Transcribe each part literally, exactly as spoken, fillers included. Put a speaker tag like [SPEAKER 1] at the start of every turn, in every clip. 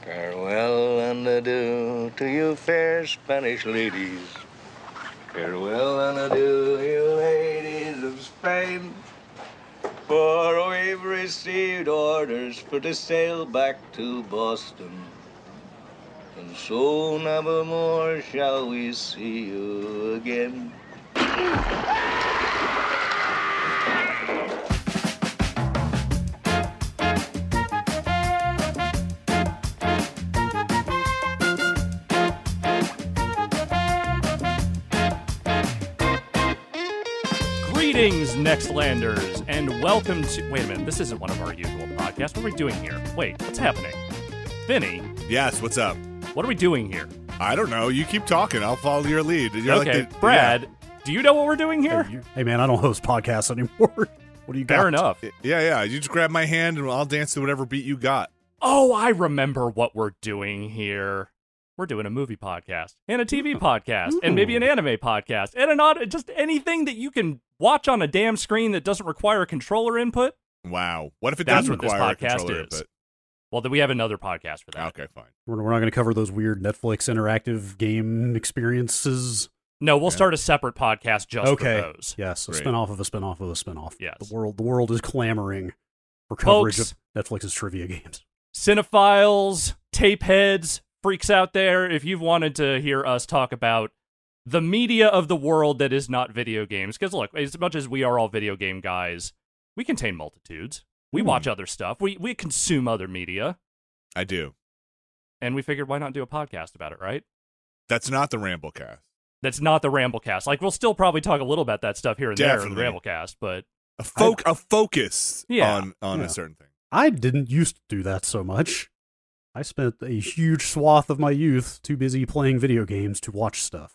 [SPEAKER 1] Farewell and adieu to you fair Spanish ladies. Farewell and adieu, you ladies of Spain. For we've received orders for to sail back to Boston. And so never more shall we see you again.
[SPEAKER 2] Greetings, Nextlanders, and welcome to... Wait a minute, this isn't one of our usual podcasts. What are we doing here? Wait, what's happening? Vinny?
[SPEAKER 3] Yes, what's up?
[SPEAKER 2] What are we doing here?
[SPEAKER 3] I don't know. You keep talking. I'll follow your lead. You're
[SPEAKER 2] okay,
[SPEAKER 3] like the,
[SPEAKER 2] Brad,
[SPEAKER 3] yeah.
[SPEAKER 2] do you know what we're doing here?
[SPEAKER 4] Hey, you, hey, man, I don't host podcasts anymore. What do you got?
[SPEAKER 2] Fair enough.
[SPEAKER 3] Yeah, yeah. You just grab my hand and I'll dance to whatever beat you got.
[SPEAKER 2] Oh, I remember what we're doing here. We're doing a movie podcast, and a T V podcast, and maybe an anime podcast, and an odd, just anything that you can watch on a damn screen that doesn't require controller input.
[SPEAKER 3] Wow. What if it
[SPEAKER 2] That's
[SPEAKER 3] does
[SPEAKER 2] what this
[SPEAKER 3] require a
[SPEAKER 2] podcast
[SPEAKER 3] controller
[SPEAKER 2] is.
[SPEAKER 3] input?
[SPEAKER 2] Well, then we have another podcast for that.
[SPEAKER 3] Okay, fine.
[SPEAKER 4] We're, we're not going to cover those weird Netflix interactive game experiences.
[SPEAKER 2] No, we'll
[SPEAKER 3] Yeah.
[SPEAKER 2] start a separate podcast just
[SPEAKER 4] Okay.
[SPEAKER 2] for those.
[SPEAKER 4] Yes, a
[SPEAKER 3] Great.
[SPEAKER 4] spinoff of a spinoff of a spinoff.
[SPEAKER 2] Yes.
[SPEAKER 4] The world, the world is clamoring for coverage
[SPEAKER 2] Folks.
[SPEAKER 4] of Netflix's trivia games.
[SPEAKER 2] Cinephiles, tape heads, freaks out there, if you've wanted to hear us talk about the media of the world that is not video games, because look, as much as we are all video game guys, we contain multitudes. We
[SPEAKER 3] Hmm.
[SPEAKER 2] watch other stuff. We we consume other media,
[SPEAKER 3] I do.
[SPEAKER 2] and we figured why not do a podcast about it, right?
[SPEAKER 3] That's not the Ramblecast.
[SPEAKER 2] That's not the Ramblecast. Like, we'll still probably talk a little about that stuff here and there in the
[SPEAKER 3] Definitely.
[SPEAKER 2] Ramblecast, but
[SPEAKER 3] A folk, a focus
[SPEAKER 2] Yeah.
[SPEAKER 3] on on
[SPEAKER 4] Yeah.
[SPEAKER 3] a certain thing.
[SPEAKER 4] I didn't used to do that so much. I spent a huge swath of my youth too busy playing video games to watch stuff.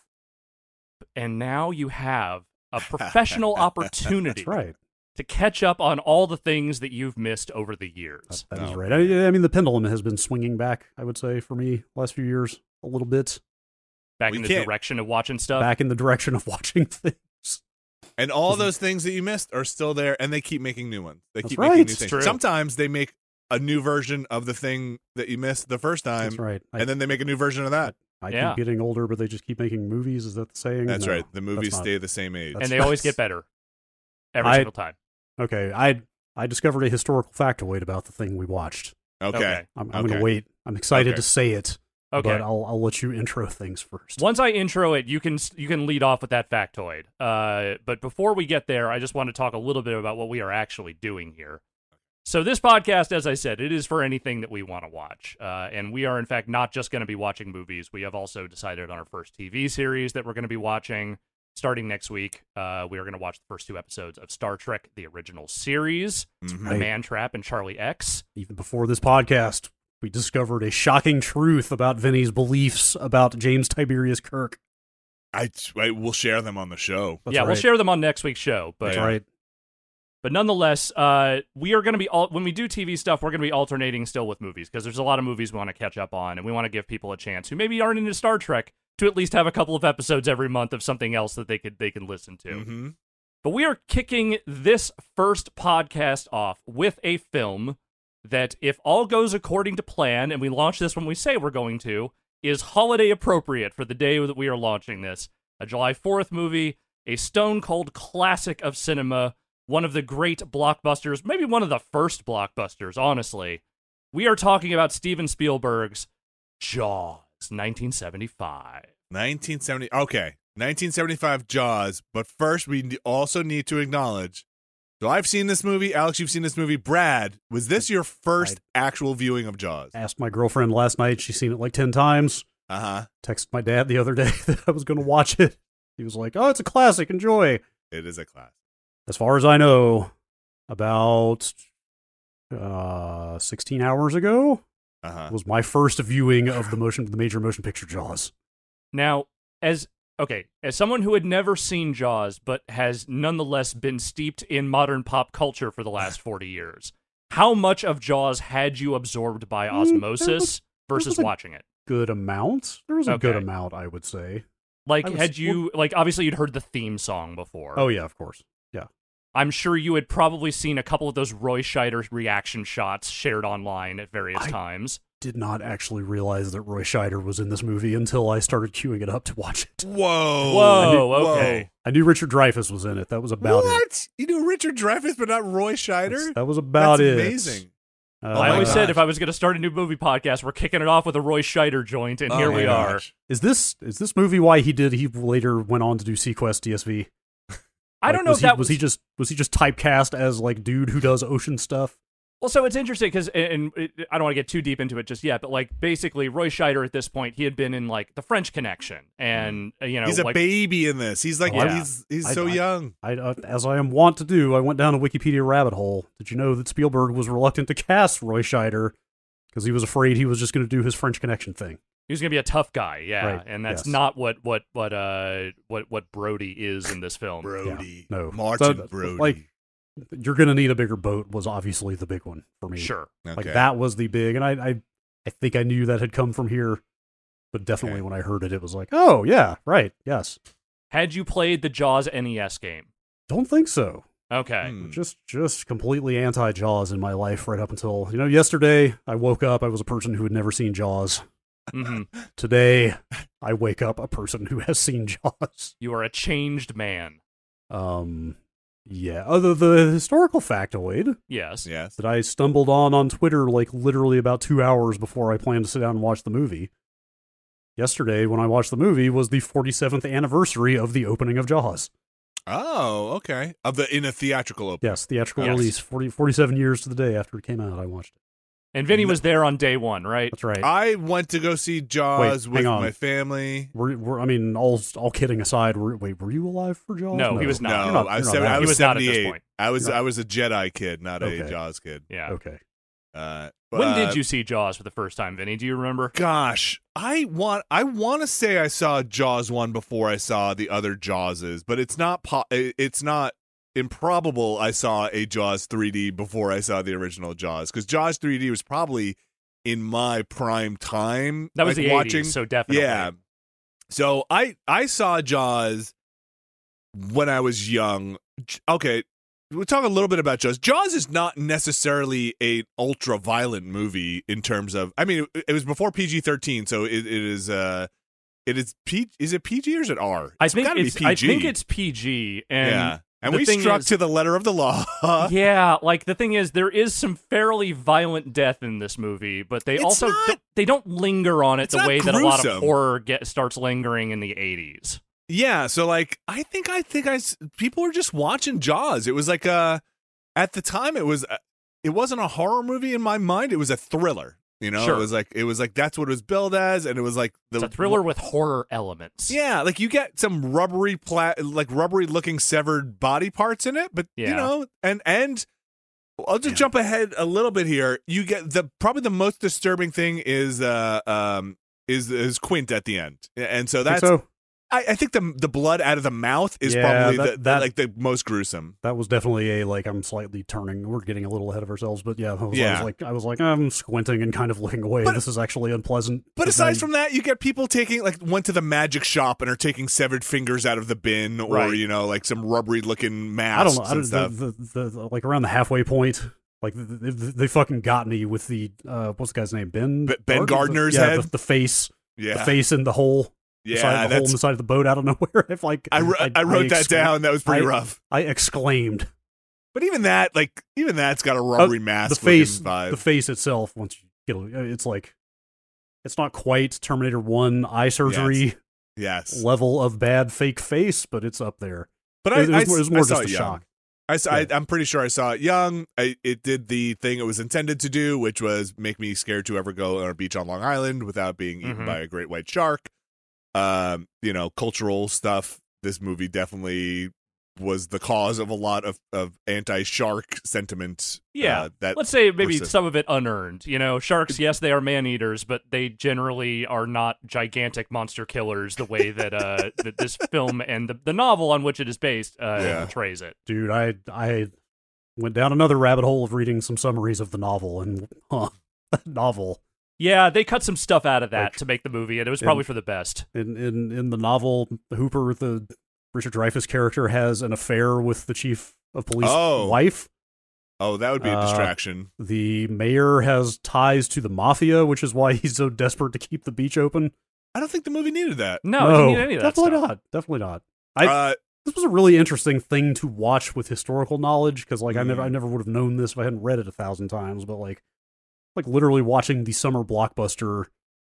[SPEAKER 2] and now you have a professional opportunity
[SPEAKER 4] That's right.
[SPEAKER 2] to catch up on all the things that you've missed over the years.
[SPEAKER 4] That is
[SPEAKER 3] No.
[SPEAKER 4] right. I, I mean, the pendulum has been swinging back, I would say, for me last few years a little bit.
[SPEAKER 2] Back
[SPEAKER 3] We
[SPEAKER 2] in the
[SPEAKER 3] can't-
[SPEAKER 2] direction of watching stuff.
[SPEAKER 4] Back in the direction of watching things.
[SPEAKER 3] And all those things that you missed are still there, and they keep making new ones. They
[SPEAKER 4] That's
[SPEAKER 3] keep
[SPEAKER 4] right.
[SPEAKER 3] making new
[SPEAKER 4] It's
[SPEAKER 3] things.
[SPEAKER 2] true.
[SPEAKER 3] Sometimes they make a new version of the thing that you missed the first time,
[SPEAKER 4] That's right. I,
[SPEAKER 3] and then they make a new version of that.
[SPEAKER 4] I
[SPEAKER 2] Yeah.
[SPEAKER 4] keep getting older, but they just keep making movies. Is that the saying?
[SPEAKER 3] That's
[SPEAKER 4] No,
[SPEAKER 3] right. The movies
[SPEAKER 4] that's not-
[SPEAKER 3] stay the same age.
[SPEAKER 2] and they always get better every
[SPEAKER 4] I-
[SPEAKER 2] single time.
[SPEAKER 4] Okay, I I discovered a historical factoid about the thing we watched.
[SPEAKER 3] Okay.
[SPEAKER 2] Okay.
[SPEAKER 4] I'm, I'm
[SPEAKER 3] Okay.
[SPEAKER 4] going to wait. I'm excited
[SPEAKER 3] Okay.
[SPEAKER 4] to say it,
[SPEAKER 2] Okay.
[SPEAKER 4] but I'll I'll let you intro things first.
[SPEAKER 2] Once I intro it, you can you can lead off with that factoid. Uh, but before we get there, I just want to talk a little bit about what we are actually doing here. So this podcast, as I said, it is for anything that we want to watch. Uh, and we are, in fact, not just going to be watching movies. We have also decided on our first T V series that we're going to be watching starting next week. Uh, we are going to watch the first two episodes of Star Trek, the original series,
[SPEAKER 3] Mhm.
[SPEAKER 2] The
[SPEAKER 4] Right.
[SPEAKER 2] Man Trap and Charlie X.
[SPEAKER 4] Even before this podcast, we discovered a shocking truth about Vinny's beliefs about James Tiberius Kirk.
[SPEAKER 3] I, I will share them on the show.
[SPEAKER 4] That's
[SPEAKER 2] yeah,
[SPEAKER 4] right.
[SPEAKER 2] we'll share them on next week's show. But
[SPEAKER 4] That's right.
[SPEAKER 2] But nonetheless, uh, we are going to be al- when we do T V stuff, we're going to be alternating still with movies because there's a lot of movies we want to catch up on, and we want to give people a chance who maybe aren't into Star Trek to at least have a couple of episodes every month of something else that they could they can listen to.
[SPEAKER 3] Mm-hmm.
[SPEAKER 2] But we are kicking this first podcast off with a film that, if all goes according to plan, and we launch this when we say we're going to, is holiday appropriate for the day that we are launching this. A July fourth movie, a stone cold classic of cinema, one of the great blockbusters, maybe one of the first blockbusters, honestly. We are talking about Steven Spielberg's Jaws, nineteen seventy-five.
[SPEAKER 3] nineteen seventy. Okay. nineteen seventy-five Jaws. But first, we ne- also need to acknowledge. So I've seen this movie. Alex, you've seen this movie. Brad, was this your first actual viewing of Jaws?
[SPEAKER 4] Asked my girlfriend last night. She's seen it like ten times.
[SPEAKER 3] Uh huh.
[SPEAKER 4] Texted my dad the other day that I was going to watch it. He was like, "Oh, it's a classic. Enjoy."
[SPEAKER 3] It is a class.
[SPEAKER 4] As far as I know, about uh, sixteen hours ago
[SPEAKER 3] Uh huh.
[SPEAKER 4] was my first viewing of the motion, the major motion picture Jaws.
[SPEAKER 2] Now, as okay, as someone who had never seen Jaws but has nonetheless been steeped in modern pop culture for the last forty years, how much of Jaws had you absorbed by
[SPEAKER 4] Mm, there
[SPEAKER 2] osmosis
[SPEAKER 4] was-
[SPEAKER 2] versus
[SPEAKER 4] was a-
[SPEAKER 2] watching it?
[SPEAKER 4] Good amount. There was a good
[SPEAKER 2] Okay.
[SPEAKER 4] amount, I would say.
[SPEAKER 2] Like,
[SPEAKER 4] I was-
[SPEAKER 2] had you, like, obviously you'd heard the theme song before.
[SPEAKER 4] Oh yeah, of course. Yeah.
[SPEAKER 2] I'm sure you had probably seen a couple of those Roy Scheider reaction shots shared online at various
[SPEAKER 4] I-
[SPEAKER 2] times.
[SPEAKER 4] did not actually realize that Roy Scheider was in this movie until I started queuing it up to watch it.
[SPEAKER 3] Whoa.
[SPEAKER 2] Whoa,
[SPEAKER 3] I knew-
[SPEAKER 2] okay.
[SPEAKER 4] I knew Richard Dreyfuss was in it. That was about
[SPEAKER 3] what?
[SPEAKER 4] it.
[SPEAKER 3] You knew Richard Dreyfuss, but not Roy Scheider?
[SPEAKER 4] That's- That was about
[SPEAKER 3] That's
[SPEAKER 4] it.
[SPEAKER 3] amazing.
[SPEAKER 4] Uh,
[SPEAKER 3] Oh
[SPEAKER 2] I
[SPEAKER 3] my
[SPEAKER 2] always said
[SPEAKER 3] gosh.
[SPEAKER 2] if I was going to start a new movie podcast, we're kicking it off with a Roy Scheider joint, and
[SPEAKER 3] Oh
[SPEAKER 2] here
[SPEAKER 3] my
[SPEAKER 2] we are.
[SPEAKER 3] gosh.
[SPEAKER 4] Is this is this movie why he did? He later went on to do Sequest D S V.
[SPEAKER 2] I don't
[SPEAKER 4] Like,
[SPEAKER 2] know
[SPEAKER 4] was
[SPEAKER 2] if
[SPEAKER 4] he,
[SPEAKER 2] that
[SPEAKER 4] was he just was he just typecast as like dude who does ocean stuff?
[SPEAKER 2] Well, so it's interesting because, and it, I don't want to get too deep into it just yet, but like basically, Roy Scheider at this point, he had been in like The French Connection, and uh, you know,
[SPEAKER 3] He's a
[SPEAKER 2] like,
[SPEAKER 3] baby in this. He's like,
[SPEAKER 2] Yeah.
[SPEAKER 3] he's he's
[SPEAKER 4] I-
[SPEAKER 3] so
[SPEAKER 4] I-
[SPEAKER 3] young.
[SPEAKER 4] I, uh, as I am wont to do, I went down a Wikipedia rabbit hole. Did you know that Spielberg was reluctant to cast Roy Scheider because he was afraid he was just going to do his French Connection thing?
[SPEAKER 2] he was gonna be a tough guy, yeah,
[SPEAKER 4] Right,
[SPEAKER 2] and that's
[SPEAKER 4] yes.
[SPEAKER 2] not what what what uh what what Brody is in this film.
[SPEAKER 3] Brody.
[SPEAKER 4] Yeah, no.
[SPEAKER 3] Martin
[SPEAKER 4] So,
[SPEAKER 3] Brody.
[SPEAKER 4] like, you're going to need a bigger boat was obviously the big one for me.
[SPEAKER 2] Sure,
[SPEAKER 3] okay.
[SPEAKER 4] Like that was the big, and I, I, I think I knew that had come from here, but definitely
[SPEAKER 3] Okay.
[SPEAKER 4] when I heard it, it was like, oh yeah, right, yes.
[SPEAKER 2] had you played the Jaws N E S game?
[SPEAKER 4] Don't think so.
[SPEAKER 2] Okay,
[SPEAKER 3] Hmm.
[SPEAKER 4] Just, just completely anti Jaws in my life right up until you know yesterday. I woke up. I was a person who had never seen Jaws.
[SPEAKER 2] hmm
[SPEAKER 4] Today, I wake up a person who has seen Jaws.
[SPEAKER 2] you are a changed man.
[SPEAKER 4] Um, yeah. Other the historical factoid
[SPEAKER 2] Yes.
[SPEAKER 3] Yes.
[SPEAKER 4] that I stumbled on on Twitter like literally about two hours before I planned to sit down and watch the movie. Yesterday, when I watched the movie, was the forty-seventh anniversary of the opening of Jaws.
[SPEAKER 3] Oh, okay. Of the in a theatrical open.
[SPEAKER 4] Yes, theatrical
[SPEAKER 2] Yes.
[SPEAKER 4] release, forty, forty-seven years to the day after it came out, I watched it.
[SPEAKER 2] And Vinny was there on day one, right?
[SPEAKER 4] That's right.
[SPEAKER 3] I went to go see Jaws
[SPEAKER 4] Wait,
[SPEAKER 3] with
[SPEAKER 4] hang on.
[SPEAKER 3] my family.
[SPEAKER 4] We're, we're, I mean, all all kidding aside, were, wait, were you alive for Jaws?
[SPEAKER 2] No, he was
[SPEAKER 3] No,
[SPEAKER 2] not.
[SPEAKER 4] You're not-
[SPEAKER 3] I was
[SPEAKER 4] you're not
[SPEAKER 3] seven,
[SPEAKER 4] that
[SPEAKER 3] I
[SPEAKER 2] He
[SPEAKER 3] was
[SPEAKER 2] was not at this
[SPEAKER 3] seventy-eight.
[SPEAKER 2] point.
[SPEAKER 3] I was
[SPEAKER 4] You're not-
[SPEAKER 3] I was a Jedi kid, not a
[SPEAKER 4] Okay.
[SPEAKER 3] Jaws kid.
[SPEAKER 2] Yeah.
[SPEAKER 4] Okay.
[SPEAKER 3] Uh,
[SPEAKER 2] When
[SPEAKER 3] uh,
[SPEAKER 2] did you see Jaws for the first time, Vinny? Do you remember?
[SPEAKER 3] Gosh, I want I want to say I saw Jaws one before I saw the other Jawses, but it's not po- it's not improbable I saw a Jaws three D before I saw the original Jaws, because Jaws three D was probably in my prime time.
[SPEAKER 2] That was
[SPEAKER 3] like
[SPEAKER 2] the
[SPEAKER 3] watching.
[SPEAKER 2] eighties, so definitely.
[SPEAKER 3] Yeah. So I I saw Jaws when I was young. J- Okay, we'll talk a little bit about Jaws. Jaws is not necessarily a ultra violent movie in terms of. I mean, it, it was before P G thirteen, so it, it is. Uh, it is P. Is it P G or is it R?
[SPEAKER 2] I
[SPEAKER 3] It's
[SPEAKER 2] think
[SPEAKER 3] gotta
[SPEAKER 2] it's
[SPEAKER 3] be P G.
[SPEAKER 2] I think it's P G, and
[SPEAKER 3] yeah, and
[SPEAKER 2] the
[SPEAKER 3] we
[SPEAKER 2] thing
[SPEAKER 3] struck
[SPEAKER 2] is-
[SPEAKER 3] to the letter of the law.
[SPEAKER 2] yeah, like the thing is, there is some fairly violent death in this movie, but they
[SPEAKER 3] It's
[SPEAKER 2] also
[SPEAKER 3] not-
[SPEAKER 2] don't- they don't linger on it
[SPEAKER 3] it's
[SPEAKER 2] the
[SPEAKER 3] not
[SPEAKER 2] way that a lot of
[SPEAKER 3] gruesome.
[SPEAKER 2] horror get starts lingering in the eighties.
[SPEAKER 3] Yeah, so like I think I think I s- people were just watching Jaws. It was like uh at the time it was uh, it wasn't a horror movie in my mind. It was a thriller. You know,
[SPEAKER 2] Sure.
[SPEAKER 3] it was like it was like that's what it was billed as, and it was like the
[SPEAKER 2] It's a thriller with horror elements.
[SPEAKER 3] Yeah, like you get some rubbery pla- like rubbery looking severed body parts in it, but you
[SPEAKER 2] Yeah.
[SPEAKER 3] know, and and I'll just
[SPEAKER 4] Yeah.
[SPEAKER 3] jump ahead a little bit here. You get the probably the most disturbing thing is uh um is is Quint at the end, and so
[SPEAKER 4] Think
[SPEAKER 3] that's
[SPEAKER 4] so.
[SPEAKER 3] I, I think the the blood out of the mouth is
[SPEAKER 4] Yeah,
[SPEAKER 3] probably
[SPEAKER 4] that-
[SPEAKER 3] the,
[SPEAKER 4] that-
[SPEAKER 3] like the most gruesome.
[SPEAKER 4] That was definitely a like I'm slightly turning. We're getting a little ahead of ourselves, but yeah, I was, I
[SPEAKER 3] Yeah.
[SPEAKER 4] was like I was like I'm squinting and kind of looking away.
[SPEAKER 3] But-
[SPEAKER 4] this is actually unpleasant.
[SPEAKER 3] But
[SPEAKER 4] But
[SPEAKER 3] aside
[SPEAKER 4] then-
[SPEAKER 3] from that, you get people taking like went to the magic shop and are taking severed fingers out of the bin, or
[SPEAKER 2] Right.
[SPEAKER 3] you know, like some rubbery looking masks
[SPEAKER 4] I don't know. I
[SPEAKER 3] and
[SPEAKER 4] don't,
[SPEAKER 3] stuff.
[SPEAKER 4] the, the, the, like around the halfway point, like they, they fucking got me with the uh, what's the guy's name? Ben
[SPEAKER 3] B- Ben Gardner's
[SPEAKER 4] yeah,
[SPEAKER 3] head?
[SPEAKER 4] The, the face,
[SPEAKER 3] yeah,
[SPEAKER 4] the face in the hole, the side
[SPEAKER 3] yeah,
[SPEAKER 4] of the hole in
[SPEAKER 3] that's.
[SPEAKER 4] the side of the boat out of nowhere. If like
[SPEAKER 3] I, wr- I wrote that
[SPEAKER 4] excla-
[SPEAKER 3] down. That was pretty
[SPEAKER 4] I-
[SPEAKER 3] rough.
[SPEAKER 4] I exclaimed.
[SPEAKER 3] But even that, like, even that's got a rubbery
[SPEAKER 4] Uh,
[SPEAKER 3] mask.
[SPEAKER 4] the face,
[SPEAKER 3] looking vibe.
[SPEAKER 4] the face itself. Once you get, it, it's like it's not quite Terminator One eye surgery
[SPEAKER 3] yes,
[SPEAKER 4] level of bad fake face, but it's up there.
[SPEAKER 3] but I,
[SPEAKER 4] it, was
[SPEAKER 3] I,
[SPEAKER 4] more, it was
[SPEAKER 3] I
[SPEAKER 4] more
[SPEAKER 3] saw
[SPEAKER 4] just
[SPEAKER 3] it
[SPEAKER 4] a
[SPEAKER 3] young.
[SPEAKER 4] shock.
[SPEAKER 3] I, saw, I,
[SPEAKER 4] Yeah.
[SPEAKER 3] I'm pretty sure I saw it young. I, it did the thing it was intended to do, which was make me scared to ever go on a beach on Long Island without being eaten
[SPEAKER 2] Mhm.
[SPEAKER 3] by a great white shark. Um, you know, cultural stuff. This movie definitely was the cause of a lot of, of anti-shark sentiment.
[SPEAKER 2] Yeah.
[SPEAKER 3] uh, that
[SPEAKER 2] Let's say maybe
[SPEAKER 3] persist-
[SPEAKER 2] some of it unearned. You know, sharks, yes, they are man eaters, but they generally are not gigantic monster killers the way that uh that this film and the, the novel on which it is based uh
[SPEAKER 3] Yeah.
[SPEAKER 2] portrays it.
[SPEAKER 4] Dude, I I went down another rabbit hole of reading some summaries of the novel, and huh, that novel
[SPEAKER 2] Yeah, they cut some stuff out of that
[SPEAKER 4] Like-
[SPEAKER 2] to make the movie, and it was
[SPEAKER 4] and-
[SPEAKER 2] probably for the best.
[SPEAKER 4] in in in the novel, Hooper, the Richard Dreyfuss character, has an affair with the chief of police
[SPEAKER 3] Oh.
[SPEAKER 4] wife.
[SPEAKER 3] Oh, that would be a
[SPEAKER 4] Uh,
[SPEAKER 3] distraction.
[SPEAKER 4] The mayor has ties to the mafia, which is why he's so desperate to keep the beach open.
[SPEAKER 3] I don't think the movie needed that.
[SPEAKER 2] No, it didn't need any of that
[SPEAKER 4] definitely
[SPEAKER 2] stuff.
[SPEAKER 4] not. Definitely not. I
[SPEAKER 3] uh,
[SPEAKER 4] this was a really interesting thing to watch with historical knowledge because, like, I never,
[SPEAKER 3] Mm.
[SPEAKER 4] I never would have known this if I hadn't read it a thousand times. But like, like literally watching the summer blockbuster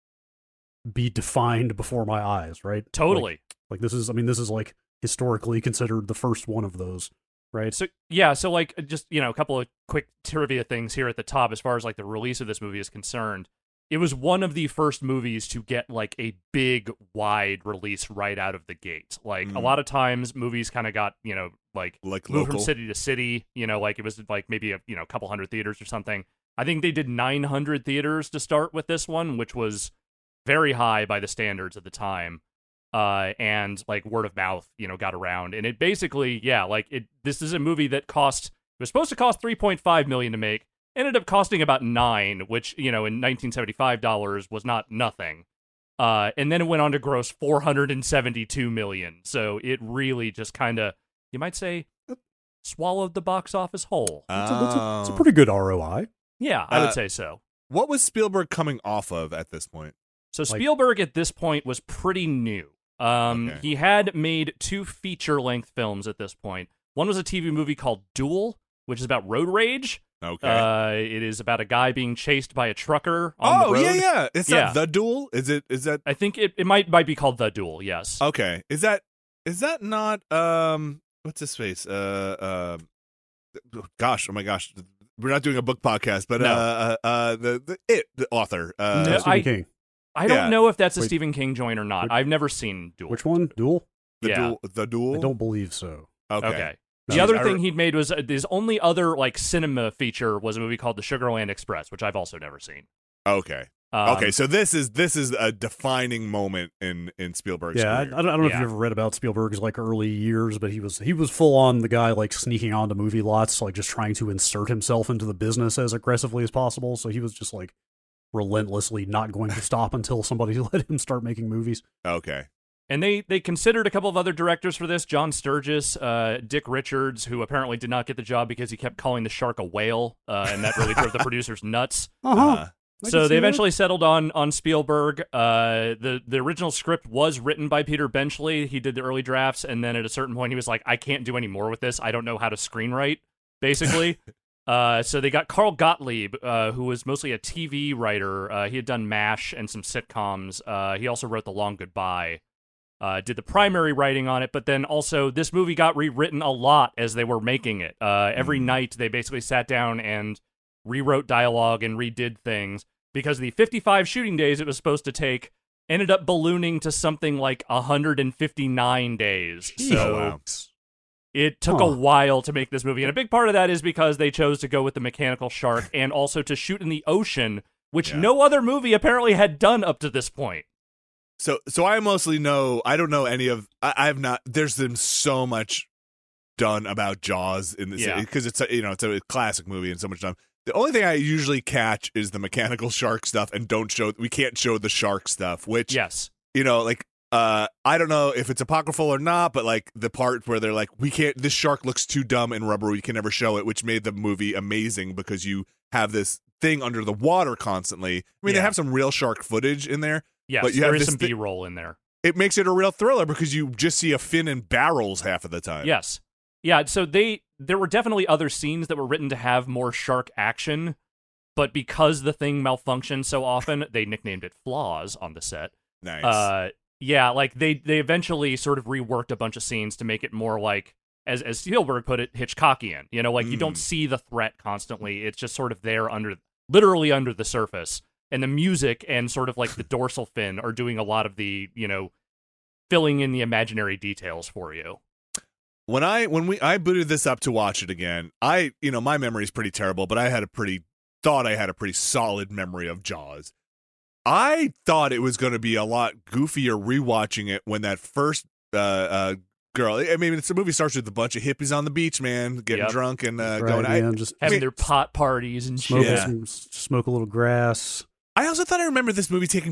[SPEAKER 4] be defined before my eyes, right?
[SPEAKER 2] Totally.
[SPEAKER 4] Like, like this is, I mean, this is like historically considered the first one of those, right?
[SPEAKER 2] So yeah, so like just you know a couple of quick trivia things here at the top as far as like the release of this movie is concerned. It was one of the first movies to get like a big wide release right out of the gate. Like
[SPEAKER 3] Mm.
[SPEAKER 2] a lot of times movies kind of got, you know, like
[SPEAKER 3] like
[SPEAKER 2] moved
[SPEAKER 3] local.
[SPEAKER 2] from city to city, you know, like it was like maybe a, you know, couple hundred theaters or something. I think they did nine hundred theaters to start with this one, which was very high by the standards at the time. Uh, and like word of mouth, you know, got around, and it basically, yeah, like it. This is a movie that cost. It was supposed to cost three point five million to make. Ended up costing about nine, which you know in nineteen seventy-five dollars was not nothing. Uh, and then it went on to gross four hundred seventy-two million. So it really just kind of, you might say, swallowed the box office whole.
[SPEAKER 4] It's a, it's a- it's a
[SPEAKER 3] Oh.
[SPEAKER 4] pretty good R O I.
[SPEAKER 2] Yeah, I
[SPEAKER 3] Uh,
[SPEAKER 2] would say so.
[SPEAKER 3] What was Spielberg coming off of at this point?
[SPEAKER 2] So
[SPEAKER 4] Like-
[SPEAKER 2] Spielberg at this point was pretty new. Um,
[SPEAKER 3] Okay.
[SPEAKER 2] He had made two feature-length films at this point. One was a T V movie called Duel, which is about road rage.
[SPEAKER 3] Okay.
[SPEAKER 2] Uh, it is about a guy being chased by a trucker on
[SPEAKER 3] oh
[SPEAKER 2] the road.
[SPEAKER 3] yeah, yeah. It's
[SPEAKER 2] Yeah.
[SPEAKER 3] not The Duel. Is it? Is that
[SPEAKER 2] I think it, it might might be called The Duel. Yes.
[SPEAKER 3] okay? Is that is that not um? What's his face? Uh, uh, gosh, oh my gosh, we're not doing a book podcast, but
[SPEAKER 2] No.
[SPEAKER 3] uh, uh, uh, the the it the author. Uh,
[SPEAKER 2] No,
[SPEAKER 4] Stephen
[SPEAKER 2] I-
[SPEAKER 4] King.
[SPEAKER 2] I don't
[SPEAKER 3] yeah.
[SPEAKER 2] know if that's a
[SPEAKER 4] Wait.
[SPEAKER 2] Stephen King joint or not.
[SPEAKER 4] Which-
[SPEAKER 2] I've never seen Duel.
[SPEAKER 4] Which one? Duel?
[SPEAKER 3] the
[SPEAKER 2] yeah.
[SPEAKER 3] duel. The Duel.
[SPEAKER 4] I don't believe so.
[SPEAKER 3] Okay.
[SPEAKER 2] Okay.
[SPEAKER 3] No,
[SPEAKER 2] The other
[SPEAKER 3] I
[SPEAKER 2] thing
[SPEAKER 3] re-
[SPEAKER 2] he'd made was uh, his only other like cinema feature was a movie called The Sugarland Express, which I've also never seen.
[SPEAKER 3] Okay.
[SPEAKER 2] Um,
[SPEAKER 3] Okay. So this is this is a defining moment in in Spielberg's
[SPEAKER 4] Yeah, I, I
[SPEAKER 3] career.
[SPEAKER 4] don't, I don't know if
[SPEAKER 2] Yeah.
[SPEAKER 4] you ever read about Spielberg's like early years, but he was he was full on the guy like sneaking onto movie lots, like just trying to insert himself into the business as aggressively as possible. So he was just like relentlessly not going to stop until somebody let him start making movies.
[SPEAKER 3] Okay.
[SPEAKER 2] And they they considered a couple of other directors for this: John Sturgis, uh, Dick Richards, who apparently did not get the job because he kept calling the shark a whale, uh, and that really drove the producers nuts.
[SPEAKER 4] Uh-huh.
[SPEAKER 3] Uh,
[SPEAKER 4] I can
[SPEAKER 2] So
[SPEAKER 4] see
[SPEAKER 2] they
[SPEAKER 4] that.
[SPEAKER 2] eventually settled on on Spielberg. Uh, the the original script was written by Peter Benchley. He did the early drafts, and then at a certain point, he was like, "I can't do any more with this. I don't know how to screenwrite." Basically, uh, so they got Carl Gottlieb, uh, who was mostly a T V writer. Uh, he had done MASH and some sitcoms. Uh, he also wrote The Long Goodbye. Uh, did the primary writing on it, but then also this movie got rewritten a lot as they were making it. Uh, every
[SPEAKER 3] Mm.
[SPEAKER 2] night they basically sat down and rewrote dialogue and redid things because the fifty-five shooting days it was supposed to take ended up ballooning to something like one hundred fifty-nine days.
[SPEAKER 3] Oh,
[SPEAKER 2] So
[SPEAKER 3] wow.
[SPEAKER 2] it took
[SPEAKER 4] Huh.
[SPEAKER 2] a while to make this movie. And a big part of that is because they chose to go with the mechanical shark and also to shoot in the ocean, which
[SPEAKER 3] Yeah.
[SPEAKER 2] no other movie apparently had done up to this point.
[SPEAKER 3] So so I mostly know I don't know any of I, I have not there's been so much done about Jaws in this
[SPEAKER 2] Yeah.
[SPEAKER 3] because it's a, you know it's a classic movie and so much done. The only thing I usually catch is the mechanical shark stuff and don't show we can't show the shark stuff, which
[SPEAKER 2] Yes.
[SPEAKER 3] you know like uh I don't know if it's apocryphal or not, but like the part where they're like we can't this shark looks too dumb and rubber, we can never show it, which made the movie amazing because you have this thing under the water constantly. I mean
[SPEAKER 2] Yeah.
[SPEAKER 3] they have some real shark footage in there.
[SPEAKER 2] Yes,
[SPEAKER 3] But you
[SPEAKER 2] there
[SPEAKER 3] have
[SPEAKER 2] is
[SPEAKER 3] this
[SPEAKER 2] some
[SPEAKER 3] thi-
[SPEAKER 2] B-roll in there.
[SPEAKER 3] It makes it a real thriller because you just see a fin and barrels half of the time.
[SPEAKER 2] Yes. Yeah, so they there were definitely other scenes that were written to have more shark action, but because the thing malfunctioned so often, they nicknamed it Flaws on the set.
[SPEAKER 3] Nice.
[SPEAKER 2] Uh yeah, like they they eventually sort of reworked a bunch of scenes to make it more like as as Spielberg put it, Hitchcockian. You know, like you don't
[SPEAKER 3] Mm.
[SPEAKER 2] see the threat constantly. It's just sort of there under literally under the surface. And the music and sort of like the dorsal fin are doing a lot of the, you know, filling in the imaginary details for you.
[SPEAKER 3] when I when we I booted this up to watch it again, I you know my memory is pretty terrible, but I had a pretty thought I had a pretty solid memory of Jaws. I thought it was going to be a lot goofier rewatching it when that first uh, uh, girl. I mean, it's the movie starts with a bunch of hippies on the beach, man, getting
[SPEAKER 2] Yep.
[SPEAKER 3] drunk and uh,
[SPEAKER 4] right,
[SPEAKER 3] going. I,
[SPEAKER 4] man, just
[SPEAKER 2] Having
[SPEAKER 3] mean,
[SPEAKER 2] their pot parties and
[SPEAKER 4] smoke,
[SPEAKER 2] shit.
[SPEAKER 3] Yeah.
[SPEAKER 4] some, smoke a little grass.
[SPEAKER 3] I also thought I remember this movie taking place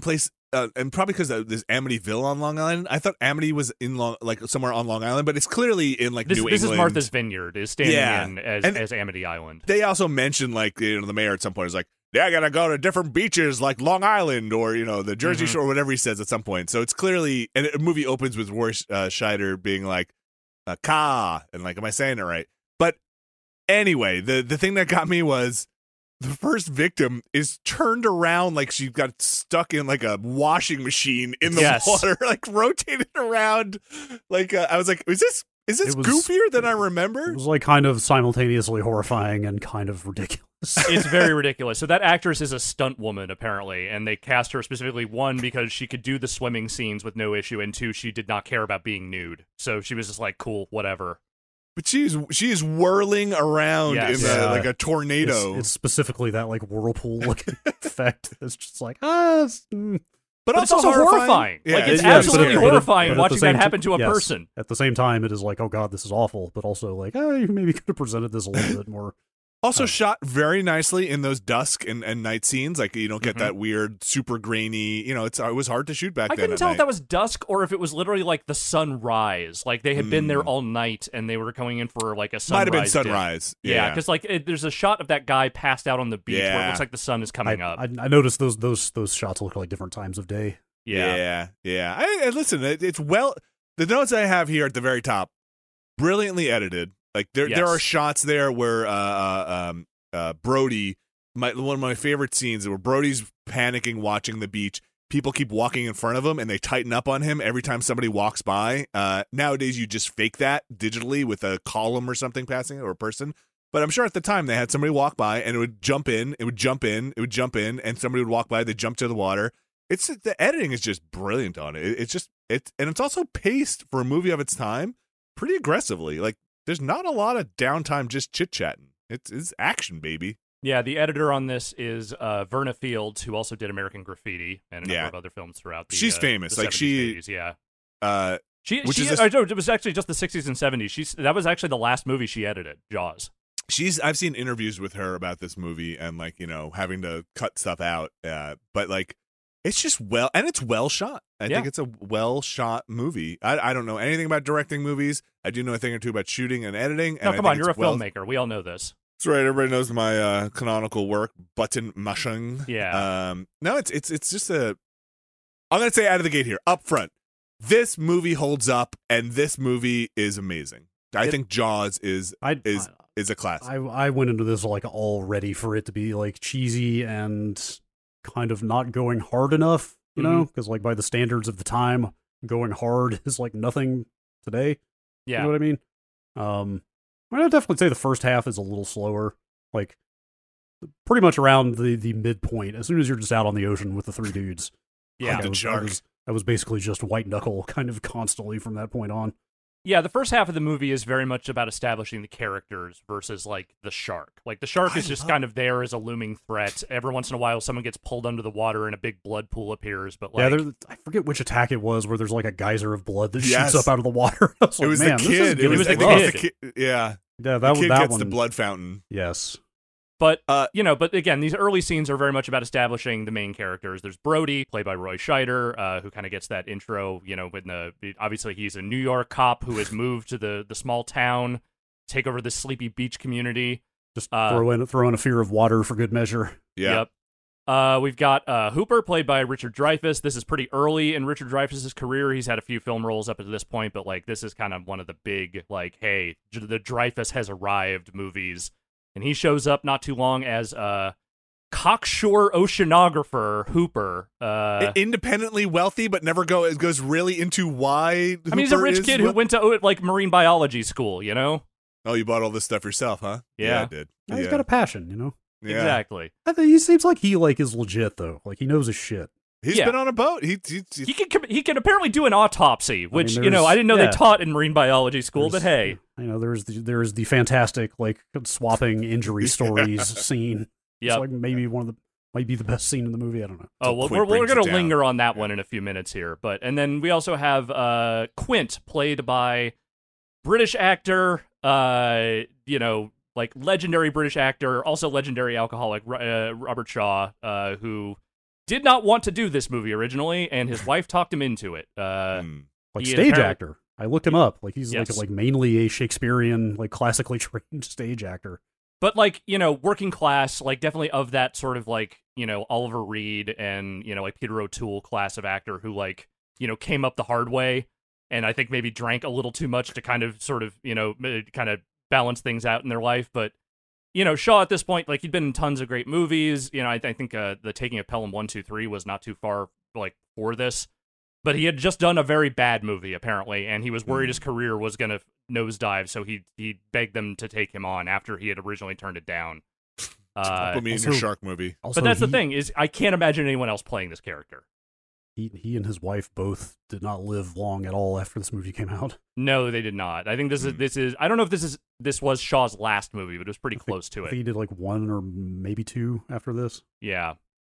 [SPEAKER 3] uh, and probably because there's Amityville on Long Island. I thought Amity was in Long, like somewhere on Long Island, but it's clearly in like
[SPEAKER 2] This,
[SPEAKER 3] New
[SPEAKER 2] this
[SPEAKER 3] England.
[SPEAKER 2] is Martha's Vineyard is standing
[SPEAKER 3] Yeah.
[SPEAKER 2] in as,
[SPEAKER 3] And-
[SPEAKER 2] as Amity Island.
[SPEAKER 3] They also mentioned like you know the mayor at some point is like, yeah, I gotta go to different beaches like Long Island or you know the Jersey
[SPEAKER 2] Mhm.
[SPEAKER 3] Shore, whatever he says at some point. So it's clearly, and the movie opens with Roy uh, Scheider being like, uh, "Ka," and like, am I saying it right? But anyway, the the thing that got me was the first victim is turned around like she got stuck in like a washing machine in the
[SPEAKER 2] Yes.
[SPEAKER 3] water, like rotated around. Like uh, I was like, is this is this
[SPEAKER 4] It was-
[SPEAKER 3] goofier than I remember?
[SPEAKER 4] It was like kind of simultaneously horrifying and kind of ridiculous.
[SPEAKER 2] It's very ridiculous. So that actress is a stunt woman, apparently, and they cast her specifically, one, because she could do the swimming scenes with no issue, and two, she did not care about being nude. So she was just like, cool, whatever.
[SPEAKER 3] But she's she is whirling around
[SPEAKER 2] Yes.
[SPEAKER 3] in a,
[SPEAKER 4] Yeah.
[SPEAKER 3] like a tornado.
[SPEAKER 4] It's, it's specifically that like whirlpool looking effect. It's just like ah, it's, mm.
[SPEAKER 3] but,
[SPEAKER 2] But it's also horrifying.
[SPEAKER 3] Yeah,
[SPEAKER 2] Like, it's
[SPEAKER 3] it's
[SPEAKER 4] Yes,
[SPEAKER 2] absolutely
[SPEAKER 4] but it- but it-
[SPEAKER 2] horrifying
[SPEAKER 4] but at the
[SPEAKER 2] watching
[SPEAKER 4] same
[SPEAKER 2] that
[SPEAKER 4] ti-
[SPEAKER 2] happen to a
[SPEAKER 4] yes.
[SPEAKER 2] person.
[SPEAKER 4] At the same time, it is like, oh god, this is awful. But also like, oh, you maybe could have presented this a little bit more.
[SPEAKER 3] Also
[SPEAKER 4] Oh.
[SPEAKER 3] shot very nicely in those dusk and, and night scenes. Like you don't get
[SPEAKER 2] Mhm.
[SPEAKER 3] that weird, super grainy. You know, it's it was hard to shoot back
[SPEAKER 2] I
[SPEAKER 3] then.
[SPEAKER 2] couldn't
[SPEAKER 3] at
[SPEAKER 2] tell
[SPEAKER 3] night.
[SPEAKER 2] if that was dusk or if it was literally like the sunrise. Like they had been there
[SPEAKER 3] Mm.
[SPEAKER 2] all night and they were going in for like a sunrise.
[SPEAKER 3] Might have been
[SPEAKER 2] dip.
[SPEAKER 3] sunrise.
[SPEAKER 2] Yeah,
[SPEAKER 3] Yeah,
[SPEAKER 2] because like it, there's a shot of that guy passed out on the beach where it
[SPEAKER 3] Yeah.
[SPEAKER 2] looks like the sun is
[SPEAKER 4] I,
[SPEAKER 2] coming up.
[SPEAKER 4] I, I noticed those those those shots look like different times of day.
[SPEAKER 2] yeah.
[SPEAKER 3] yeah, yeah. I, I- listen, it, it's well. The notes I have here at the very top, brilliantly edited. Like there, there
[SPEAKER 2] Yes.
[SPEAKER 3] are shots there where uh, uh, um, uh, Brody, my one of my favorite scenes, where Brody's panicking, watching the beach. People keep walking in front of him, and they tighten up on him every time somebody walks by. Uh, nowadays, you just fake that digitally with a column or something passing or a person. But I'm sure at the time they had somebody walk by, and it would jump in, it would jump in, it would jump in, and somebody would walk by. They jump to the water. It's the editing is just brilliant on it. it it's just it, and it's also paced for a movie of its time pretty aggressively. Like there's not a lot of downtime just chit chatting. It's it's action, baby.
[SPEAKER 2] Yeah, the editor on this is uh, Verna Fields, who also did American Graffiti and a number
[SPEAKER 3] Yeah.
[SPEAKER 2] of other films throughout the
[SPEAKER 3] She's
[SPEAKER 2] uh,
[SPEAKER 3] famous.
[SPEAKER 2] the
[SPEAKER 3] Like,
[SPEAKER 2] seventies,
[SPEAKER 3] she-
[SPEAKER 2] eighties, yeah.
[SPEAKER 3] Uh,
[SPEAKER 2] She,
[SPEAKER 3] Which
[SPEAKER 2] she
[SPEAKER 3] is this-
[SPEAKER 2] I don't, it was actually just the sixties and seventies. She's that was actually the last movie she edited, Jaws.
[SPEAKER 3] she's I've seen interviews with her about this movie and like you know having to cut stuff out. Uh, but like it's just well and it's well shot. I
[SPEAKER 2] Yeah.
[SPEAKER 3] think it's a well shot movie. I I don't know anything about directing movies. I do know a thing or two about shooting and editing. And
[SPEAKER 2] No,
[SPEAKER 3] I
[SPEAKER 2] come
[SPEAKER 3] think
[SPEAKER 2] on, you're a
[SPEAKER 3] it's well-
[SPEAKER 2] filmmaker. We all know this.
[SPEAKER 3] That's right. Everybody knows my uh, canonical work, button mushing.
[SPEAKER 2] Yeah.
[SPEAKER 3] Um, no, it's it's it's just a. I'm gonna say out of the gate here, up front, this movie holds up, and this movie is amazing. I
[SPEAKER 4] It-
[SPEAKER 3] think Jaws is
[SPEAKER 4] I
[SPEAKER 3] is is a classic.
[SPEAKER 4] I I went into this like all ready for it to be like cheesy and kind of not going hard enough, you know, because like by the standards of the time, going hard is like nothing today.
[SPEAKER 2] Yeah.
[SPEAKER 4] You know what I mean? Um, I would definitely say the first half is a little slower, like pretty much around the the midpoint. As soon as you're just out on the ocean with the three dudes,
[SPEAKER 2] yeah.
[SPEAKER 4] like, I
[SPEAKER 3] The
[SPEAKER 4] was, I
[SPEAKER 3] shark.
[SPEAKER 4] was I was basically just white knuckle kind of constantly from that point on.
[SPEAKER 2] Yeah, the first half of the movie is very much about establishing the characters versus like the shark. Like the shark
[SPEAKER 3] I
[SPEAKER 2] is just
[SPEAKER 3] love-
[SPEAKER 2] kind of there as a looming threat. Every once in a while, someone gets pulled under the water and a big blood pool appears. But like,
[SPEAKER 4] yeah, there, I forget which attack it was where there's like a geyser of blood that
[SPEAKER 3] Yes.
[SPEAKER 4] shoots up out of the water. I was
[SPEAKER 3] it
[SPEAKER 4] like,
[SPEAKER 3] was
[SPEAKER 4] man,
[SPEAKER 3] the
[SPEAKER 4] this is
[SPEAKER 3] kid. It
[SPEAKER 4] getting
[SPEAKER 3] was,
[SPEAKER 2] the
[SPEAKER 3] I think
[SPEAKER 4] rough.
[SPEAKER 3] it was the kid. Yeah,
[SPEAKER 4] Yeah,
[SPEAKER 3] the
[SPEAKER 4] that was
[SPEAKER 3] kid
[SPEAKER 4] that
[SPEAKER 3] gets
[SPEAKER 4] one.
[SPEAKER 3] the blood fountain.
[SPEAKER 4] Yes.
[SPEAKER 2] But
[SPEAKER 3] Uh,
[SPEAKER 2] you know, but again, these early scenes are very much about establishing the main characters. There's Brody, played by Roy Scheider, uh, who kind of gets that intro. You know, when the obviously he's a New York cop who has moved to the the small town, take over the sleepy beach community.
[SPEAKER 4] Just
[SPEAKER 2] Uh,
[SPEAKER 4] throw in throw in a fear of water for good measure.
[SPEAKER 3] Yeah.
[SPEAKER 2] Yep. Uh, we've got uh, Hooper, played by Richard Dreyfuss. This is pretty early in Richard Dreyfuss's career. He's had a few film roles up to this point, but like this is kind of one of the big like, hey, the Dreyfuss has arrived movies. And he shows up not too long as uh, cocksure oceanographer Hooper. Uh,
[SPEAKER 3] I- independently wealthy, but never go. It goes really into why.
[SPEAKER 2] I mean, he's a
[SPEAKER 3] Hooper
[SPEAKER 2] rich
[SPEAKER 3] is
[SPEAKER 2] kid who
[SPEAKER 3] what-
[SPEAKER 2] went to oh, like marine biology school, you know?
[SPEAKER 3] Oh, you bought all this stuff yourself, huh?
[SPEAKER 2] Yeah.
[SPEAKER 3] I did.
[SPEAKER 4] He's
[SPEAKER 3] yeah.
[SPEAKER 4] got a passion, you know.
[SPEAKER 3] Yeah.
[SPEAKER 2] Exactly.
[SPEAKER 4] I think he seems like he like is legit though. Like he knows his shit.
[SPEAKER 3] He's
[SPEAKER 2] Yeah.
[SPEAKER 3] been on a boat. He, he, he,
[SPEAKER 2] He can com- he can apparently do an autopsy, which you know
[SPEAKER 4] there's-
[SPEAKER 2] I didn't know
[SPEAKER 4] yeah.
[SPEAKER 2] they taught in marine biology school, but
[SPEAKER 4] There's-
[SPEAKER 2] hey,
[SPEAKER 4] you know, there's the there's the fantastic like swapping injury stories scene.
[SPEAKER 2] yeah.
[SPEAKER 4] It's like maybe one of the might be the best scene in the movie. I don't know.
[SPEAKER 2] Oh, well,
[SPEAKER 3] Quint
[SPEAKER 2] we're, we're
[SPEAKER 3] brings
[SPEAKER 2] going
[SPEAKER 3] it
[SPEAKER 2] to
[SPEAKER 3] down.
[SPEAKER 2] linger on that
[SPEAKER 3] Yeah.
[SPEAKER 2] one in a few minutes here. But and then we also have uh, Quint, played by British actor, uh, you know, like legendary British actor, also legendary alcoholic, uh, Robert Shaw, uh, who did not want to do this movie originally, and his wife talked him into it. Uh,
[SPEAKER 3] Hmm.
[SPEAKER 4] Like
[SPEAKER 2] he
[SPEAKER 4] stage
[SPEAKER 2] apparently-
[SPEAKER 4] actor. I looked him up. Like he's
[SPEAKER 2] Yes.
[SPEAKER 4] like like mainly a Shakespearean, like classically trained stage actor.
[SPEAKER 2] But, like, you know, working class, like, definitely of that sort of, like, you know, Oliver Reed and, you know, like, Peter O'Toole class of actor who, like, you know, came up the hard way, and I think maybe drank a little too much to kind of sort of, you know, kind of balance things out in their life. But, you know, Shaw at this point, like, he'd been in tons of great movies. You know, I, I think uh, The Taking of Pelham one two three was not too far, like, for this. But he had just done a very bad movie, apparently, and he was worried his career was going to nosedive, so he he begged them to take him on after he had originally turned it down. Uh,
[SPEAKER 3] Put me in
[SPEAKER 4] also-
[SPEAKER 3] your shark movie.
[SPEAKER 4] Also,
[SPEAKER 2] but that's the
[SPEAKER 4] he-
[SPEAKER 2] thing, is I can't imagine anyone else playing this character.
[SPEAKER 4] He he and his wife both did not live long at all after this movie came out.
[SPEAKER 2] No, they did not. I think this is
[SPEAKER 3] Hmm.
[SPEAKER 2] this is I don't know if this is this was Shaw's last movie, but it was pretty
[SPEAKER 4] I think-
[SPEAKER 2] close to
[SPEAKER 4] I
[SPEAKER 2] it.
[SPEAKER 4] think he did like one or maybe two after this.
[SPEAKER 2] Yeah.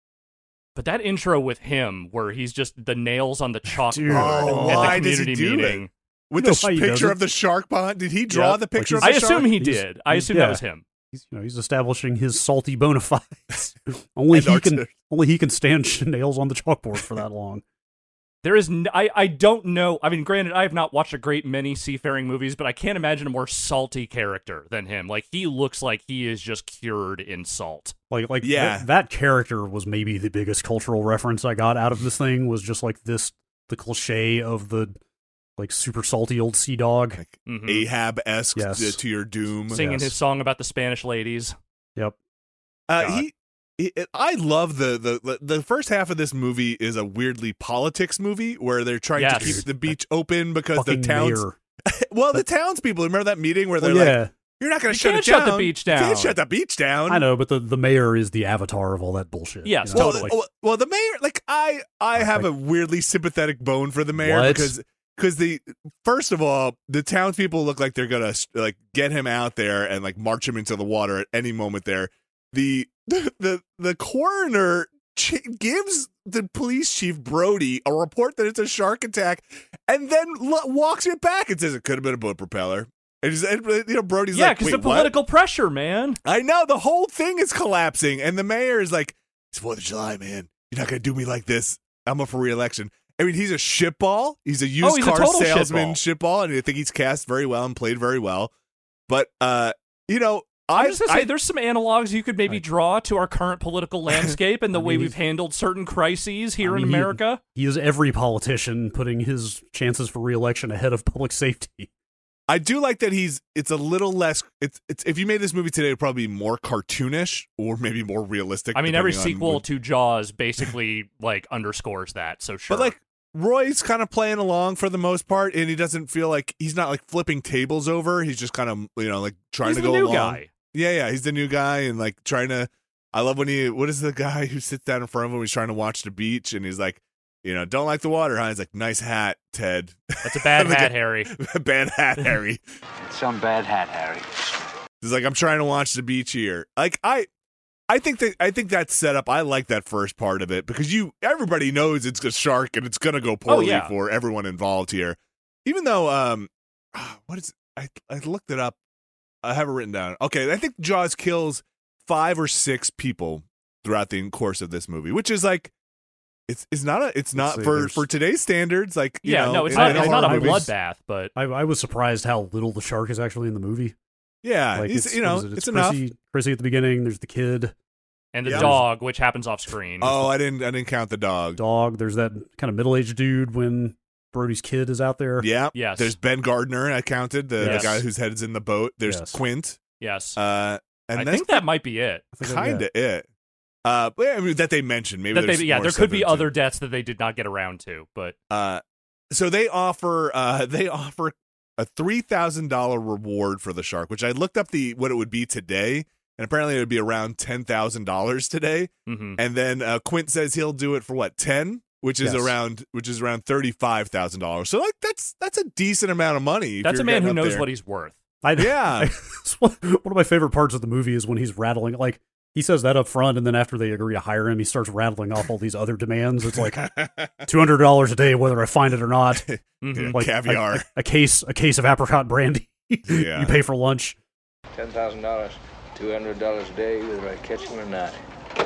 [SPEAKER 2] But that intro with him, where he's just the nails on the
[SPEAKER 4] Dude.
[SPEAKER 2] chalkboard
[SPEAKER 3] Oh,
[SPEAKER 2] at
[SPEAKER 3] why
[SPEAKER 2] the
[SPEAKER 3] does he
[SPEAKER 2] community
[SPEAKER 3] do it?
[SPEAKER 2] meeting.
[SPEAKER 3] With
[SPEAKER 4] You know
[SPEAKER 3] the
[SPEAKER 4] why he
[SPEAKER 3] picture
[SPEAKER 4] does
[SPEAKER 3] of the shark behind. Did he draw
[SPEAKER 2] Yeah.
[SPEAKER 3] the picture
[SPEAKER 4] Like
[SPEAKER 3] of
[SPEAKER 2] I
[SPEAKER 3] the
[SPEAKER 2] assume
[SPEAKER 3] shark?
[SPEAKER 2] he
[SPEAKER 4] He's-
[SPEAKER 2] did. I
[SPEAKER 4] he's-
[SPEAKER 2] assume
[SPEAKER 4] yeah.
[SPEAKER 2] that was him.
[SPEAKER 4] He's you know he's establishing his salty bona fides. only
[SPEAKER 3] And
[SPEAKER 4] he
[SPEAKER 3] Archer.
[SPEAKER 4] can only he can stand nails on the chalkboard for that long.
[SPEAKER 2] There is, n- I, I don't know. I mean, granted, I have not watched a great many seafaring movies, but I can't imagine a more salty character than him. Like, he looks like he is just cured in salt.
[SPEAKER 4] Like like
[SPEAKER 3] Yeah.
[SPEAKER 4] that, that character was maybe the biggest cultural reference I got out of this thing was just like this the cliche of the like super salty old sea dog.
[SPEAKER 3] Like
[SPEAKER 2] Mhm.
[SPEAKER 3] Ahab-esque
[SPEAKER 4] Yes.
[SPEAKER 3] to, to your doom.
[SPEAKER 2] Singing
[SPEAKER 4] yes.
[SPEAKER 2] his song about the Spanish ladies.
[SPEAKER 4] Yep.
[SPEAKER 3] Uh,
[SPEAKER 2] God.
[SPEAKER 3] he, he, I love the, the the the first half of this movie is a weirdly politics movie where they're trying
[SPEAKER 2] Yes.
[SPEAKER 3] to keep the beach open because the
[SPEAKER 4] Fucking
[SPEAKER 3] towns.
[SPEAKER 4] mayor.
[SPEAKER 3] Well, the townspeople. Remember that meeting where they're
[SPEAKER 4] Well, yeah,
[SPEAKER 3] like, "You're not going to
[SPEAKER 2] You
[SPEAKER 3] shut
[SPEAKER 2] can't
[SPEAKER 3] it down.
[SPEAKER 2] shut the beach
[SPEAKER 3] You
[SPEAKER 2] down."
[SPEAKER 3] can't shut the beach down."
[SPEAKER 4] I know, but the, the mayor is the avatar of all that bullshit.
[SPEAKER 2] Yes,
[SPEAKER 4] you know?
[SPEAKER 3] Well,
[SPEAKER 2] Totally.
[SPEAKER 3] well, well, the mayor, like I, I
[SPEAKER 4] Uh,
[SPEAKER 3] have
[SPEAKER 4] like-
[SPEAKER 3] a weirdly sympathetic bone for the mayor
[SPEAKER 4] What?
[SPEAKER 3] because because the first of all, the townspeople look like they're gonna like get him out there and like march him into the water at any moment. There, the the the, the coroner ch- gives the police chief Brody a report that it's a shark attack, and then lo- walks it back and says it could have been a boat propeller. And, he's, and you know, Brody's
[SPEAKER 2] yeah,
[SPEAKER 3] like,
[SPEAKER 2] because
[SPEAKER 3] "Wait,
[SPEAKER 2] the
[SPEAKER 3] what?"
[SPEAKER 2] political pressure, man.
[SPEAKER 3] I know the whole thing is collapsing, and the mayor is like, "It's Fourth of July, man. You're not gonna do me like this. I'm up for re-election." I mean, he's a shitball. He's a used
[SPEAKER 2] Oh, he's a
[SPEAKER 3] car
[SPEAKER 2] total
[SPEAKER 3] salesman
[SPEAKER 2] shitball.
[SPEAKER 3] shitball, and I think he's cast very well and played very well. But uh, you know,
[SPEAKER 2] I'm
[SPEAKER 3] I,
[SPEAKER 2] just gonna say,
[SPEAKER 3] I
[SPEAKER 2] there's some analogs you could maybe
[SPEAKER 4] I-
[SPEAKER 2] draw to our current political landscape and the
[SPEAKER 4] I
[SPEAKER 2] way
[SPEAKER 4] mean,
[SPEAKER 2] we've
[SPEAKER 4] he's-
[SPEAKER 2] handled certain crises here
[SPEAKER 4] I
[SPEAKER 2] in
[SPEAKER 4] mean, he-
[SPEAKER 2] America.
[SPEAKER 4] He is every politician putting his chances for reelection ahead of public safety.
[SPEAKER 3] I do like that he's. It's a little less. It's it's. If you made this movie today, it'd probably be more cartoonish or maybe more realistic.
[SPEAKER 2] I mean, every
[SPEAKER 3] depending on
[SPEAKER 2] sequel
[SPEAKER 3] what-
[SPEAKER 2] to Jaws basically like underscores that. So sure,
[SPEAKER 3] But like Roy's kind of playing along for the most part, and he doesn't feel like he's not like flipping tables over. He's just kind of you know like trying
[SPEAKER 2] he's
[SPEAKER 3] to
[SPEAKER 2] the
[SPEAKER 3] go
[SPEAKER 2] new
[SPEAKER 3] along.
[SPEAKER 2] guy.
[SPEAKER 3] Yeah, yeah, he's the new guy and like trying to. I love when he. What is the guy who sits down in front of him? He's trying to watch the beach, and he's like, you know, don't like the water, huh? He's like, nice hat, Ted.
[SPEAKER 2] That's a bad
[SPEAKER 3] Like
[SPEAKER 2] hat,
[SPEAKER 3] a-
[SPEAKER 2] Harry.
[SPEAKER 3] Bad hat, Harry.
[SPEAKER 5] Some bad hat, Harry.
[SPEAKER 3] He's like, I'm trying to watch the beach here. Like I, I think that I think that setup. I like that first part of it because you everybody knows it's a shark and it's gonna go poorly
[SPEAKER 2] yeah.
[SPEAKER 3] for everyone involved here. Even though, um, what is I? I looked it up. I have it written down. Okay, I think Jaws kills five or six people throughout the course of this movie, which is like, it's it's not a it's not
[SPEAKER 4] see,
[SPEAKER 3] for
[SPEAKER 4] there's-
[SPEAKER 3] for today's standards. Like, you
[SPEAKER 2] Yeah,
[SPEAKER 3] know,
[SPEAKER 2] no, it's
[SPEAKER 3] in-
[SPEAKER 2] not.
[SPEAKER 3] in
[SPEAKER 2] It's
[SPEAKER 3] horror
[SPEAKER 2] not a
[SPEAKER 3] movies.
[SPEAKER 2] bloodbath, but
[SPEAKER 4] I, I was surprised how little the shark is actually in the movie.
[SPEAKER 3] Yeah,
[SPEAKER 4] Like
[SPEAKER 3] he's,
[SPEAKER 4] it's,
[SPEAKER 3] you
[SPEAKER 4] what
[SPEAKER 3] know,
[SPEAKER 4] is it?
[SPEAKER 3] it's, enough.
[SPEAKER 4] Chrissy, Chrissy at the beginning. There's the kid,
[SPEAKER 2] and the
[SPEAKER 3] Yeah.
[SPEAKER 2] dog, which happens off screen.
[SPEAKER 3] Oh, I didn't I didn't count the dog.
[SPEAKER 4] dog. There's that kind of middle aged dude when Brody's kid is out there.
[SPEAKER 3] Yeah,
[SPEAKER 2] Yes.
[SPEAKER 3] There's Ben Gardner. I counted the,
[SPEAKER 2] Yes.
[SPEAKER 3] the guy whose head's in the boat. There's
[SPEAKER 4] Yes.
[SPEAKER 3] Quint.
[SPEAKER 2] Yes,
[SPEAKER 3] Uh, and
[SPEAKER 2] I
[SPEAKER 3] that's
[SPEAKER 2] think that might be it.
[SPEAKER 4] I think that-
[SPEAKER 3] kind of it. Uh, but, yeah, I mean, that they mentioned. Maybe
[SPEAKER 2] That
[SPEAKER 3] there's
[SPEAKER 2] they, yeah,
[SPEAKER 3] more
[SPEAKER 2] there
[SPEAKER 3] stuff
[SPEAKER 2] could be
[SPEAKER 3] in it,
[SPEAKER 2] other
[SPEAKER 3] too.
[SPEAKER 2] deaths that they did not get around to, but
[SPEAKER 3] Uh, so they offer uh they offer a three thousand dollar reward for the shark, which I looked up the what it would be today, and apparently it would be around ten thousand dollars today.
[SPEAKER 2] mhm.
[SPEAKER 3] And then uh, Quint says he'll do it for what ten, which is
[SPEAKER 4] Yes.
[SPEAKER 3] around which is around thirty five thousand dollars. So like that's that's a decent amount of money. if
[SPEAKER 2] that's a
[SPEAKER 3] you're
[SPEAKER 2] man
[SPEAKER 3] getting
[SPEAKER 2] who
[SPEAKER 3] up
[SPEAKER 2] knows
[SPEAKER 3] there.
[SPEAKER 2] what he's worth.
[SPEAKER 4] I,
[SPEAKER 3] Yeah.
[SPEAKER 4] it's one one of my favorite parts of the movie is when he's rattling. Like he says that up front, and then after they agree to hire him, he starts rattling off all these other demands. It's like two hundred dollars a day, whether I find it or not.
[SPEAKER 2] Mhm.
[SPEAKER 4] Like
[SPEAKER 3] Caviar.
[SPEAKER 4] a, a, a case, a case of apricot brandy.
[SPEAKER 3] Yeah.
[SPEAKER 4] You pay for lunch.
[SPEAKER 1] Ten thousand dollars, two hundred dollars a day, whether I catch him or not.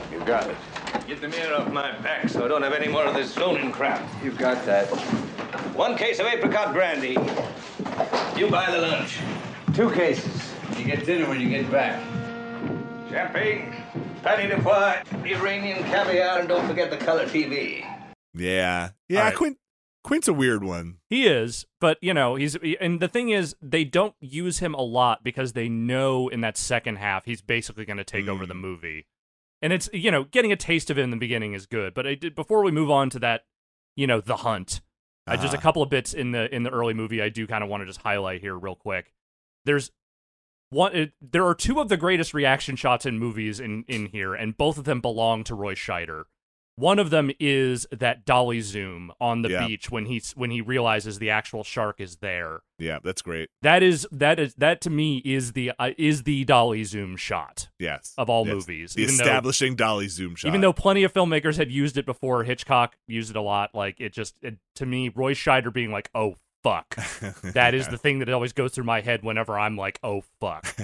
[SPEAKER 1] You got it. Get the mirror off my back so I don't have any more of this zoning crap.
[SPEAKER 5] You got that.
[SPEAKER 1] One case of apricot brandy. You buy the lunch.
[SPEAKER 5] Two cases. You get dinner when you get back.
[SPEAKER 1] Champagne, patty de foie, Iranian caviar, and don't forget the color T V.
[SPEAKER 3] Yeah. Yeah,
[SPEAKER 2] All right.
[SPEAKER 3] Quint Quint's a weird one.
[SPEAKER 2] He is, but you know, he's and the thing is they don't use him a lot because they know in that second half he's basically going to take mm. over the movie. And it's, you know, getting a taste of it in the beginning is good, but I did, before we move on to that, you know, The Hunt, uh-huh. I just a couple of bits in the in the early movie I do kind of want to just highlight here real quick. There's one it, there are two of the greatest reaction shots in movies in in here, and both of them belong to Roy Scheider. One of them is that dolly zoom on the
[SPEAKER 3] yeah.
[SPEAKER 2] beach when he's when he realizes the actual shark is there.
[SPEAKER 3] Yeah, that's great.
[SPEAKER 2] That is that is that to me is the uh, is the dolly zoom shot.
[SPEAKER 3] Yes,
[SPEAKER 2] of all
[SPEAKER 3] yes.
[SPEAKER 2] movies.
[SPEAKER 3] The
[SPEAKER 2] even
[SPEAKER 3] establishing
[SPEAKER 2] though,
[SPEAKER 3] dolly zoom shot.
[SPEAKER 2] Even though plenty of filmmakers had used it before, Hitchcock used it a lot. Like it just it, to me, Roy Scheider being like, "Oh fuck," that is the thing that always goes through my head whenever I'm like, "Oh fuck."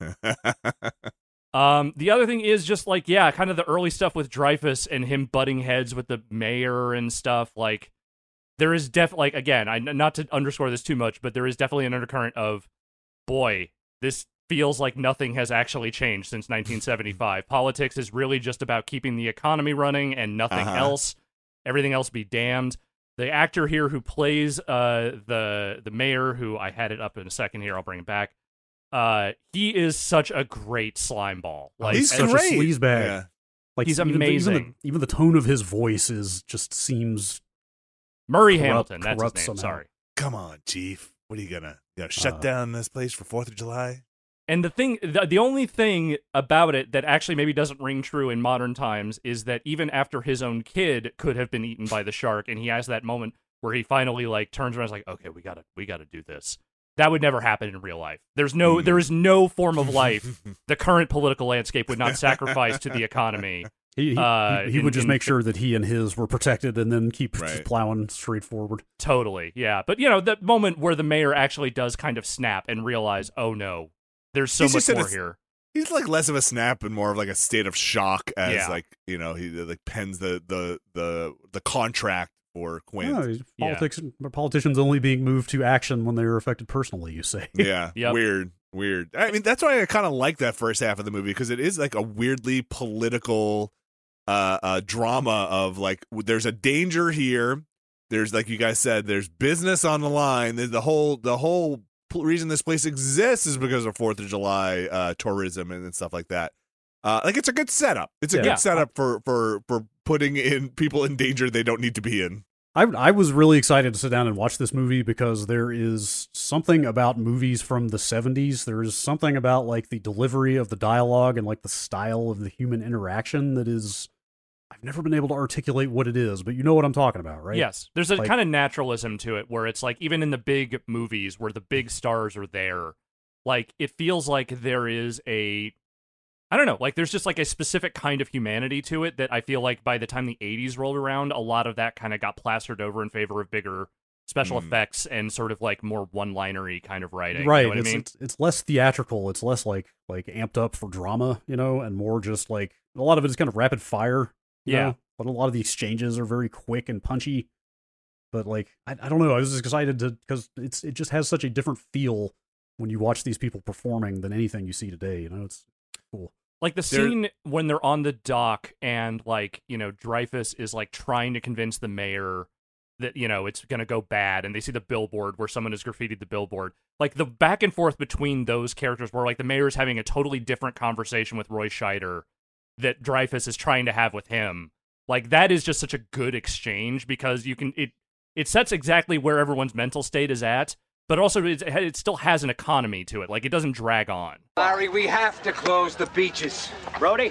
[SPEAKER 2] Um, the other thing is just like, yeah, kind of the early stuff with Dreyfuss and him butting heads with the mayor and stuff. Like, there is definitely, like, again, I not to underscore this too much, but there is definitely an undercurrent of, boy, this feels like nothing has actually changed since nineteen seventy-five. Politics is really just about keeping the economy running and nothing
[SPEAKER 3] uh-huh.
[SPEAKER 2] else. Everything else be damned. The actor here who plays uh the the mayor, who I had it up in a second here, I'll bring it back. Uh, he is such a great slime ball. Like,
[SPEAKER 4] he's
[SPEAKER 2] and-
[SPEAKER 4] such a sleazebag.
[SPEAKER 3] Yeah.
[SPEAKER 4] Like
[SPEAKER 2] He's
[SPEAKER 4] even the-
[SPEAKER 2] amazing.
[SPEAKER 4] Even the, even the tone of his voice is just seems
[SPEAKER 2] Murray
[SPEAKER 4] corrupt-
[SPEAKER 2] Hamilton, that's his
[SPEAKER 4] corrupt
[SPEAKER 2] name.
[SPEAKER 4] somehow.
[SPEAKER 2] Sorry.
[SPEAKER 3] Come on, Chief. What are you gonna, you know, shut
[SPEAKER 4] Uh,
[SPEAKER 3] down this place for Fourth of July?
[SPEAKER 2] And the thing, the, the only thing about it that actually maybe doesn't ring true in modern times is that even after his own kid could have been eaten by the shark, and he has that moment where he finally like turns around and is like, okay, we gotta, we gotta do this. That would never happen in real life. There's no, there is no form of life the current political landscape would not sacrifice to the economy.
[SPEAKER 4] he he,
[SPEAKER 2] Uh,
[SPEAKER 4] he, he
[SPEAKER 2] in-
[SPEAKER 4] would just
[SPEAKER 2] in-
[SPEAKER 4] make sure that he and his were protected and then keep
[SPEAKER 3] Right.
[SPEAKER 4] just plowing straight forward.
[SPEAKER 2] Totally, yeah. But you know, that moment where the mayor actually does kind of snap and realize, oh no, there's so
[SPEAKER 3] He's
[SPEAKER 2] much
[SPEAKER 3] just in
[SPEAKER 2] more
[SPEAKER 3] a-
[SPEAKER 2] here.
[SPEAKER 3] He's like less of a snap and more of like a state of shock as
[SPEAKER 2] Yeah.
[SPEAKER 3] like, you know, he like pens the the the the contract for Quint.
[SPEAKER 4] No, he's-
[SPEAKER 2] Yeah.
[SPEAKER 4] politics, politicians only being moved to action when they are affected personally, you say.
[SPEAKER 3] Yeah,
[SPEAKER 2] Yep.
[SPEAKER 3] weird, weird. I mean, that's why I kind of like that first half of the movie because it is like a weirdly political uh, uh, drama of like, there's a danger here. There's like you guys said, there's business on the line. The, the whole the whole pl- reason this place exists is because of Fourth of July uh, tourism and, and stuff like that. Uh, like it's a good setup. It's a
[SPEAKER 4] Yeah.
[SPEAKER 3] good
[SPEAKER 2] Yeah.
[SPEAKER 3] setup for for for putting in people in danger they don't need to be in.
[SPEAKER 4] I, I was really excited to sit down and watch this movie because there is something about movies from the seventies. There is something about like the delivery of the dialogue and like the style of the human interaction that is, I've never been able to articulate what it is, but you know what I'm talking about, right?
[SPEAKER 2] Yes, there's a
[SPEAKER 4] Like-
[SPEAKER 2] kind of naturalism to it where it's like even in the big movies where the big stars are there, like it feels like there is a, I don't know, like there's just like a specific kind of humanity to it that I feel like by the time the eighties rolled around, a lot of that kind of got plastered over in favor of bigger special
[SPEAKER 3] Mm.
[SPEAKER 2] effects and sort of like more one-linery kind of writing.
[SPEAKER 4] Right.
[SPEAKER 2] You know what
[SPEAKER 4] it's,
[SPEAKER 2] I mean?
[SPEAKER 4] it's it's less theatrical. It's less like like amped up for drama, you know, and more just like a lot of it is kind of rapid fire. you
[SPEAKER 2] Yeah.
[SPEAKER 4] know? But a lot of the exchanges are very quick and punchy. But like I, I don't know, I was just excited to because it's it just has such a different feel when you watch these people performing than anything you see today. You know, it's cool.
[SPEAKER 2] Like the
[SPEAKER 3] They're-
[SPEAKER 2] scene when they're on the dock and like, you know, Dreyfuss is like trying to convince the mayor that, you know, it's going to go bad and they see the billboard where someone has graffitied the billboard. Like the back and forth between those characters where like the mayor is having a totally different conversation with Roy Scheider that Dreyfuss is trying to have with him. Like that is just such a good exchange because you can, it, it sets exactly where everyone's mental state is at, but also it, it still has an economy to it. Like it doesn't drag on.
[SPEAKER 6] Larry, we have to close the beaches.
[SPEAKER 7] Brody,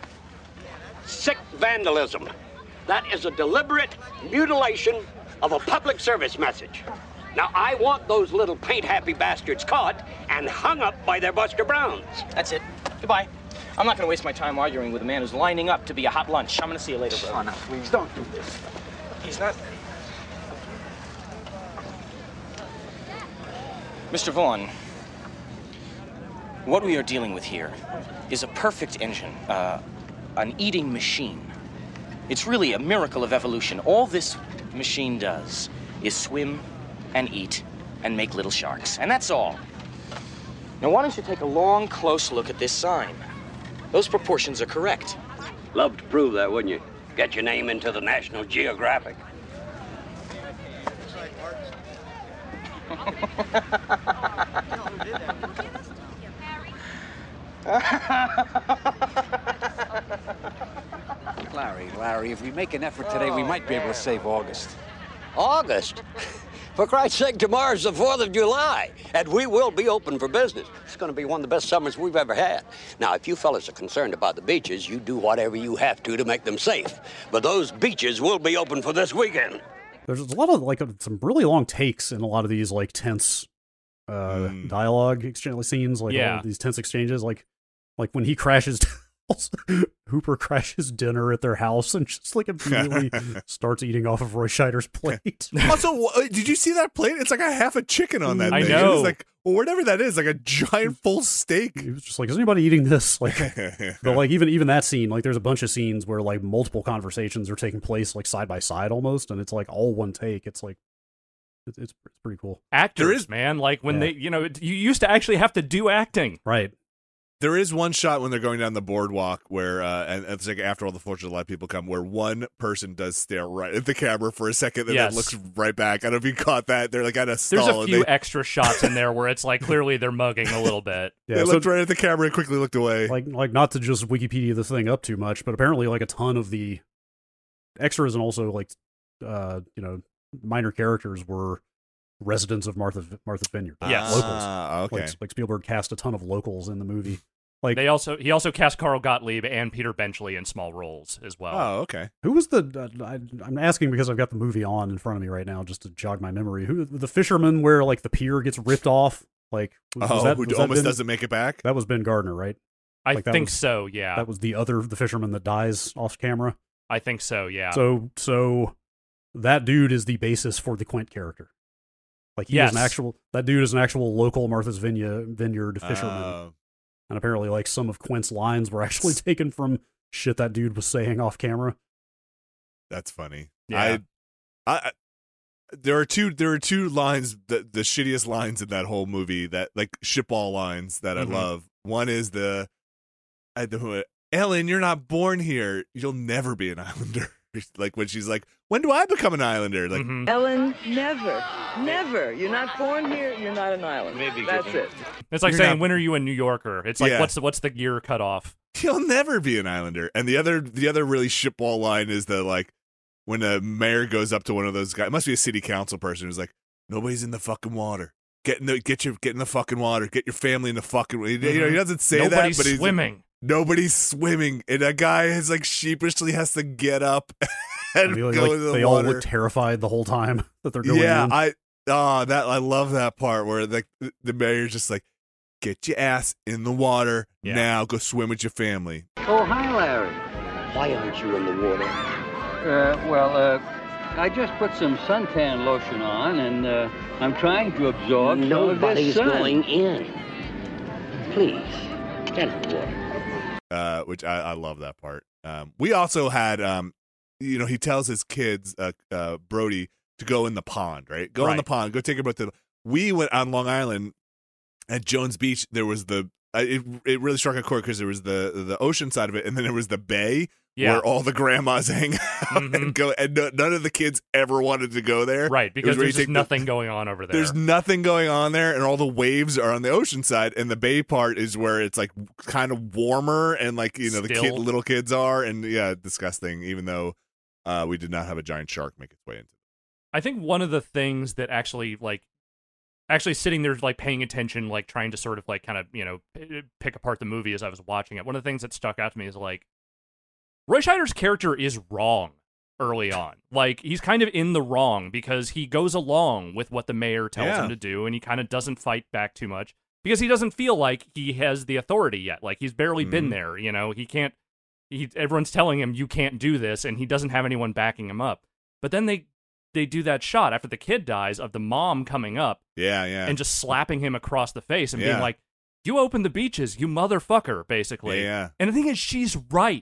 [SPEAKER 7] sick vandalism. That is a deliberate mutilation of a public service message. Now, I want those little paint-happy bastards caught and hung up by their Buster Browns.
[SPEAKER 8] That's it. Goodbye. I'm not going to waste my time arguing with a man who's lining up to be a hot lunch. I'm going to see you later, bro.
[SPEAKER 6] Oh, now, please don't do this.
[SPEAKER 8] He's not. Mister Vaughn, what we are dealing with here is a perfect engine, uh, an eating machine. It's really a miracle of evolution. All this machine does is swim and eat and make little sharks. And that's all. Now, why don't you take a long, close look at this sign? Those proportions are correct.
[SPEAKER 7] Love to prove that, wouldn't you? Get your name into the National Geographic.
[SPEAKER 6] Larry, Larry, if we make an effort today, we might be able to save August.
[SPEAKER 7] August? For Christ's sake, tomorrow's the fourth of July, and we will be open for business. It's going to be one of the best summers we've ever had. Now, if you fellas are concerned about the beaches, you do whatever you have to to make them safe. But those beaches will be open for this weekend.
[SPEAKER 4] There's a lot of, like, some really long takes in a lot of these, like, tense uh, mm. dialogue exchange scenes, like,
[SPEAKER 2] yeah.
[SPEAKER 4] all of these tense exchanges, like, like when he crashes Hooper crashes dinner at their house and just like immediately starts eating off of Roy Scheider's plate.
[SPEAKER 3] Also, did you see that plate? It's like a half a chicken on that
[SPEAKER 2] I
[SPEAKER 3] thing.
[SPEAKER 2] know.
[SPEAKER 3] It's like, well, whatever that is, like a giant full steak.
[SPEAKER 4] He was just like, is anybody eating this? Like, but like even even that scene, like there's a bunch of scenes where like multiple conversations are taking place like side by side almost, and it's like all one take. It's like it's it's, it's pretty cool.
[SPEAKER 2] Actors,
[SPEAKER 3] There is-
[SPEAKER 2] man, like when
[SPEAKER 4] Yeah.
[SPEAKER 2] they, you know, you used to actually have to do acting.
[SPEAKER 4] Right.
[SPEAKER 3] There is one shot when they're going down the boardwalk where, uh, and it's like after all the Fourth of July people come, where one person does stare right at the camera for a second and
[SPEAKER 2] Yes.
[SPEAKER 3] then looks right back. I don't know if you caught that. They're like at a stall.
[SPEAKER 2] There's a
[SPEAKER 3] and
[SPEAKER 2] few
[SPEAKER 3] they,
[SPEAKER 2] extra shots in there where it's like clearly they're mugging a little bit.
[SPEAKER 4] Yeah.
[SPEAKER 3] they
[SPEAKER 4] so,
[SPEAKER 3] looked right at the camera and quickly looked away.
[SPEAKER 4] like like not to just Wikipedia this thing up too much, but apparently like a ton of the extras and also like uh you know minor characters were residents of Martha Martha's Vineyard.
[SPEAKER 2] Yes.
[SPEAKER 4] Locals.
[SPEAKER 3] Ah, okay.
[SPEAKER 4] Like, like Spielberg cast a ton of locals in the movie. Like
[SPEAKER 2] They also he also cast Carl Gottlieb and Peter Benchley in small roles as well.
[SPEAKER 3] Oh, okay.
[SPEAKER 4] who was the? Uh, I, I'm asking because I've got the movie on in front of me right now, just to jog my memory. Who the fisherman where like the pier gets ripped off? Like was,
[SPEAKER 3] Oh,
[SPEAKER 4] was that,
[SPEAKER 3] who
[SPEAKER 4] was that
[SPEAKER 3] almost
[SPEAKER 4] Ben-
[SPEAKER 3] doesn't make it back?
[SPEAKER 4] That was Ben Gardner, right?
[SPEAKER 2] I
[SPEAKER 4] like that
[SPEAKER 2] think
[SPEAKER 4] was-
[SPEAKER 2] so. Yeah,
[SPEAKER 4] That was the other the fisherman that dies off camera.
[SPEAKER 2] I think so. Yeah.
[SPEAKER 4] So so that dude is the basis for the Quint character. Like he
[SPEAKER 2] Yes.
[SPEAKER 4] is an actual that dude is an actual local Martha's Vineyard vineyard fisherman.
[SPEAKER 3] Uh,
[SPEAKER 4] And apparently like some of Quint's lines were actually taken from shit that dude was saying off camera.
[SPEAKER 3] that's funny.
[SPEAKER 2] Yeah.
[SPEAKER 3] I, I, there are two. There are two lines, the the shittiest lines in that whole movie, that like shitball lines that
[SPEAKER 2] Mhm.
[SPEAKER 3] I love. One is the, I the Ellen, you're not born here. You'll never be an Islander. Like when she's like, when do I become an Islander? Like,
[SPEAKER 2] Mhm.
[SPEAKER 9] Ellen, never, never. You're not born here. You're not an island.
[SPEAKER 5] Maybe
[SPEAKER 9] That's
[SPEAKER 5] given-
[SPEAKER 9] it.
[SPEAKER 2] It's like
[SPEAKER 3] You're
[SPEAKER 2] saying,
[SPEAKER 3] not-
[SPEAKER 2] "When are you a New Yorker?" It's like,
[SPEAKER 3] Yeah.
[SPEAKER 2] "What's the, what's the year cut off?"
[SPEAKER 3] you'll never be an Islander. And the other, the other really shitball line is the like, when the mayor goes up to one of those guys, it must be a city council person who's like, nobody's in the fucking water. Get in the get your get in the fucking water. Get your family in the fucking. You know, he doesn't say
[SPEAKER 2] Nobody's
[SPEAKER 3] that, but he's
[SPEAKER 2] swimming.
[SPEAKER 3] nobody's swimming, and a guy is like sheepishly has to get up and
[SPEAKER 4] They, like,
[SPEAKER 3] go into the
[SPEAKER 4] they all
[SPEAKER 3] water.
[SPEAKER 4] look terrified the whole time that they're going
[SPEAKER 3] yeah,
[SPEAKER 4] in.
[SPEAKER 3] I oh that I love that part where like the, the mayor's just like, get your ass in the water
[SPEAKER 2] Yeah.
[SPEAKER 3] now. Go swim with your family.
[SPEAKER 6] Oh, hi, Larry.
[SPEAKER 7] Why aren't you in the water?
[SPEAKER 6] Uh, well, uh, I just put some suntan lotion on, and uh, I'm trying to absorb some of this
[SPEAKER 7] Nobody's
[SPEAKER 6] sun.
[SPEAKER 7] going in. Please, get in the water.
[SPEAKER 3] Uh, which I, I love that part. Um, we also had, um, you know, he tells his kids, uh, uh, Brody, to go in the pond, right? Go in
[SPEAKER 2] Right.
[SPEAKER 3] the pond. Go take a boat. To the, we went on Long Island at Jones Beach. There was the, uh, it it really struck a chord because there was the the ocean side of it, and then there was the bay
[SPEAKER 2] Yeah.
[SPEAKER 3] where all the grandmas hang out
[SPEAKER 2] Mhm.
[SPEAKER 3] and go. And no, none of the kids ever wanted to go there,
[SPEAKER 2] Right,
[SPEAKER 3] It was
[SPEAKER 2] because
[SPEAKER 3] where you
[SPEAKER 2] there's just
[SPEAKER 3] take the-
[SPEAKER 2] nothing going on over there.
[SPEAKER 3] There's nothing going on there, and all the waves are on the ocean side, and the bay part is where it's like kind of warmer, and like you know the kid,
[SPEAKER 2] Still.
[SPEAKER 3] little kids are, and yeah, disgusting. Even though uh, we did not have a giant shark make its way into.
[SPEAKER 2] I think one of the things that actually like actually sitting there like paying attention, like trying to sort of like kind of, you know, p- pick apart the movie as I was watching it. One of the things that stuck out to me is like Roy Scheider's character is wrong early on. Like he's kind of in the wrong because he goes along with what the mayor tells
[SPEAKER 3] Yeah.
[SPEAKER 2] him to do, and he kind of doesn't fight back too much because he doesn't feel like he has the authority yet. Like he's barely been
[SPEAKER 3] Mhm.
[SPEAKER 2] there, you know. He can't he everyone's telling him you can't do this, and he doesn't have anyone backing him up. But then they they do that shot after the kid dies of the mom coming up
[SPEAKER 3] Yeah, yeah,
[SPEAKER 2] and just slapping him across the face and
[SPEAKER 3] Yeah.
[SPEAKER 2] being like, "You opened the beaches, you motherfucker," basically.
[SPEAKER 3] yeah, yeah.
[SPEAKER 2] And the thing is, she's right.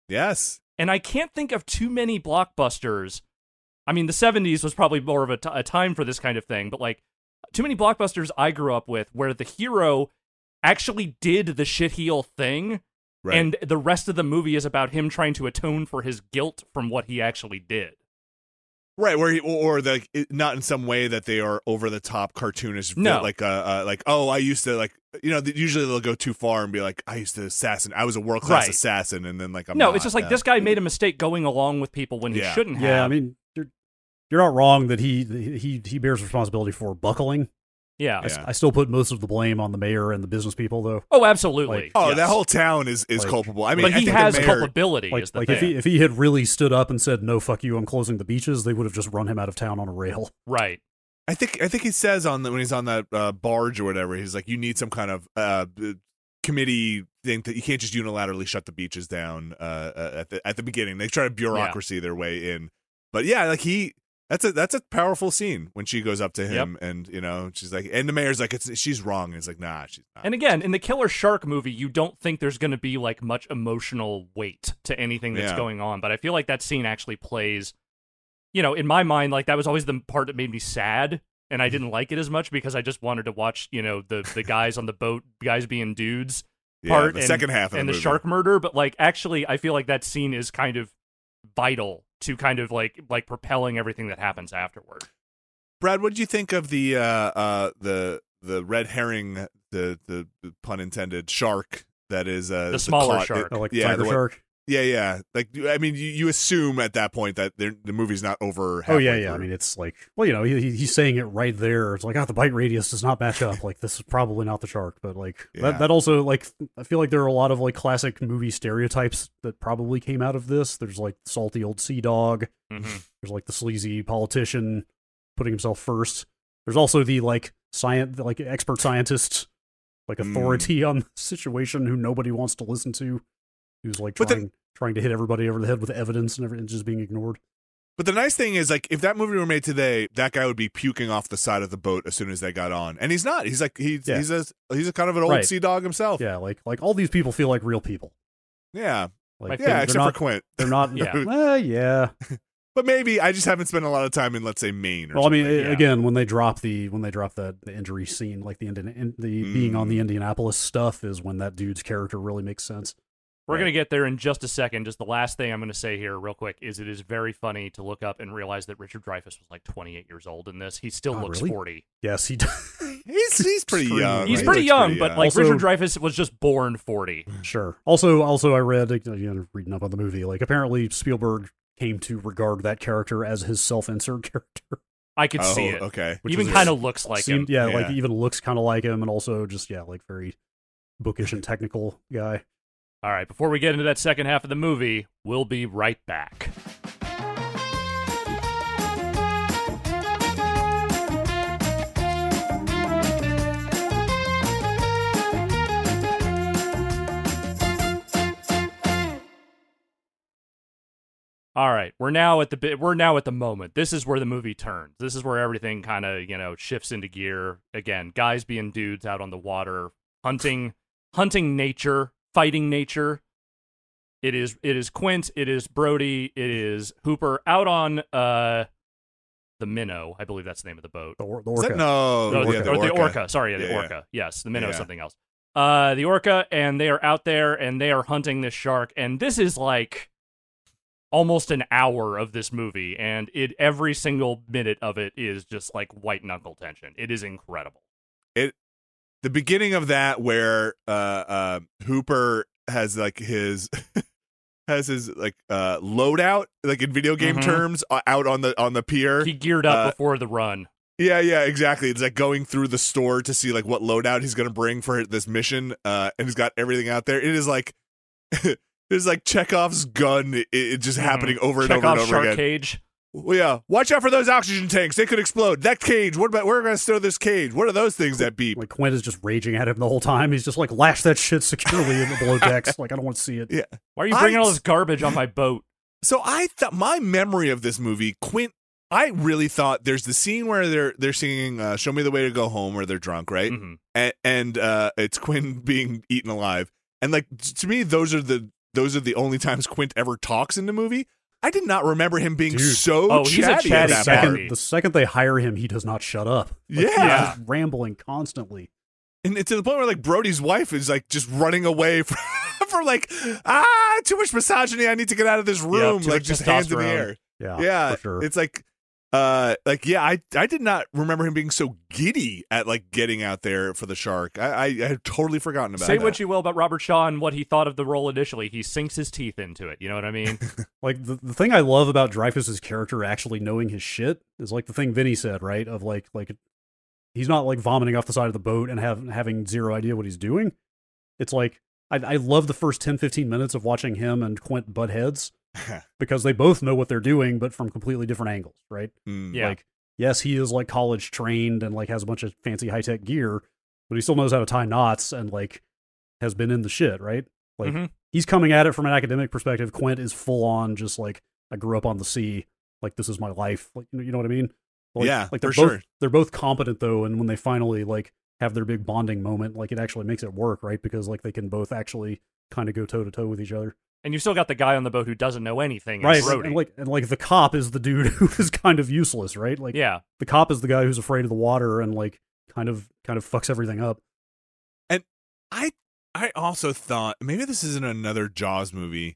[SPEAKER 3] Yes.
[SPEAKER 2] And I can't think of too many blockbusters. I mean, the seventies was probably more of a, t- a time for this kind of thing, but like too many blockbusters I grew up with where the hero actually did the shit heel thing,
[SPEAKER 3] Right.
[SPEAKER 2] and the rest of the movie is about him trying to atone for his guilt from what he actually did.
[SPEAKER 3] Right, where he, or, or the not in some way that they are over the top cartoonish.
[SPEAKER 2] No.
[SPEAKER 3] like uh, uh, like oh, I used to like you know usually they'll go too far and be like I used to assassin, I was a world class
[SPEAKER 2] Right.
[SPEAKER 3] assassin, and then like I'm
[SPEAKER 2] no,
[SPEAKER 3] not,
[SPEAKER 2] it's just like
[SPEAKER 3] uh,
[SPEAKER 2] this guy made a mistake going along with people when he
[SPEAKER 3] Yeah.
[SPEAKER 2] shouldn't have.
[SPEAKER 4] Yeah, I mean, you're you're not wrong that he he he bears responsibility for buckling.
[SPEAKER 2] yeah.
[SPEAKER 4] I, s-
[SPEAKER 3] Yeah.
[SPEAKER 4] I still put most of the blame on the mayor and the business people, though.
[SPEAKER 2] Oh, absolutely.
[SPEAKER 4] Like-
[SPEAKER 3] Oh,
[SPEAKER 2] yes.
[SPEAKER 3] that whole town is is
[SPEAKER 4] Like-
[SPEAKER 3] culpable. I mean,
[SPEAKER 2] but
[SPEAKER 3] I
[SPEAKER 2] he
[SPEAKER 3] think
[SPEAKER 2] has
[SPEAKER 3] the mayor,
[SPEAKER 2] culpability.
[SPEAKER 4] Like,
[SPEAKER 2] is the
[SPEAKER 4] like
[SPEAKER 2] thing.
[SPEAKER 4] if he if he had really stood up and said no, fuck you, I'm closing the beaches, they would have just run him out of town on a rail.
[SPEAKER 2] right.
[SPEAKER 3] I think I think he says on the, when he's on that uh, barge or whatever, he's like, you need some kind of uh, committee thing that you can't just unilaterally shut the beaches down uh, uh, at the at the beginning. They try to bureaucracy their way in, but yeah, like he that's a that's a powerful scene when she goes up to him and you know she's like, and the mayor's like, it's she's wrong, and he's like, nah, she's not.
[SPEAKER 2] And again, in the Killer Shark movie, you don't think there's going to be like much emotional weight to anything that's
[SPEAKER 3] Yeah.
[SPEAKER 2] going on, but I feel like that scene actually plays, you know, in my mind, like that was always the part that made me sad, and I didn't like it as much because I just wanted to watch, you know, the the guys on the boat, guys being dudes
[SPEAKER 3] Yeah,
[SPEAKER 2] part,
[SPEAKER 3] the
[SPEAKER 2] and,
[SPEAKER 3] second half of
[SPEAKER 2] and
[SPEAKER 3] the
[SPEAKER 2] the
[SPEAKER 3] movie.
[SPEAKER 2] shark murder, but like actually, I feel like that scene is kind of vital to kind of like like propelling everything that happens afterward.
[SPEAKER 3] Brad, what did you think of the uh, uh, the the red herring, the, the the pun intended shark that is uh,
[SPEAKER 2] The smaller
[SPEAKER 3] caught-
[SPEAKER 2] shark.
[SPEAKER 3] it-
[SPEAKER 4] Like
[SPEAKER 3] yeah,
[SPEAKER 4] Tiger
[SPEAKER 3] the one-
[SPEAKER 4] Shark.
[SPEAKER 3] Yeah, yeah. Like, I mean, you, you assume at that point that they're- the movie's not over.
[SPEAKER 4] Oh yeah,
[SPEAKER 3] halfway
[SPEAKER 4] yeah. I
[SPEAKER 3] through.
[SPEAKER 4] mean, it's like, well, you know, he, he- he's saying it right there. It's like, oh, the bite radius does not match up. Like, this is probably not the shark, but like
[SPEAKER 3] Yeah.
[SPEAKER 4] that. That also, like, I feel like there are a lot of like classic movie stereotypes that probably came out of this. There's like salty old sea dog.
[SPEAKER 2] Mm-hmm.
[SPEAKER 4] There's like the sleazy politician putting himself first. There's also the like science, like expert scientist, like
[SPEAKER 3] Mm.
[SPEAKER 4] authority on the situation who nobody wants to listen to, who's like
[SPEAKER 3] But the-
[SPEAKER 4] trying trying to hit everybody over the head with evidence and everything just being ignored.
[SPEAKER 3] But the nice thing is, like, if that movie were made today, that guy would be puking off the side of the boat as soon as they got on, and he's not. He's like he's
[SPEAKER 4] Yeah.
[SPEAKER 3] he's a he's a kind of an old
[SPEAKER 4] Right.
[SPEAKER 3] sea dog himself.
[SPEAKER 4] Yeah, like like all these people feel like real people.
[SPEAKER 3] yeah,
[SPEAKER 4] Like
[SPEAKER 2] My
[SPEAKER 3] yeah.
[SPEAKER 4] they're
[SPEAKER 3] Except
[SPEAKER 4] not,
[SPEAKER 3] for Quint.
[SPEAKER 4] they're not.
[SPEAKER 2] Yeah.
[SPEAKER 4] Well, yeah.
[SPEAKER 3] But maybe I just haven't spent a lot of time in, let's say, Maine. Or
[SPEAKER 4] Well, I mean,
[SPEAKER 3] something.
[SPEAKER 2] yeah.
[SPEAKER 4] again, when they drop the when they drop that the injury scene, like the Indian, in, the being on
[SPEAKER 3] Mm.
[SPEAKER 4] the Indianapolis stuff, is when that dude's character really makes sense.
[SPEAKER 2] We're
[SPEAKER 3] Right.
[SPEAKER 2] going to get there in just a second. Just the last thing I'm going to say here, real quick, is it is very funny to look up and realize that Richard Dreyfuss was like twenty-eight years old in this. He still
[SPEAKER 4] Oh,
[SPEAKER 2] looks
[SPEAKER 4] really?
[SPEAKER 2] forty.
[SPEAKER 4] Yes, he.
[SPEAKER 3] he's he's pretty
[SPEAKER 4] Extremely
[SPEAKER 3] young.
[SPEAKER 2] He's
[SPEAKER 3] He
[SPEAKER 2] pretty
[SPEAKER 3] looks
[SPEAKER 2] young, but
[SPEAKER 3] young.
[SPEAKER 2] like
[SPEAKER 4] Also-
[SPEAKER 2] Richard Dreyfuss was just born forty.
[SPEAKER 4] Sure. Also, also, I read, you know, reading up on the movie, like apparently Spielberg came to regard that character as his self-insert character.
[SPEAKER 2] I could
[SPEAKER 3] oh,
[SPEAKER 2] see it.
[SPEAKER 3] okay.
[SPEAKER 4] Which
[SPEAKER 2] Even
[SPEAKER 4] was-
[SPEAKER 2] kind of looks like him.
[SPEAKER 4] Seemed- yeah, like
[SPEAKER 3] Yeah.
[SPEAKER 4] even looks kind of like him, and also just yeah, like very bookish and technical guy.
[SPEAKER 2] All right, before we get into that second half of the movie, we'll be right back. All right, we're now at the bit. We're now at the moment. This is where the movie turns. This is where everything kind of you know shifts into gear again. Guys being dudes out on the water, hunting, hunting nature, fighting nature. It is it is Quint. It is Brody. It is Hooper out on uh the Minnow. I believe that's the name of the boat.
[SPEAKER 4] The, or- the
[SPEAKER 3] Is
[SPEAKER 4] orca.
[SPEAKER 3] that, no,
[SPEAKER 2] No,
[SPEAKER 3] yeah,
[SPEAKER 2] the, or the orca. Sorry, yeah, the
[SPEAKER 3] Yeah, yeah.
[SPEAKER 2] orca. Yes, the Minnow is
[SPEAKER 3] Yeah.
[SPEAKER 2] something else. Uh, the orca, and they are out there and they are hunting this shark. And this is like almost an hour of this movie, and it every single minute of it is just like white knuckle tension. It is incredible.
[SPEAKER 3] It the beginning of that where uh uh Hooper has like his has his like uh loadout like in video game
[SPEAKER 2] Mhm.
[SPEAKER 3] terms uh, out on the on the pier.
[SPEAKER 2] He geared up
[SPEAKER 3] Uh,
[SPEAKER 2] before the run.
[SPEAKER 3] Yeah, yeah, exactly. It's like going through the store to see like what loadout he's gonna bring for this mission, uh, and he's got everything out there. It is like it's like Chekhov's gun. It, it just happening over and
[SPEAKER 2] Check
[SPEAKER 3] over and
[SPEAKER 2] off
[SPEAKER 3] over
[SPEAKER 2] shark
[SPEAKER 3] again.
[SPEAKER 2] cage.
[SPEAKER 3] Well, yeah, watch out for those oxygen tanks. They could explode. That cage. What about? We're gonna stow this cage. What are those things that beep?
[SPEAKER 4] Like Quint is just raging at him the whole time. He's just like, lash that shit securely in the below decks. Like I don't want to see it.
[SPEAKER 3] Yeah.
[SPEAKER 2] Why are you bringing
[SPEAKER 3] I-
[SPEAKER 2] all this garbage on my boat?
[SPEAKER 3] So I thought my memory of this movie, Quint. I really thought there's the scene where they're they're singing uh, "Show Me the Way to Go Home," where they're drunk, right?
[SPEAKER 2] Mhm.
[SPEAKER 3] And, and uh, it's Quinn being eaten alive. And like t- to me, those are the those are the only times Quint ever talks in the movie. I did not remember him being
[SPEAKER 4] Dude.
[SPEAKER 3] so
[SPEAKER 2] Oh, he's a
[SPEAKER 3] chatty.
[SPEAKER 2] chatty
[SPEAKER 3] at that
[SPEAKER 2] cat.
[SPEAKER 3] part.
[SPEAKER 4] Second, the second they hire him, he does not shut up. Like,
[SPEAKER 3] Yeah.
[SPEAKER 4] he's just rambling constantly.
[SPEAKER 3] And to the point where like Brody's wife is like just running away from, from like ah too much misogyny. I need to get out of this room.
[SPEAKER 2] too
[SPEAKER 3] like
[SPEAKER 2] much
[SPEAKER 3] just hands in the
[SPEAKER 2] testosterone.
[SPEAKER 3] air.
[SPEAKER 4] Yeah,
[SPEAKER 3] Yeah,
[SPEAKER 4] for sure.
[SPEAKER 3] it's like uh like yeah. I I did not remember him being so giddy at like getting out there for the shark. I I, I had totally forgotten about
[SPEAKER 2] Say
[SPEAKER 3] that.
[SPEAKER 2] what you will about Robert Shaw and what he thought of the role initially. He sinks his teeth into it. You know what I mean?
[SPEAKER 4] Like the, the thing I love about Dreyfuss's character actually knowing his shit is like the thing Vinny said, right? Of like like he's not like vomiting off the side of the boat and have, having zero idea what he's doing. It's like I, I love the first ten, fifteen minutes of watching him and Quint butt heads because they both know what they're doing, but from completely different angles, right?
[SPEAKER 3] Mm.
[SPEAKER 2] Yeah.
[SPEAKER 4] Like, yes, he is like college trained and like has a bunch of fancy high tech gear, but he still knows how to tie knots and like has been in the shit, right? Like
[SPEAKER 2] Mhm.
[SPEAKER 4] he's coming at it from an academic perspective. Quint is full on just like, I grew up on the sea, like this is my life. Like, you know, you know what I mean? Like,
[SPEAKER 3] Yeah,
[SPEAKER 4] like they're
[SPEAKER 3] for
[SPEAKER 4] both
[SPEAKER 3] sure.
[SPEAKER 4] they're both competent though, and when they finally like have their big bonding moment, like it actually makes it work, right? Because like they can both actually kind of go toe to toe with each other.
[SPEAKER 2] And you still got the guy on the boat who doesn't know anything.
[SPEAKER 4] Right,
[SPEAKER 2] And Brody.
[SPEAKER 4] and like and like the cop is the dude who is kind of useless, right? Like
[SPEAKER 2] yeah.
[SPEAKER 4] the cop is the guy who's afraid of the water and like kind of kind of fucks everything up.
[SPEAKER 3] I I also thought maybe this isn't another Jaws movie.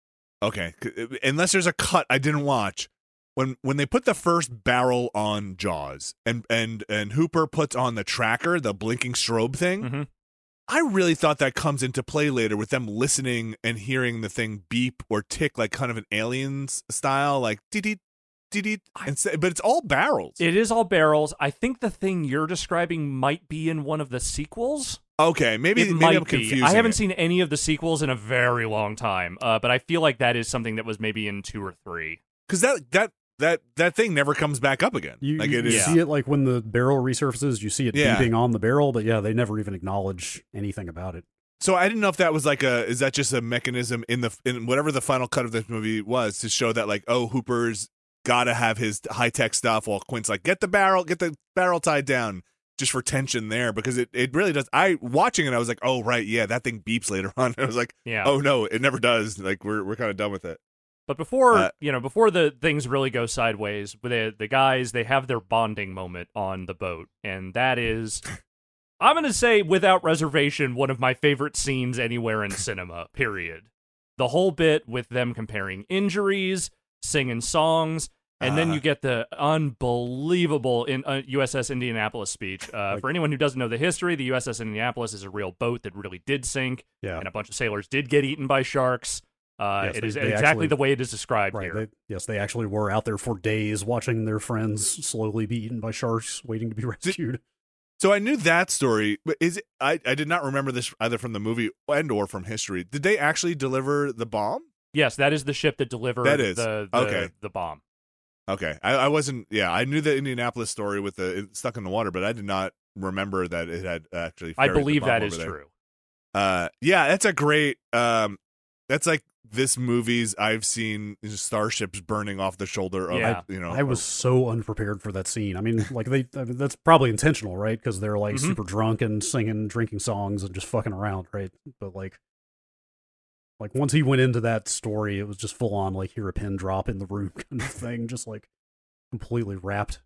[SPEAKER 3] Okay, c- unless there's a cut I didn't watch. When when they put the first barrel on Jaws and and and Hooper puts on the tracker, the blinking strobe thing,
[SPEAKER 2] Mhm.
[SPEAKER 3] I really thought that comes into play later with them listening and hearing the thing beep or tick like kind of an aliens style, like dee dee dee dee. and say- But it's all barrels.
[SPEAKER 2] It is all barrels. I think the thing you're describing might be in one of the sequels.
[SPEAKER 3] Okay, maybe
[SPEAKER 2] It
[SPEAKER 3] maybe
[SPEAKER 2] might
[SPEAKER 3] I'm
[SPEAKER 2] be.
[SPEAKER 3] confusing.
[SPEAKER 2] I haven't
[SPEAKER 3] it.
[SPEAKER 2] seen any of the sequels in a very long time, uh, but I feel like that is something that was maybe in two or three.
[SPEAKER 3] because that that that that thing never comes back up again.
[SPEAKER 4] You,
[SPEAKER 3] like
[SPEAKER 4] you
[SPEAKER 3] it is.
[SPEAKER 4] see it like when the barrel resurfaces, you see it
[SPEAKER 3] Yeah.
[SPEAKER 4] beeping on the barrel, but yeah, they never even acknowledge anything about it.
[SPEAKER 3] So I didn't know if that was like a is that just a mechanism in the in whatever the final cut of this movie was to show that like oh Hooper's got to have his high tech stuff while Quint's like get the barrel get the barrel tied down just for tension there because it, it really does. I watching it I was like oh right yeah that thing beeps later on. I was like
[SPEAKER 2] Yeah.
[SPEAKER 3] oh no it never does like we're we're kind of done with it.
[SPEAKER 2] But before
[SPEAKER 3] Uh,
[SPEAKER 2] you know, before the things really go sideways, the the guys they have their bonding moment on the boat, and that is, I'm gonna say without reservation, one of my favorite scenes anywhere in cinema. Period. The whole bit with them comparing injuries, singing songs, and then
[SPEAKER 3] Uh.
[SPEAKER 2] you get the unbelievable in uh, U S S Indianapolis speech. Uh,
[SPEAKER 4] Like-
[SPEAKER 2] for anyone who doesn't know the history, the U S S Indianapolis is a real boat that really did sink,
[SPEAKER 4] Yeah.
[SPEAKER 2] and a bunch of sailors did get eaten by sharks. Uh,
[SPEAKER 4] Yes,
[SPEAKER 2] it
[SPEAKER 4] they-
[SPEAKER 2] is
[SPEAKER 4] they
[SPEAKER 2] exactly
[SPEAKER 4] actually-
[SPEAKER 2] the way it is described
[SPEAKER 4] Right.
[SPEAKER 2] here.
[SPEAKER 4] They, yes, they actually were out there for days watching their friends slowly be eaten by sharks, waiting to be rescued.
[SPEAKER 3] So I knew that story, but is it? I, I did not remember this either from the movie and or from history. Did they actually deliver the bomb?
[SPEAKER 2] Yes, that is the ship that delivered
[SPEAKER 3] That is.
[SPEAKER 2] the, the
[SPEAKER 3] Okay.
[SPEAKER 2] the bomb.
[SPEAKER 3] Okay, I, I wasn't. Yeah, I knew the Indianapolis story with the it stuck in the water, but I did not remember that it had actually.
[SPEAKER 2] I
[SPEAKER 3] ferried the
[SPEAKER 2] believe
[SPEAKER 3] bomb
[SPEAKER 2] that
[SPEAKER 3] over
[SPEAKER 2] is
[SPEAKER 3] there.
[SPEAKER 2] true.
[SPEAKER 3] Uh, yeah, that's a great. Um, that's like this movies I've seen starships burning off the shoulder of.
[SPEAKER 2] Yeah.
[SPEAKER 3] You know,
[SPEAKER 4] I was so unprepared for that scene. I mean, like they I mean, that's probably intentional, right? Because they're like
[SPEAKER 2] Mhm.
[SPEAKER 4] super drunk and singing, drinking songs and just fucking around, right? But like, like once he went into that story, it was just full on like hear a pin drop in the room kind of thing, just like completely wrapped.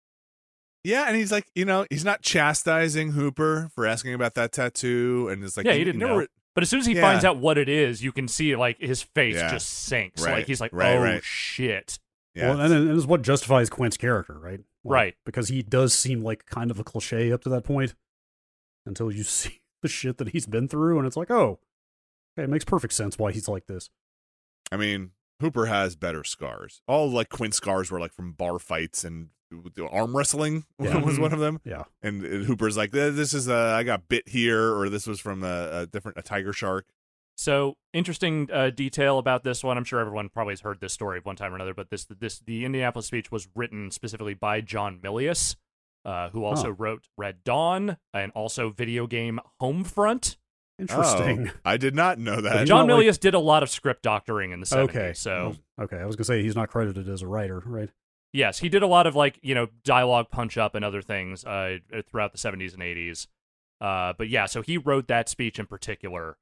[SPEAKER 3] Yeah, and he's like, you know, he's not chastising Hooper for asking about that tattoo, and it's like,
[SPEAKER 2] Yeah,
[SPEAKER 3] you-
[SPEAKER 2] he
[SPEAKER 3] you
[SPEAKER 2] didn't
[SPEAKER 3] never-
[SPEAKER 2] know. But as soon as he
[SPEAKER 3] Yeah.
[SPEAKER 2] finds out what it is, you can see like his face
[SPEAKER 3] Yeah.
[SPEAKER 2] just sinks.
[SPEAKER 3] Right,
[SPEAKER 2] Like he's like,
[SPEAKER 3] right,
[SPEAKER 2] "Oh
[SPEAKER 3] right.
[SPEAKER 2] shit!"
[SPEAKER 3] Yeah,
[SPEAKER 4] Well, and it is what justifies Quint's character, right? Like,
[SPEAKER 2] Right.
[SPEAKER 4] Because he does seem like kind of a cliche up to that point until you see the shit that he's been through, and it's like, oh, okay, it makes perfect sense why he's like this.
[SPEAKER 3] I mean, Hooper has better scars. All like Quint's scars were like from bar fights and arm wrestling
[SPEAKER 4] Yeah.
[SPEAKER 3] was one of them.
[SPEAKER 4] Yeah.
[SPEAKER 3] And, and Hooper's like, this is uh, I got bit here, or this was from a, a different a tiger shark.
[SPEAKER 2] So interesting uh, detail about this one. I'm sure everyone probably has heard this story one time or another, but this this the Indianapolis speech was written specifically by John Milius, uh, who also
[SPEAKER 4] Oh.
[SPEAKER 2] wrote Red Dawn and also video game Homefront.
[SPEAKER 4] Interesting.
[SPEAKER 3] Oh, I did not know that.
[SPEAKER 4] He's
[SPEAKER 2] John
[SPEAKER 4] not like-
[SPEAKER 2] Milius did a lot of script doctoring in the seventies.
[SPEAKER 4] Okay.
[SPEAKER 2] So
[SPEAKER 4] Okay, I was gonna say he's not credited as a writer, right?
[SPEAKER 2] yes, he did a lot of like you know dialogue punch up and other things uh, throughout the seventies and eighties. Uh, but yeah, so he wrote that speech in particular,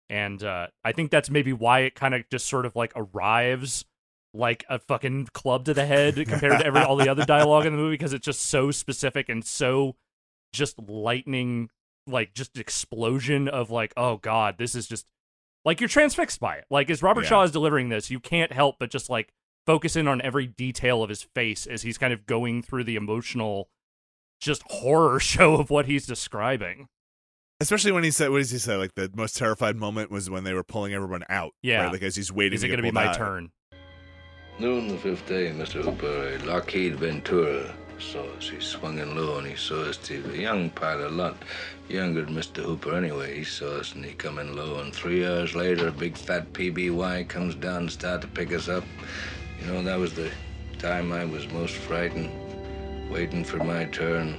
[SPEAKER 2] And uh, I think that's maybe why it kind of just sort of like arrives like a fucking club to the head compared to every all the other dialogue in the movie, because it's just so specific and so just lightning, like just explosion of like, oh god, this is just like you're transfixed by it. Like as Robert
[SPEAKER 3] Yeah.
[SPEAKER 2] Shaw is delivering this, you can't help but just like focus in on every detail of his face as he's kind of going through the emotional just horror show of what he's describing.
[SPEAKER 3] Especially when he said, what does he say? Like the most terrified moment was when they were pulling everyone out.
[SPEAKER 2] Yeah.
[SPEAKER 3] Right? Like as he's waiting
[SPEAKER 2] Is
[SPEAKER 3] to
[SPEAKER 2] it
[SPEAKER 3] get
[SPEAKER 2] going to be
[SPEAKER 3] pulled
[SPEAKER 2] my
[SPEAKER 3] out.
[SPEAKER 2] turn?
[SPEAKER 1] Noon the fifth day, Mister Hooper, a Lockheed Ventura saw us. He swung in low and he saw us. He's a young pilot, a lot younger than Mister Hooper anyway. He saw us and he come in low, and three hours later, a big fat P B Y comes down and started to pick us up. You know, that was the time I was most frightened, waiting for my turn.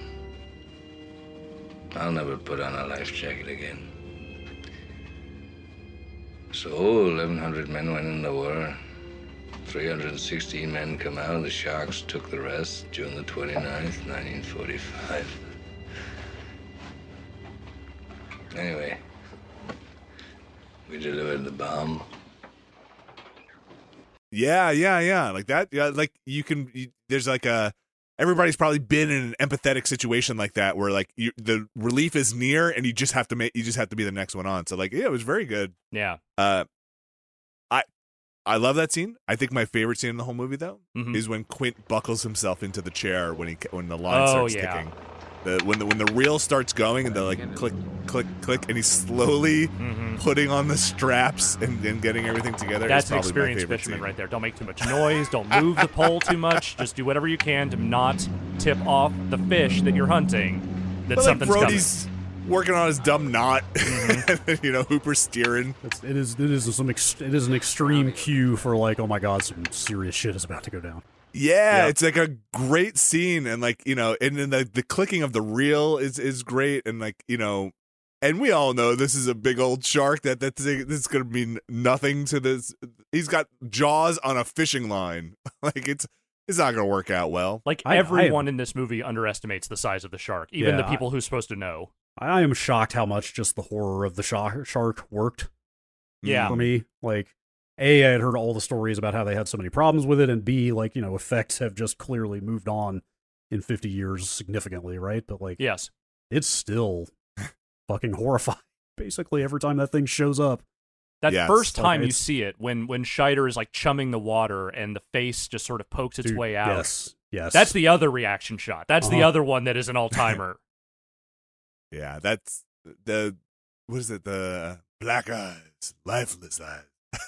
[SPEAKER 1] I'll never put on a life jacket again. So, eleven hundred men went in the war. three hundred sixteen men come out. The Sharks took the rest June the twenty-ninth, nineteen forty-five. Anyway, we delivered the bomb.
[SPEAKER 3] Yeah, yeah, yeah. Like that. Yeah, like you can. You, there's like a. Everybody's probably been in an empathetic situation like that, where like you, the relief is near, and you just have to make. You just have to be the next one on. So like, yeah, it was very good.
[SPEAKER 2] Yeah.
[SPEAKER 3] Uh, I, I love that scene. I think my favorite scene in the whole movie, though,
[SPEAKER 2] Mhm.
[SPEAKER 3] is when Quint buckles himself into the chair when he when the line
[SPEAKER 2] Oh,
[SPEAKER 3] starts
[SPEAKER 2] yeah.
[SPEAKER 3] ticking. The when the when the reel starts going and the like click click click, and he's slowly
[SPEAKER 2] Mhm.
[SPEAKER 3] putting on the straps and, and getting everything together.
[SPEAKER 2] That's
[SPEAKER 3] is
[SPEAKER 2] an
[SPEAKER 3] probably my
[SPEAKER 2] experienced
[SPEAKER 3] favorite
[SPEAKER 2] fisherman
[SPEAKER 3] scene.
[SPEAKER 2] right there. Don't make too much noise. Don't move the pole too much. Just do whatever you can to not tip off the fish that you're hunting. That
[SPEAKER 3] But like
[SPEAKER 2] something's
[SPEAKER 3] Brody's working on his dumb knot,
[SPEAKER 2] Mm-hmm.
[SPEAKER 3] and then, you know, Hooper's steering.
[SPEAKER 4] It's, it is it is some ex- it is an extreme cue for like, oh my god, some serious shit is about to go down.
[SPEAKER 3] Yeah,
[SPEAKER 2] Yep.
[SPEAKER 3] it's like a great scene, and like you know, and then the the clicking of the reel is is great, and like you know, and we all know this is a big old shark that that's this is gonna mean nothing to this. He's got jaws on a fishing line, like it's it's not gonna work out well.
[SPEAKER 2] Like
[SPEAKER 4] I- I-
[SPEAKER 2] everyone in this movie underestimates the size of the shark, even
[SPEAKER 4] Yeah,
[SPEAKER 2] the people who's supposed to know.
[SPEAKER 4] I am shocked how much just the horror of the shark shark worked
[SPEAKER 2] Yeah.
[SPEAKER 4] for me. Like, A, I had heard all the stories about how they had so many problems with it, and B, like, you know, effects have just clearly moved on in fifty years significantly, right? But, like,
[SPEAKER 2] Yes.
[SPEAKER 4] it's still fucking horrifying, basically, every time that thing shows up.
[SPEAKER 2] That
[SPEAKER 3] Yes.
[SPEAKER 2] first
[SPEAKER 4] Like,
[SPEAKER 2] time you
[SPEAKER 4] it's-
[SPEAKER 2] see it, when when Scheider is like chumming the water and the face just sort of pokes its
[SPEAKER 4] Dude,
[SPEAKER 2] way out.
[SPEAKER 4] Yes, yes.
[SPEAKER 2] That's the other reaction shot. That's the
[SPEAKER 4] Uh-huh.
[SPEAKER 2] other one that is an all timer.
[SPEAKER 3] Yeah, that's the what is it? The black eyes, lifeless eyes.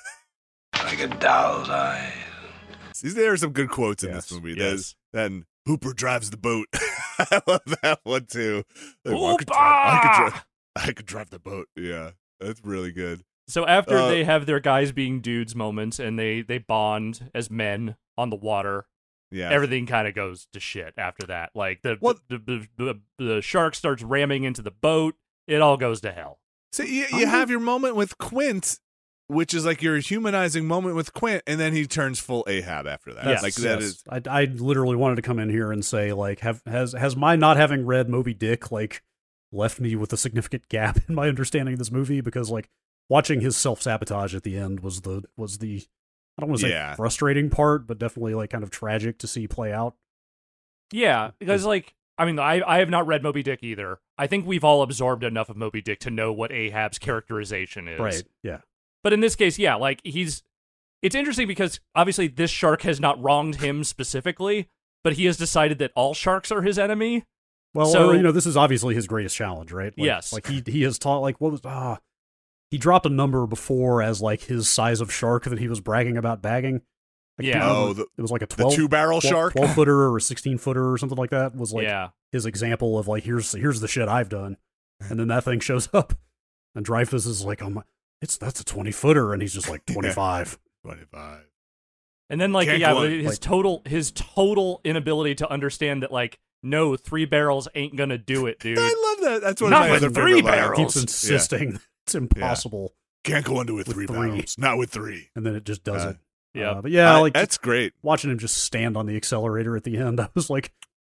[SPEAKER 1] Like a doll's eye.
[SPEAKER 3] See, there are some good quotes in
[SPEAKER 4] Yes,
[SPEAKER 3] this movie.
[SPEAKER 2] yes.
[SPEAKER 3] There's then Hooper drives the boat. I love that one too. Like, well, I, could drive, I, could
[SPEAKER 2] Hooper!
[SPEAKER 3] drive, I could drive the boat. Yeah, that's really good.
[SPEAKER 2] So after
[SPEAKER 3] Uh,
[SPEAKER 2] they have their guys being dudes moments and they they bond as men on the water,
[SPEAKER 3] Yeah,
[SPEAKER 2] everything kind of goes to shit after that. Like the
[SPEAKER 3] What-
[SPEAKER 2] the, the, the the shark starts ramming into the boat. It all goes to hell.
[SPEAKER 3] so you, you have your moment with Quint, which is like your humanizing moment with Quint, and then he turns full Ahab after that.
[SPEAKER 2] Yes,
[SPEAKER 3] like that
[SPEAKER 4] Yes.
[SPEAKER 3] is
[SPEAKER 4] I, I literally wanted to come in here and say, like, have has has my not having read Moby Dick like left me with a significant gap in my understanding of this movie? Because like watching his self sabotage at the end was the was the I don't want to say
[SPEAKER 3] Yeah.
[SPEAKER 4] frustrating part, but definitely like kind of tragic to see play out.
[SPEAKER 2] Yeah, because like I mean, I I have not read Moby Dick either. I think we've all absorbed enough of Moby Dick to know what Ahab's characterization is.
[SPEAKER 4] Right? Yeah.
[SPEAKER 2] But in this case, yeah, like he's it's interesting because obviously this shark has not wronged him specifically, but he has decided that all sharks are his enemy.
[SPEAKER 4] Well,
[SPEAKER 2] So-
[SPEAKER 4] or, you know, this is obviously his greatest challenge, right? Like,
[SPEAKER 2] Yes.
[SPEAKER 4] Like he he has taught like what was ah he dropped a number before as like his size of shark that he was bragging about bagging. I can't
[SPEAKER 2] Yeah.
[SPEAKER 4] remember.
[SPEAKER 3] Oh, the-
[SPEAKER 4] it was like a
[SPEAKER 3] the
[SPEAKER 4] twelve
[SPEAKER 3] two barrel shark.
[SPEAKER 4] twelve footer or a sixteen footer or something like that was like
[SPEAKER 2] yeah.
[SPEAKER 4] his example of like here's here's the shit I've done, and then that thing shows up, and Dreyfus is like, oh my, it's that's a twenty footer, and he's just like twenty five.
[SPEAKER 3] twenty-five.
[SPEAKER 2] And then like
[SPEAKER 3] Can't
[SPEAKER 2] yeah,
[SPEAKER 3] go on,
[SPEAKER 2] his
[SPEAKER 4] like-
[SPEAKER 2] total his total inability to understand that like no, three barrels ain't gonna do it, dude.
[SPEAKER 3] I love that. That's one
[SPEAKER 2] Not
[SPEAKER 3] of my
[SPEAKER 2] with
[SPEAKER 3] other
[SPEAKER 2] three
[SPEAKER 3] favorite lines.
[SPEAKER 2] barrels.
[SPEAKER 4] Keeps insisting it's impossible,
[SPEAKER 3] Can't go under with,
[SPEAKER 4] With
[SPEAKER 3] three,
[SPEAKER 4] three.
[SPEAKER 3] barrels. Not with three.
[SPEAKER 4] and then it just does
[SPEAKER 3] Uh,
[SPEAKER 4] it.
[SPEAKER 2] yeah.
[SPEAKER 4] Uh, but yeah,
[SPEAKER 3] I-
[SPEAKER 4] like
[SPEAKER 3] that's great.
[SPEAKER 4] watching him just stand on the accelerator at the end, I was like,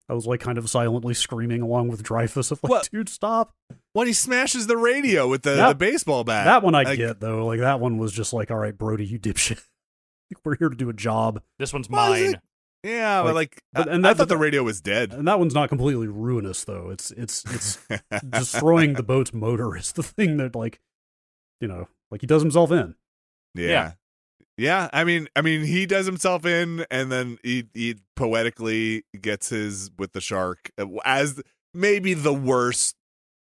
[SPEAKER 4] I was like kind of silently screaming along with Dreyfuss of like,
[SPEAKER 3] What?
[SPEAKER 4] dude, stop.
[SPEAKER 3] When he smashes the radio with the,
[SPEAKER 4] That-
[SPEAKER 3] the baseball bat.
[SPEAKER 4] That one I
[SPEAKER 3] Like,
[SPEAKER 4] get though. Like that one was just like, all right, Brody, you dipshit. We're here to do a job.
[SPEAKER 2] This one's
[SPEAKER 3] Well, is
[SPEAKER 2] mine.
[SPEAKER 3] it- Yeah, but like,
[SPEAKER 4] but-
[SPEAKER 3] I-
[SPEAKER 4] and
[SPEAKER 3] I
[SPEAKER 4] that-
[SPEAKER 3] thought the radio was dead.
[SPEAKER 4] And that one's not completely ruinous though. It's it's it's destroying the boat's motor is the thing that like, you know, like he does himself in.
[SPEAKER 3] Yeah.
[SPEAKER 2] Yeah.
[SPEAKER 3] Yeah, I mean, I mean, he does himself in, and then he he poetically gets his with the shark as maybe the worst,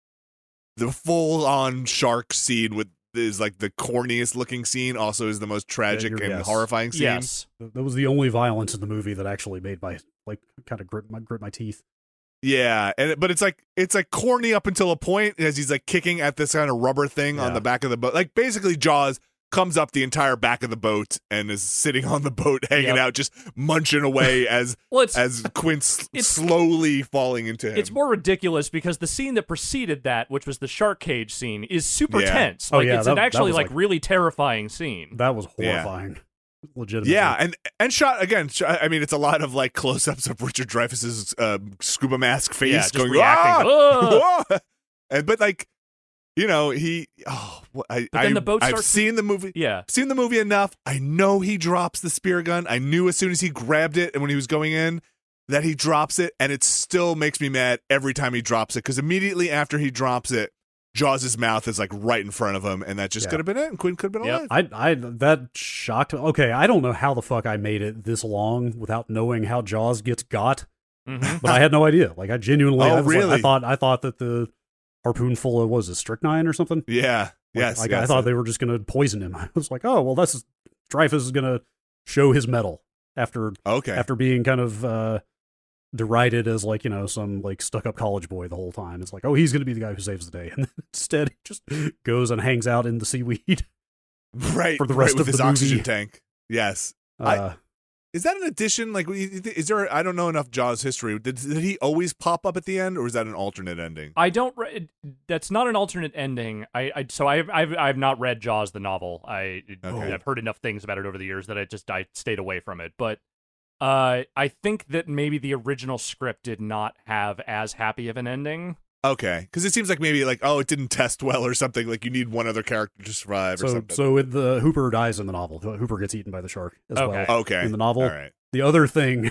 [SPEAKER 3] the full on shark scene with is like the corniest looking scene. Also, is the most tragic
[SPEAKER 4] you're-
[SPEAKER 3] and
[SPEAKER 4] yes.
[SPEAKER 3] horrifying scene.
[SPEAKER 2] Yes.
[SPEAKER 4] That was the only violence in the movie that actually made my like kind of grit my grit my teeth.
[SPEAKER 3] Yeah, and it- but it's like it's like corny up until a point as he's like kicking at this kind of rubber thing on
[SPEAKER 4] Yeah.
[SPEAKER 3] the back of the boat. Like basically, Jaws comes up the entire back of the boat and is sitting on the boat, hanging
[SPEAKER 2] Yep.
[SPEAKER 3] out, just munching away as
[SPEAKER 2] Well, it's
[SPEAKER 3] as Quint's
[SPEAKER 2] it's-
[SPEAKER 3] slowly falling into him.
[SPEAKER 2] it's more ridiculous because the scene that preceded that, which was the shark cage scene, is super
[SPEAKER 3] Yeah.
[SPEAKER 2] tense.
[SPEAKER 4] Oh,
[SPEAKER 2] Like
[SPEAKER 4] yeah,
[SPEAKER 2] it's
[SPEAKER 4] that-
[SPEAKER 2] an
[SPEAKER 4] that
[SPEAKER 2] actually
[SPEAKER 4] was,
[SPEAKER 2] like,
[SPEAKER 4] like-
[SPEAKER 2] really terrifying scene.
[SPEAKER 4] That was
[SPEAKER 3] Yeah.
[SPEAKER 4] horrifying. Legitimately.
[SPEAKER 3] Yeah, and and shot again. sh- I mean, it's a lot of like close-ups of Richard Dreyfuss's uh, scuba mask face
[SPEAKER 2] Yeah, just
[SPEAKER 3] going
[SPEAKER 2] reacting.
[SPEAKER 3] "Ah!
[SPEAKER 2] Ugh!
[SPEAKER 3] Ah!" and but like, you know, he. Oh, wh- I.
[SPEAKER 2] But then
[SPEAKER 3] I
[SPEAKER 2] the boat
[SPEAKER 3] I've
[SPEAKER 2] starts-
[SPEAKER 3] seen the movie.
[SPEAKER 2] Yeah.
[SPEAKER 3] Seen the movie enough. I know he drops the spear gun. I knew as soon as he grabbed it and when he was going in that he drops it, and it still makes me mad every time he drops it because immediately after he drops it, Jaws' mouth is like right in front of him, and that just
[SPEAKER 4] Yeah.
[SPEAKER 3] could have been it. And Quinn could have been
[SPEAKER 2] Yep.
[SPEAKER 3] alive.
[SPEAKER 4] I I that shocked me. Okay, I don't know how the fuck I made it this long without knowing how Jaws gets got,
[SPEAKER 2] Mhm.
[SPEAKER 4] but I had no idea. Like I genuinely,
[SPEAKER 3] Oh,
[SPEAKER 4] I was like-
[SPEAKER 3] really?
[SPEAKER 4] I thought I thought that the harpoon full of what was it strychnine or something.
[SPEAKER 3] Yeah.
[SPEAKER 4] Like,
[SPEAKER 3] Yes.
[SPEAKER 4] like,
[SPEAKER 3] yes.
[SPEAKER 4] I thought they were just gonna poison him. I was like, oh well, that's Dreyfuss is gonna show his mettle after
[SPEAKER 3] Okay.
[SPEAKER 4] after being kind of uh, derided as like you know some like stuck up college boy the whole time. It's like, oh, he's gonna be the guy who saves the day, and instead he just goes and hangs out in the seaweed.
[SPEAKER 3] right
[SPEAKER 4] for the
[SPEAKER 3] right,
[SPEAKER 4] rest
[SPEAKER 3] with
[SPEAKER 4] of
[SPEAKER 3] his
[SPEAKER 4] the
[SPEAKER 3] oxygen
[SPEAKER 4] movie.
[SPEAKER 3] tank. Yes.
[SPEAKER 4] Uh,
[SPEAKER 3] I- Is that an addition? Like, is there? I don't know enough Jaws history. Did, did he always pop up at the end, or is that an alternate ending?
[SPEAKER 2] I don't. Re- that's not an alternate ending. I, I so I've I've I've not read Jaws the novel. I
[SPEAKER 3] Okay.
[SPEAKER 2] I've heard enough things about it over the years that I just I stayed away from it. But uh, I think that maybe the original script did not have as happy of an ending.
[SPEAKER 3] Okay, because it seems like maybe like oh, it didn't test well or something. Like you need one other character to survive or
[SPEAKER 4] So,
[SPEAKER 3] something.
[SPEAKER 4] so with the Hooper dies in the novel. Hooper gets eaten by the shark as
[SPEAKER 2] Okay.
[SPEAKER 4] well
[SPEAKER 3] okay,
[SPEAKER 4] in the novel.
[SPEAKER 3] All right.
[SPEAKER 4] The other thing,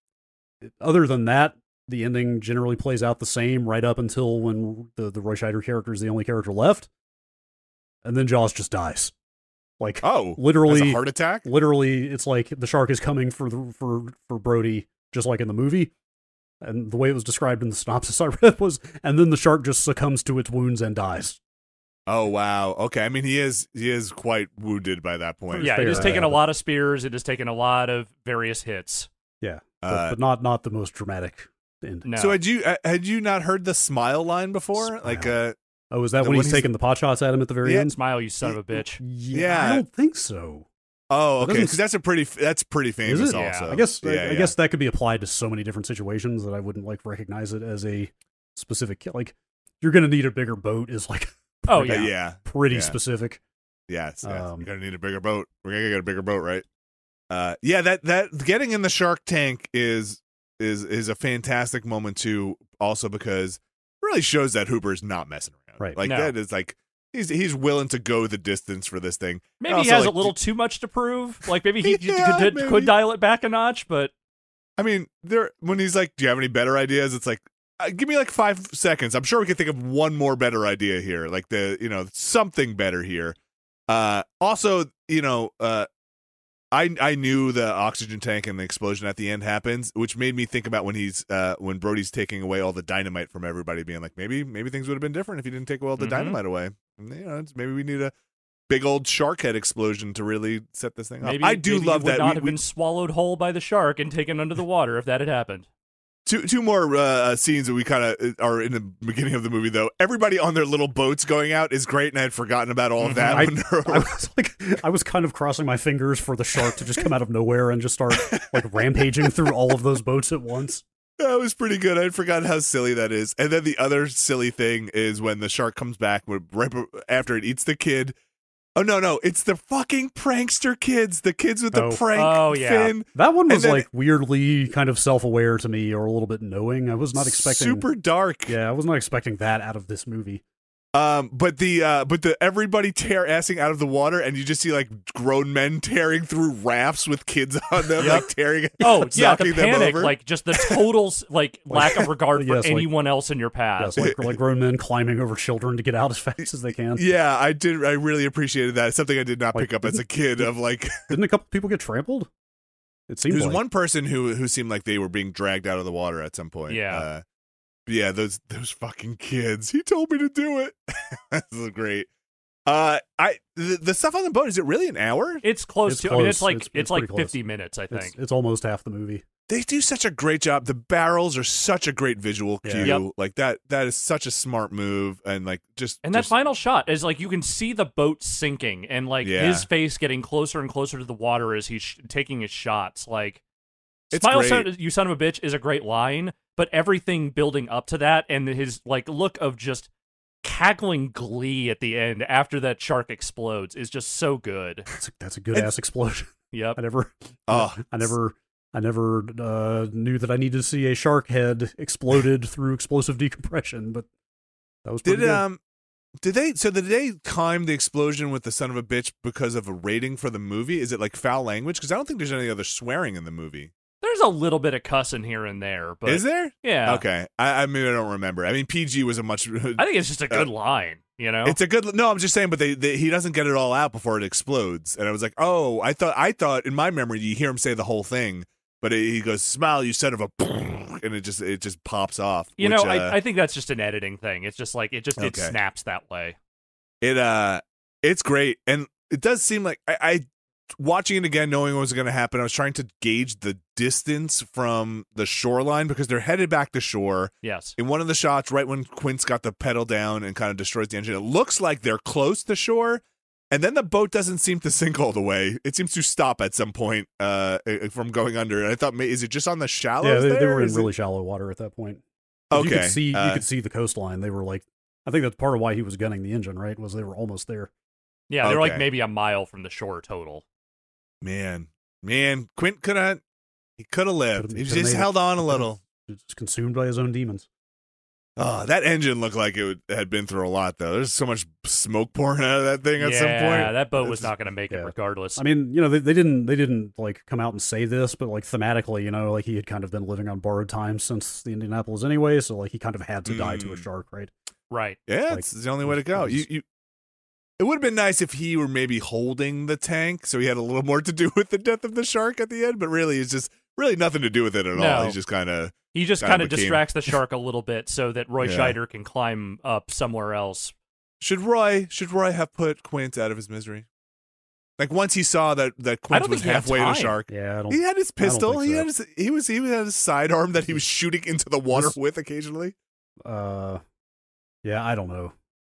[SPEAKER 4] other than that, the ending generally plays out the same right up until when the the Roy Scheider character is the only character left, and then Jaws just dies. Like
[SPEAKER 3] Oh,
[SPEAKER 4] literally,
[SPEAKER 3] has a heart attack.
[SPEAKER 4] literally, it's like the shark is coming for the for for Brody, just like in the movie. And the way it was described in the synopsis I read was, and then the shark just succumbs to its wounds and dies.
[SPEAKER 3] Oh wow. Okay. I mean, he is he is quite wounded by that point.
[SPEAKER 2] Yeah,
[SPEAKER 4] fair,
[SPEAKER 2] it has taken
[SPEAKER 4] yeah,
[SPEAKER 2] a lot of spears. It has taken a lot of various hits.
[SPEAKER 4] Yeah, but,
[SPEAKER 3] Uh,
[SPEAKER 4] but not not the most dramatic end.
[SPEAKER 2] No.
[SPEAKER 3] So had you uh, had you not heard the smile line before?
[SPEAKER 4] Smile.
[SPEAKER 3] Like uh,
[SPEAKER 4] Oh, is that
[SPEAKER 3] The
[SPEAKER 4] when
[SPEAKER 3] one
[SPEAKER 4] he's
[SPEAKER 3] he's-
[SPEAKER 4] taking the pot shots at him at the very
[SPEAKER 3] Yeah.
[SPEAKER 4] end?
[SPEAKER 2] Smile, you son of a bitch.
[SPEAKER 4] Yeah,
[SPEAKER 3] Yeah.
[SPEAKER 4] I don't think so.
[SPEAKER 3] oh,
[SPEAKER 4] It
[SPEAKER 3] okay,
[SPEAKER 4] doesn't-
[SPEAKER 3] because that's a pretty that's pretty famous
[SPEAKER 4] Is it?
[SPEAKER 2] Yeah.
[SPEAKER 3] also.
[SPEAKER 4] I guess I,
[SPEAKER 3] Yeah,
[SPEAKER 4] I
[SPEAKER 3] yeah.
[SPEAKER 4] guess that could be applied to so many different situations that I wouldn't like recognize it as a specific ki- like you're gonna need a bigger boat is like
[SPEAKER 2] Oh
[SPEAKER 3] Uh,
[SPEAKER 2] yeah.
[SPEAKER 3] yeah.
[SPEAKER 4] pretty
[SPEAKER 3] Yeah.
[SPEAKER 4] specific.
[SPEAKER 3] Yes, yes.
[SPEAKER 4] Um,
[SPEAKER 3] You're gonna need a bigger boat. We're gonna get a bigger boat, right? Uh, yeah. That that getting in the shark tank is is is a fantastic moment too. Also because it really shows that Hooper's not messing around.
[SPEAKER 4] Right.
[SPEAKER 3] Like
[SPEAKER 2] No.
[SPEAKER 3] that is like he's he's willing to go the distance for this thing.
[SPEAKER 2] Maybe
[SPEAKER 3] Also,
[SPEAKER 2] he has
[SPEAKER 3] like,
[SPEAKER 2] a little too much to prove. Like maybe he
[SPEAKER 3] Yeah,
[SPEAKER 2] could,
[SPEAKER 3] maybe.
[SPEAKER 2] could dial it back a notch, but
[SPEAKER 3] I mean, there when he's like, "Do you have any better ideas?" It's like, uh, give me like five seconds. I'm sure we can think of one more better idea here, like the you know something better here. Uh, also, you know, uh, I I knew the oxygen tank and the explosion at the end happens, which made me think about when he's uh when Brody's taking away all the dynamite from everybody, being like, maybe maybe things would have been different if he didn't take all the
[SPEAKER 2] Mhm.
[SPEAKER 3] dynamite away. And, you know, it's, maybe we need a big old shark head explosion to really set this thing up.
[SPEAKER 2] maybe
[SPEAKER 3] I do
[SPEAKER 2] maybe
[SPEAKER 3] love
[SPEAKER 2] he would
[SPEAKER 3] that.
[SPEAKER 2] not
[SPEAKER 3] We-
[SPEAKER 2] have
[SPEAKER 3] we-
[SPEAKER 2] been swallowed whole by the shark and taken under the water if that had happened.
[SPEAKER 3] Two two more uh, scenes that we kind of are in the beginning of the movie, though. Everybody on their little boats going out is great, and I had forgotten about all of that.
[SPEAKER 4] I,
[SPEAKER 3] when they're-
[SPEAKER 4] I was like, I was kind of crossing my fingers for the shark to just come out of nowhere and just start like rampaging through all of those boats at once.
[SPEAKER 3] That was pretty good. I forgot how silly that is. And then the other silly thing is when the shark comes back, when- right be- after it eats the kid, Oh no, no, it's the fucking prankster kids, the kids with the
[SPEAKER 4] Oh.
[SPEAKER 3] prank
[SPEAKER 2] Oh, yeah.
[SPEAKER 3] fin.
[SPEAKER 4] That one was
[SPEAKER 3] And then
[SPEAKER 4] like weirdly kind of self-aware to me, or a little bit knowing. I was not expecting
[SPEAKER 3] super dark.
[SPEAKER 4] Yeah, I was not expecting that out of this movie.
[SPEAKER 3] Um, but the uh, but the everybody tear assing out of the water, and you just see like grown men tearing through rafts with kids on them,
[SPEAKER 2] Yep.
[SPEAKER 3] like tearing.
[SPEAKER 2] Oh yeah, the
[SPEAKER 3] knocking them
[SPEAKER 2] panic,
[SPEAKER 3] over.
[SPEAKER 2] like just the total like lack of regard for
[SPEAKER 4] Yes, like-
[SPEAKER 2] anyone else in your path.
[SPEAKER 4] Yes, like, like grown men climbing over children to get out as fast as they can.
[SPEAKER 3] Yeah, I did. I really appreciated that. It's something I did not
[SPEAKER 4] Like,
[SPEAKER 3] pick up as a kid. Of like,
[SPEAKER 4] Didn't a couple people get trampled? It seemed
[SPEAKER 3] there's
[SPEAKER 4] like.
[SPEAKER 3] one person who who seemed like they were being dragged out of the water at some point.
[SPEAKER 2] Yeah.
[SPEAKER 3] uh, yeah. Those those fucking kids. He told me to do it. This is great. Uh, I the, the stuff on the boat, is it really an hour?
[SPEAKER 2] It's close
[SPEAKER 4] It's
[SPEAKER 2] to. I mean, it's
[SPEAKER 4] close.
[SPEAKER 2] like
[SPEAKER 4] It's-
[SPEAKER 2] it's,
[SPEAKER 4] it's
[SPEAKER 2] like
[SPEAKER 4] pretty close.
[SPEAKER 2] fifty minutes, I think.
[SPEAKER 4] It's, it's almost half the movie.
[SPEAKER 3] They do such a great job. The barrels are such a great visual
[SPEAKER 4] Yeah.
[SPEAKER 3] cue.
[SPEAKER 2] Yep.
[SPEAKER 3] Like that. That is such a smart move, and like just
[SPEAKER 2] And that
[SPEAKER 3] just,
[SPEAKER 2] final shot is like you can see the boat sinking, and like
[SPEAKER 3] Yeah.
[SPEAKER 2] his face getting closer and closer to the water as he's sh- taking his shots. Like,
[SPEAKER 3] It's
[SPEAKER 2] "Smile,
[SPEAKER 3] great.
[SPEAKER 2] son, you son of a bitch" is a great line, but everything building up to that and his like look of just cackling glee at the end after that shark explodes is just so good.
[SPEAKER 4] That's a, that's a good ass explosion.
[SPEAKER 2] Yep.
[SPEAKER 4] I never,
[SPEAKER 3] Oh,
[SPEAKER 4] I never, I never uh, knew that I needed to see a shark head exploded through explosive decompression, but that was pretty
[SPEAKER 3] Did
[SPEAKER 4] good.
[SPEAKER 3] um did they so did they time the explosion with the son of a bitch because of a rating for the movie? Is it like foul language? Because I don't think there's any other swearing in the movie.
[SPEAKER 2] There's a little bit of cussing here and there, but
[SPEAKER 3] Is there?
[SPEAKER 2] yeah.
[SPEAKER 3] Okay. I, I mean I don't remember. I mean P G was a much
[SPEAKER 2] I think it's just a good line, you know?
[SPEAKER 3] It's a good no, I'm just saying, but they, they he doesn't get it all out before it explodes. And I was like, oh, I thought I thought in my memory you hear him say the whole thing, but it, he goes, "Smile, you son of a," and it just it just pops off.
[SPEAKER 2] You
[SPEAKER 3] which,
[SPEAKER 2] know,
[SPEAKER 3] uh,
[SPEAKER 2] I, I think that's just an editing thing. It's just like it just it
[SPEAKER 3] Okay.
[SPEAKER 2] snaps that way.
[SPEAKER 3] It uh, it's great, and it does seem like I, I watching it again, knowing what was going to happen. I was trying to gauge the distance from the shoreline because they're headed back to shore.
[SPEAKER 2] Yes.
[SPEAKER 3] In one of the shots, right when Quint's got the pedal down and kind of destroys the engine, it looks like they're close to shore, and then the boat doesn't seem to sink all the way. It seems to stop at some point uh, from going under. And I thought, is it just on the shallows?
[SPEAKER 4] yeah, they, they
[SPEAKER 3] there?
[SPEAKER 4] were in
[SPEAKER 3] Is it-
[SPEAKER 4] really shallow water at that point. 'Cause You
[SPEAKER 3] Okay,
[SPEAKER 4] could see,
[SPEAKER 3] uh,
[SPEAKER 4] you could see the coastline. They were like, I think that's part of why he was gunning the engine, right? Was they were almost there.
[SPEAKER 2] Yeah, they're like
[SPEAKER 3] Okay.
[SPEAKER 2] maybe a mile from the shore total.
[SPEAKER 3] Man, man, Quint could have, he could have lived.
[SPEAKER 4] Could've-
[SPEAKER 3] He
[SPEAKER 4] could've
[SPEAKER 3] just
[SPEAKER 4] made it.
[SPEAKER 3] held on a little.
[SPEAKER 4] Just consumed by his own demons.
[SPEAKER 3] Oh, that engine looked like it would, had been through a lot, though. There's so much smoke pouring out of that thing at
[SPEAKER 2] yeah,
[SPEAKER 3] some point.
[SPEAKER 2] that boat was
[SPEAKER 3] It's-
[SPEAKER 2] not going to make it
[SPEAKER 4] yeah.
[SPEAKER 2] regardless.
[SPEAKER 4] I mean, you know, they, they didn't they didn't like come out and say this, but like thematically, you know, like he had kind of been living on borrowed time since the Indianapolis anyway, so like he kind of had to die to a
[SPEAKER 3] Mm.
[SPEAKER 4] shark, right?
[SPEAKER 2] right.
[SPEAKER 3] Yeah,
[SPEAKER 4] Like,
[SPEAKER 3] it's the only way to
[SPEAKER 4] it
[SPEAKER 3] go.
[SPEAKER 4] was-
[SPEAKER 3] You, you, it would have been nice if he were maybe holding the tank, so he had a little more to do with the death of the shark at the end. But really, it's just really nothing to do with it at all.
[SPEAKER 2] No.
[SPEAKER 3] He's just kind of
[SPEAKER 2] He just
[SPEAKER 3] kind
[SPEAKER 2] kind
[SPEAKER 3] of
[SPEAKER 2] of
[SPEAKER 3] became-
[SPEAKER 2] distracts the shark a little bit so that Roy
[SPEAKER 3] Yeah.
[SPEAKER 2] Scheider can climb up somewhere else.
[SPEAKER 3] should Roy should Roy have put Quint out of his misery? Like once he saw that that
[SPEAKER 2] I
[SPEAKER 3] Quint
[SPEAKER 2] don't
[SPEAKER 3] was
[SPEAKER 2] think he had
[SPEAKER 3] halfway to
[SPEAKER 2] time.
[SPEAKER 3] shark.
[SPEAKER 4] Yeah, I don't
[SPEAKER 3] He had his
[SPEAKER 4] I don't
[SPEAKER 3] pistol.
[SPEAKER 4] think
[SPEAKER 3] He
[SPEAKER 4] so.
[SPEAKER 3] had his, he was he had his sidearm that he was shooting into the water
[SPEAKER 4] This-
[SPEAKER 3] with occasionally.
[SPEAKER 4] uh yeah, I don't know.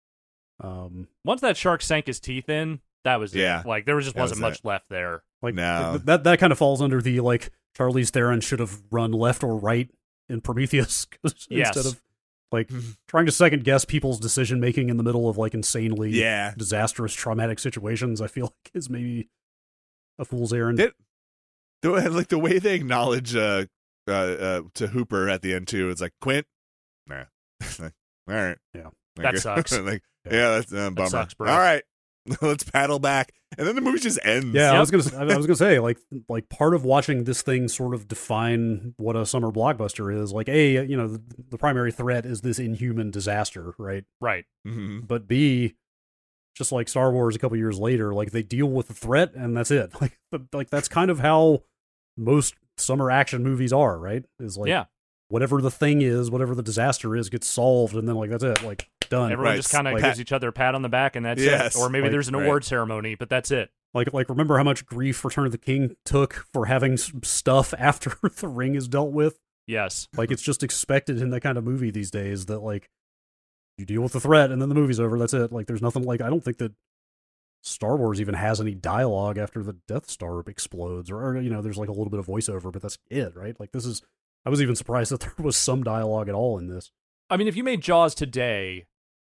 [SPEAKER 4] Um
[SPEAKER 2] Once that shark sank his teeth in, that was
[SPEAKER 3] Yeah.
[SPEAKER 2] it. Like there was just
[SPEAKER 3] That
[SPEAKER 2] wasn't
[SPEAKER 3] was
[SPEAKER 2] much left there.
[SPEAKER 4] like
[SPEAKER 3] No.
[SPEAKER 4] th- that that kind of falls under the like Charlize Theron should have run left or right in Prometheus 'cause
[SPEAKER 2] Yes.
[SPEAKER 4] instead of like trying to second guess people's decision making in the middle of like insanely
[SPEAKER 3] Yeah.
[SPEAKER 4] disastrous traumatic situations. I feel like is maybe a fool's errand.
[SPEAKER 3] It- The way- like the way they acknowledge uh, uh, uh, to Hooper at the end too. It's like Quint, nah. Like, all right,
[SPEAKER 4] Yeah.
[SPEAKER 2] That
[SPEAKER 3] Like,
[SPEAKER 2] sucks.
[SPEAKER 3] like, yeah, that's a bummer.
[SPEAKER 2] sucks, bro.
[SPEAKER 3] All right, let's paddle back, and then the movie just ends.
[SPEAKER 4] Yeah, I
[SPEAKER 2] Yep.
[SPEAKER 4] was gonna. I was gonna say, like, like part of watching this thing sort of define what a summer blockbuster is. Like, a, you know, the, the primary threat is this inhuman disaster, right?
[SPEAKER 2] Right.
[SPEAKER 3] Mhm.
[SPEAKER 4] But B, just like Star Wars, a couple years later, like they deal with the threat, and that's it. Like, but, like that's kind of how most summer action movies are, right? Is like,
[SPEAKER 2] Yeah.
[SPEAKER 4] whatever the thing is, whatever the disaster is, gets solved, and then like that's it. Like done.
[SPEAKER 2] Everyone
[SPEAKER 3] Right.
[SPEAKER 2] just kind of
[SPEAKER 4] Like-
[SPEAKER 2] gives each other a pat on the back, and that's
[SPEAKER 3] Yes.
[SPEAKER 2] it. Or maybe
[SPEAKER 4] Like-
[SPEAKER 2] there's an
[SPEAKER 3] right.
[SPEAKER 2] award ceremony, but that's it.
[SPEAKER 4] Like, like remember how much grief Return of the King took for having s- stuff after the ring is dealt with?
[SPEAKER 2] Yes.
[SPEAKER 4] Like, it's just expected in that kind of movie these days that, like, you deal with the threat and then the movie's over. That's it. Like, there's nothing, like, I don't think that Star Wars even has any dialogue after the Death Star explodes. Or, or, you know, there's, like, a little bit of voiceover, but that's it, right? Like, this is, I was even surprised that there was some dialogue at all in this.
[SPEAKER 2] I mean, if you made Jaws today,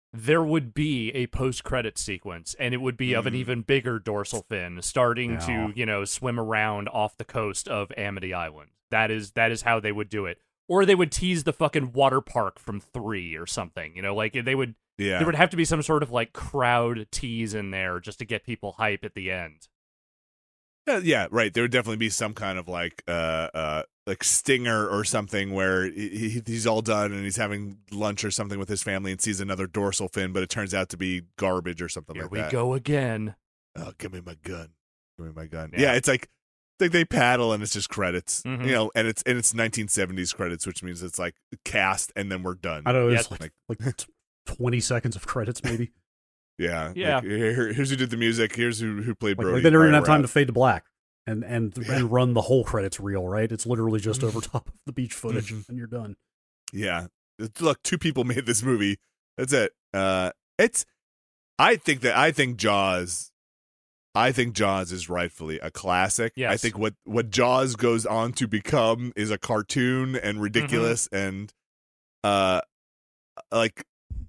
[SPEAKER 2] there would be a post-credit sequence, and it would be of an even bigger dorsal fin starting
[SPEAKER 4] Yeah.
[SPEAKER 2] to, you know, swim around off the coast of Amity Island. That is that is how they would do it. Or they would tease the fucking water park from three or something. You know, like they would
[SPEAKER 3] Yeah.
[SPEAKER 2] there would have to be some sort of like crowd tease in there just to get people hype at the end.
[SPEAKER 3] Yeah, yeah, right. There would definitely be some kind of like uh uh like stinger or something where he, he, he's all done and he's having lunch or something with his family and sees another dorsal fin, but it turns out to be garbage or something
[SPEAKER 2] Here
[SPEAKER 3] like
[SPEAKER 2] we
[SPEAKER 3] that.
[SPEAKER 2] go again.
[SPEAKER 3] Oh, give me my gun. Give me my gun.
[SPEAKER 2] Yeah.
[SPEAKER 3] Yeah, it's like like they paddle and it's just credits.
[SPEAKER 2] Mhm.
[SPEAKER 3] You know, and it's and it's nineteen seventies credits, which means it's like cast and then we're done.
[SPEAKER 4] I don't know.
[SPEAKER 2] Yeah,
[SPEAKER 4] It's like, like t- twenty seconds of credits, maybe.
[SPEAKER 3] Yeah.
[SPEAKER 2] Yeah.
[SPEAKER 3] Like, here, here's who did the music. Here's who who played
[SPEAKER 4] Like,
[SPEAKER 3] Brody.
[SPEAKER 4] like they don't even
[SPEAKER 3] All
[SPEAKER 4] have
[SPEAKER 3] right,
[SPEAKER 4] time
[SPEAKER 3] we're
[SPEAKER 4] to fade to black and and and run the whole credits reel. Right? It's literally just
[SPEAKER 3] Mm-hmm.
[SPEAKER 4] over top of the beach footage, and you're done.
[SPEAKER 3] Yeah. Look, two people made this movie. That's it. Uh it's I think that I think Jaws I think Jaws is rightfully a classic.
[SPEAKER 2] Yes.
[SPEAKER 3] I think what what Jaws goes on to become is a cartoon and ridiculous
[SPEAKER 2] Mm-hmm.
[SPEAKER 3] and uh like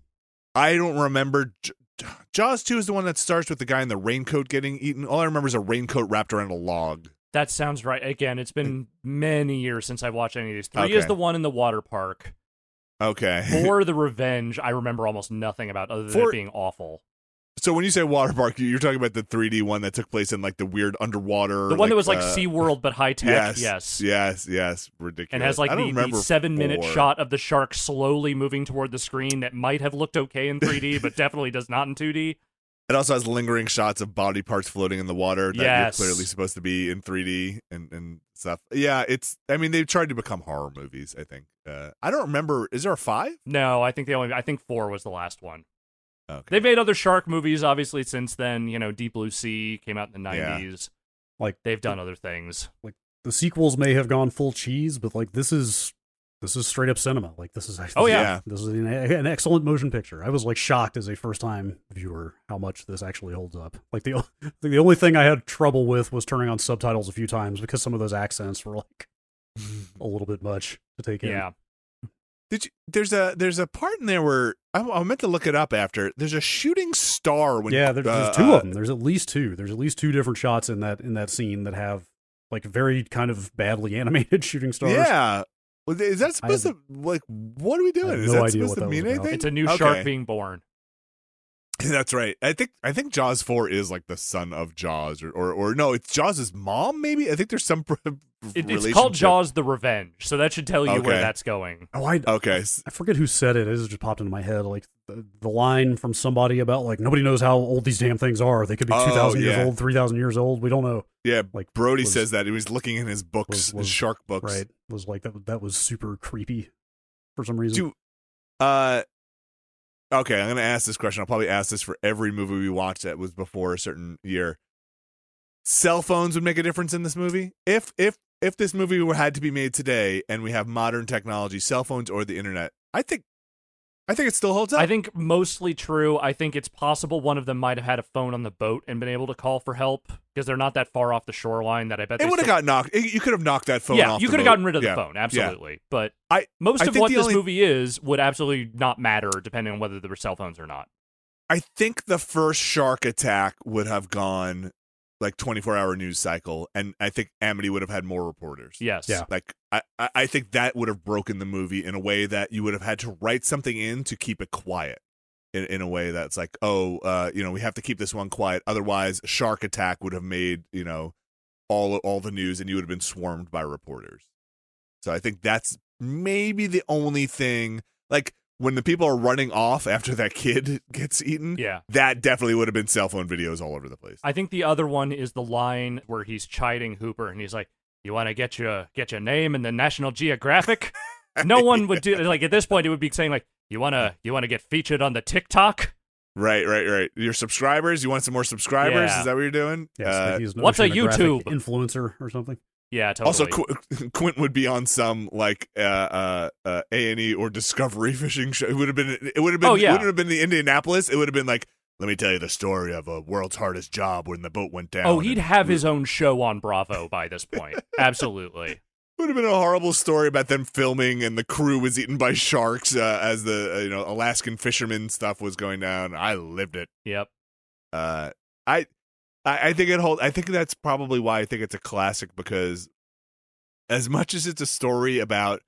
[SPEAKER 3] I don't remember J- Jaws two is the one that starts with the guy in the raincoat getting eaten. All I remember is a raincoat wrapped around a log.
[SPEAKER 2] That sounds right. Again, it's been many years since I've watched any of these. Three is
[SPEAKER 3] Okay.
[SPEAKER 2] the one in the water park.
[SPEAKER 3] Okay.
[SPEAKER 2] For the Revenge, I remember almost nothing about other than
[SPEAKER 3] For-
[SPEAKER 2] it being awful.
[SPEAKER 3] So when you say water park, you're talking about the three D one that took place in like the weird underwater.
[SPEAKER 2] The one that was like
[SPEAKER 3] uh,
[SPEAKER 2] SeaWorld but high tech.
[SPEAKER 3] Yes,
[SPEAKER 2] Yes.
[SPEAKER 3] yes, yes, ridiculous.
[SPEAKER 2] And has like
[SPEAKER 3] I don't
[SPEAKER 2] the,
[SPEAKER 3] remember
[SPEAKER 2] the seven minute
[SPEAKER 3] four.
[SPEAKER 2] shot of the shark slowly moving toward the screen that might have looked okay in three D, but definitely does not in two D.
[SPEAKER 3] It also has lingering shots of body parts floating in the water that
[SPEAKER 2] Yes.
[SPEAKER 3] you're clearly supposed to be in three D and, and stuff. Yeah, it's. I mean, they've tried to become horror movies. I think. Uh, I don't remember. Is there a five?
[SPEAKER 2] No, I think they only. I think four was the last one.
[SPEAKER 3] Okay.
[SPEAKER 2] They've made other shark movies, obviously, since then. You know, Deep Blue Sea came out in the
[SPEAKER 3] Yeah.
[SPEAKER 2] nineties.
[SPEAKER 4] Like
[SPEAKER 2] They've done other things.
[SPEAKER 4] like the sequels may have gone full cheese, but like this is this is straight up cinema. Like this is
[SPEAKER 2] Oh, yeah.
[SPEAKER 3] Yeah.
[SPEAKER 4] this is an, an excellent motion picture. I was like shocked as a first time viewer how much this actually holds up. Like the o- the only thing I had trouble with was turning on subtitles a few times because some of those accents were like a little bit much to take in.
[SPEAKER 2] Yeah.
[SPEAKER 3] Did you? There's a there's a part in there where I, I meant to look it up after. There's a shooting star when
[SPEAKER 4] Yeah, there,
[SPEAKER 3] uh,
[SPEAKER 4] there's two
[SPEAKER 3] uh,
[SPEAKER 4] of them. There's at least two. There's at least two different shots in that in that scene that have like very kind of badly animated shooting stars.
[SPEAKER 3] Yeah. Well, is that supposed
[SPEAKER 4] have-
[SPEAKER 3] to like? What are we doing?
[SPEAKER 4] have
[SPEAKER 3] Is
[SPEAKER 4] no
[SPEAKER 3] that
[SPEAKER 4] idea
[SPEAKER 3] supposed
[SPEAKER 4] what
[SPEAKER 3] to
[SPEAKER 4] that was
[SPEAKER 3] mean
[SPEAKER 4] about.
[SPEAKER 3] anything?
[SPEAKER 2] It's a new
[SPEAKER 3] Okay.
[SPEAKER 2] shark being born.
[SPEAKER 3] That's right. I think I think Jaws four is like the son of Jaws, or or, or no, it's Jaws' mom. Maybe I think there's some.
[SPEAKER 2] It, it's called Jaws the Revenge, so that should tell you where
[SPEAKER 3] Okay.
[SPEAKER 2] that's going.
[SPEAKER 4] Oh, I
[SPEAKER 3] Okay.
[SPEAKER 4] I forget who said it. It just popped into my head. Like the, the line from somebody about like nobody knows how old these damn things are. They could be
[SPEAKER 3] Oh,
[SPEAKER 4] two thousand
[SPEAKER 3] yeah.
[SPEAKER 4] years old, three thousand years old. We don't know.
[SPEAKER 3] Yeah,
[SPEAKER 4] Like
[SPEAKER 3] Brody
[SPEAKER 4] was-
[SPEAKER 3] says that he was looking in his books,
[SPEAKER 4] was- was-
[SPEAKER 3] his shark books.
[SPEAKER 4] Right? Was like that. That was super creepy for some reason.
[SPEAKER 3] Do, uh, okay, I'm gonna ask this question. I'll probably ask this for every movie we watched that was before a certain year. Cell phones would make a difference in this movie. If if if this movie were had to be made today, and we have modern technology, cell phones or the internet, I think, I think it still holds up.
[SPEAKER 2] I think mostly true. I think it's possible one of them might have had a phone on the boat and been able to call for help because they're not that far off the shoreline that I bet
[SPEAKER 3] it
[SPEAKER 2] they
[SPEAKER 3] would have
[SPEAKER 2] still-
[SPEAKER 3] got knocked. it- You could have knocked that phone
[SPEAKER 2] Yeah,
[SPEAKER 3] off.
[SPEAKER 2] you
[SPEAKER 3] the
[SPEAKER 2] could have
[SPEAKER 3] boat.
[SPEAKER 2] gotten rid of
[SPEAKER 3] Yeah.
[SPEAKER 2] the phone,
[SPEAKER 3] Yeah.
[SPEAKER 2] absolutely. But
[SPEAKER 3] I
[SPEAKER 2] most
[SPEAKER 3] I
[SPEAKER 2] of
[SPEAKER 3] think
[SPEAKER 2] what
[SPEAKER 3] the
[SPEAKER 2] this
[SPEAKER 3] only-
[SPEAKER 2] movie is would absolutely not matter depending on whether there were cell phones or not.
[SPEAKER 3] I think the first shark attack would have gone like twenty-four hour news cycle, and I think Amity would have had more reporters.
[SPEAKER 2] Yes.
[SPEAKER 4] Yeah.
[SPEAKER 3] Like I, I I think that would have broken the movie in a way that you would have had to write something in to keep it quiet. In, in a way that's like, oh, uh, you know, we have to keep this one quiet. Otherwise, shark attack would have made, you know, all all the news, and you would have been swarmed by reporters. So I think that's maybe the only thing. Like when the people are running off after that kid gets eaten,
[SPEAKER 2] Yeah.
[SPEAKER 3] that definitely would have been cell phone videos all over the place.
[SPEAKER 2] I think the other one is the line where he's chiding Hooper and he's like, "You want to get your get your name in the National Geographic?" No one would do like at this point. It would be saying like, "You wanna you wanna get featured on the TikTok?"
[SPEAKER 3] Right, right, right. Your subscribers, you want some more subscribers?
[SPEAKER 2] Yeah.
[SPEAKER 3] Is that what you're doing?
[SPEAKER 4] Yes,
[SPEAKER 3] Uh,
[SPEAKER 4] like he's an
[SPEAKER 2] what's a
[SPEAKER 4] oceanographic
[SPEAKER 2] YouTube?
[SPEAKER 4] influencer or something?
[SPEAKER 2] Yeah, totally.
[SPEAKER 3] Also, Qu- Quint would be on some like uh, uh, uh, A and E or Discovery fishing show. It would have been. It would have been.
[SPEAKER 2] Oh, yeah.
[SPEAKER 3] It wouldn't have been the Indianapolis. It would have been like, let me tell you the story of a world's hardest job when the boat went down.
[SPEAKER 2] oh, he'd
[SPEAKER 3] and-
[SPEAKER 2] have his own show on Bravo by this point. Absolutely.
[SPEAKER 3] would have been a horrible story about them filming and the crew was eaten by sharks uh, as the uh, you know Alaskan fisherman stuff was going down. I lived it.
[SPEAKER 2] Yep.
[SPEAKER 3] Uh, I, I I think it hold. I think that's probably why I think it's a classic, because as much as it's a story about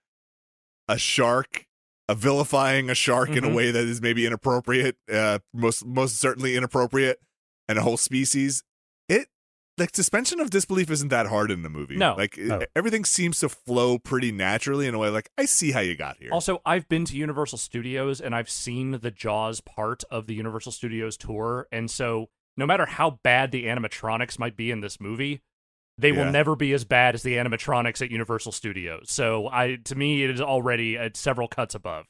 [SPEAKER 3] a shark, a vilifying a shark mm-hmm. in a way that is maybe inappropriate, uh, most most certainly inappropriate, and a whole species, it like suspension of disbelief isn't that hard in the movie.
[SPEAKER 2] No,
[SPEAKER 3] like
[SPEAKER 4] no.
[SPEAKER 3] It, everything seems to flow pretty naturally in a way. Like, I see how you got here.
[SPEAKER 2] Also, I've been to Universal Studios and I've seen the Jaws part of the Universal Studios tour, and so no matter how bad the animatronics might be in this movie, they
[SPEAKER 3] Yeah.
[SPEAKER 2] will never be as bad as the animatronics at Universal Studios. So, I to me, it is already at several cuts above.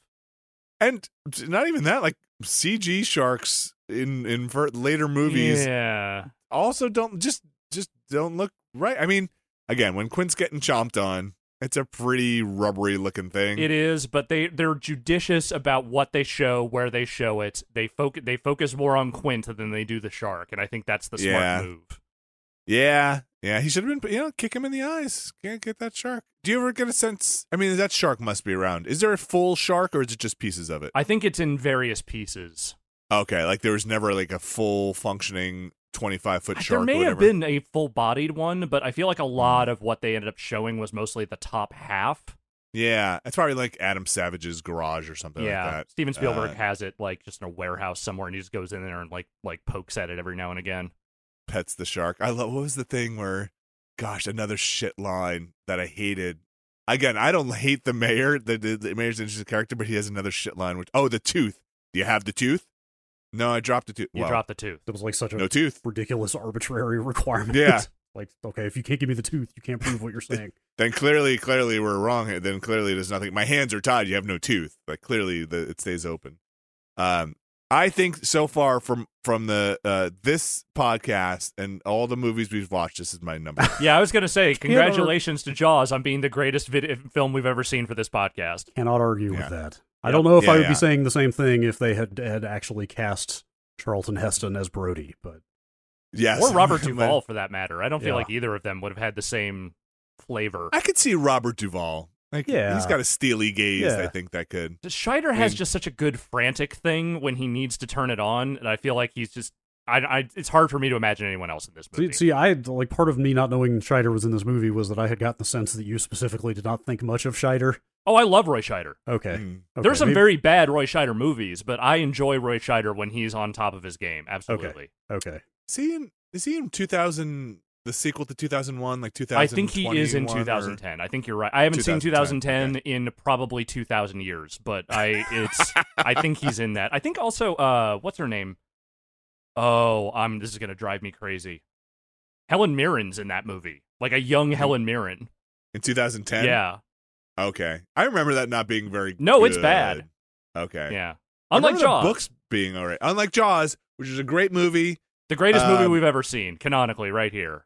[SPEAKER 3] And not even that, like C G sharks in in ver- later movies,
[SPEAKER 2] yeah,
[SPEAKER 3] also don't just just don't look right. I mean, again, when Quint's getting chomped on, it's a pretty rubbery looking thing.
[SPEAKER 2] it is, but they they're judicious about what they show, where they show it. They focus they focus more on Quint than they do the shark, and I think that's the smart
[SPEAKER 3] Yeah.
[SPEAKER 2] move.
[SPEAKER 3] Yeah, yeah, he should have been, you know, kick him in the eyes. Can't get that shark. Do you ever get a sense? I mean, that shark must be around. Is there a full shark, or is it just pieces of it?
[SPEAKER 2] I think it's in various pieces.
[SPEAKER 3] Okay, like there was never like a full functioning twenty-five foot
[SPEAKER 2] There
[SPEAKER 3] shark.
[SPEAKER 2] may
[SPEAKER 3] or
[SPEAKER 2] have
[SPEAKER 3] whatever.
[SPEAKER 2] been a full-bodied one, but I feel like a lot of what they ended up showing was mostly the top half.
[SPEAKER 3] Yeah, it's probably like Adam Savage's garage or something
[SPEAKER 2] yeah,
[SPEAKER 3] like that.
[SPEAKER 2] Steven Spielberg
[SPEAKER 3] Uh,
[SPEAKER 2] has it like just in a warehouse somewhere, and he just goes in there and like like pokes at it every now and again.
[SPEAKER 3] Pets the shark. I love. What was the thing where, gosh, another shit line that I hated. Again, I don't hate the mayor. The, the, the mayor's an interesting character, but he has another shit line. Which, oh, the tooth. Do you have the tooth? No, I dropped the tooth.
[SPEAKER 2] You
[SPEAKER 3] Well,
[SPEAKER 2] drop the tooth.
[SPEAKER 4] That was like such a
[SPEAKER 3] no tooth.
[SPEAKER 4] ridiculous, arbitrary requirement.
[SPEAKER 3] Yeah.
[SPEAKER 4] Like, okay, if you can't give me the tooth, you can't prove what you're saying.
[SPEAKER 3] Then clearly, clearly we're wrong. here. Then clearly there's nothing. My hands are tied. You have no tooth. Like clearly the, it stays open. Um, I think so far from from the uh, this podcast and all the movies we've watched, this is my number.
[SPEAKER 2] Yeah, I was gonna say congratulations to Jaws on being the greatest vid- film we've ever seen for this podcast.
[SPEAKER 4] Cannot argue
[SPEAKER 3] Yeah.
[SPEAKER 4] with that. I don't know if
[SPEAKER 3] Yeah,
[SPEAKER 4] I would
[SPEAKER 3] yeah.
[SPEAKER 4] be saying the same thing if they had, had actually cast Charlton Heston as Brody, but
[SPEAKER 3] Yes,
[SPEAKER 2] Or Robert Duvall, for that matter. I don't feel
[SPEAKER 4] Yeah.
[SPEAKER 2] like either of them would have had the same flavor.
[SPEAKER 3] I could see Robert Duvall. Like,
[SPEAKER 4] Yeah.
[SPEAKER 3] he's got a steely gaze.
[SPEAKER 4] Yeah.
[SPEAKER 3] I think that could.
[SPEAKER 2] Scheider has
[SPEAKER 3] mean-
[SPEAKER 2] just such a good frantic thing when he needs to turn it on, and I feel like he's just. I, I, it's hard for me to imagine anyone else in this movie.
[SPEAKER 4] see, see, I had, like part of me not knowing Scheider was in this movie was that I had gotten the sense that you specifically did not think much of Scheider.
[SPEAKER 2] Oh, I love Roy Scheider.
[SPEAKER 4] Okay,
[SPEAKER 3] Mm.
[SPEAKER 4] okay,
[SPEAKER 2] There's some
[SPEAKER 4] maybe-
[SPEAKER 2] very bad Roy Scheider movies, but I enjoy Roy Scheider when he's on top of his game. Absolutely.
[SPEAKER 4] okay.
[SPEAKER 3] Is he in? Is he in two thousand? The sequel to two thousand one, like two thousand.
[SPEAKER 2] I think he is in two thousand ten. I think you're right. I haven't seen two thousand ten
[SPEAKER 3] okay.
[SPEAKER 2] in probably two thousand years, but I it's I think he's in that. I think also uh what's her name? Oh, um this is going to drive me crazy. Helen Mirren's in that movie. Like a young Helen Mirren.
[SPEAKER 3] in two thousand ten.
[SPEAKER 2] Yeah.
[SPEAKER 3] Okay, I remember that not being very.
[SPEAKER 2] No, it's
[SPEAKER 3] good.
[SPEAKER 2] bad.
[SPEAKER 3] Okay.
[SPEAKER 2] Yeah.
[SPEAKER 3] I
[SPEAKER 2] Unlike
[SPEAKER 3] remember
[SPEAKER 2] Jaws.
[SPEAKER 3] the books being alright. Unlike Jaws, which is a great movie.
[SPEAKER 2] The greatest movie
[SPEAKER 3] Um,
[SPEAKER 2] we've ever seen, canonically, right here.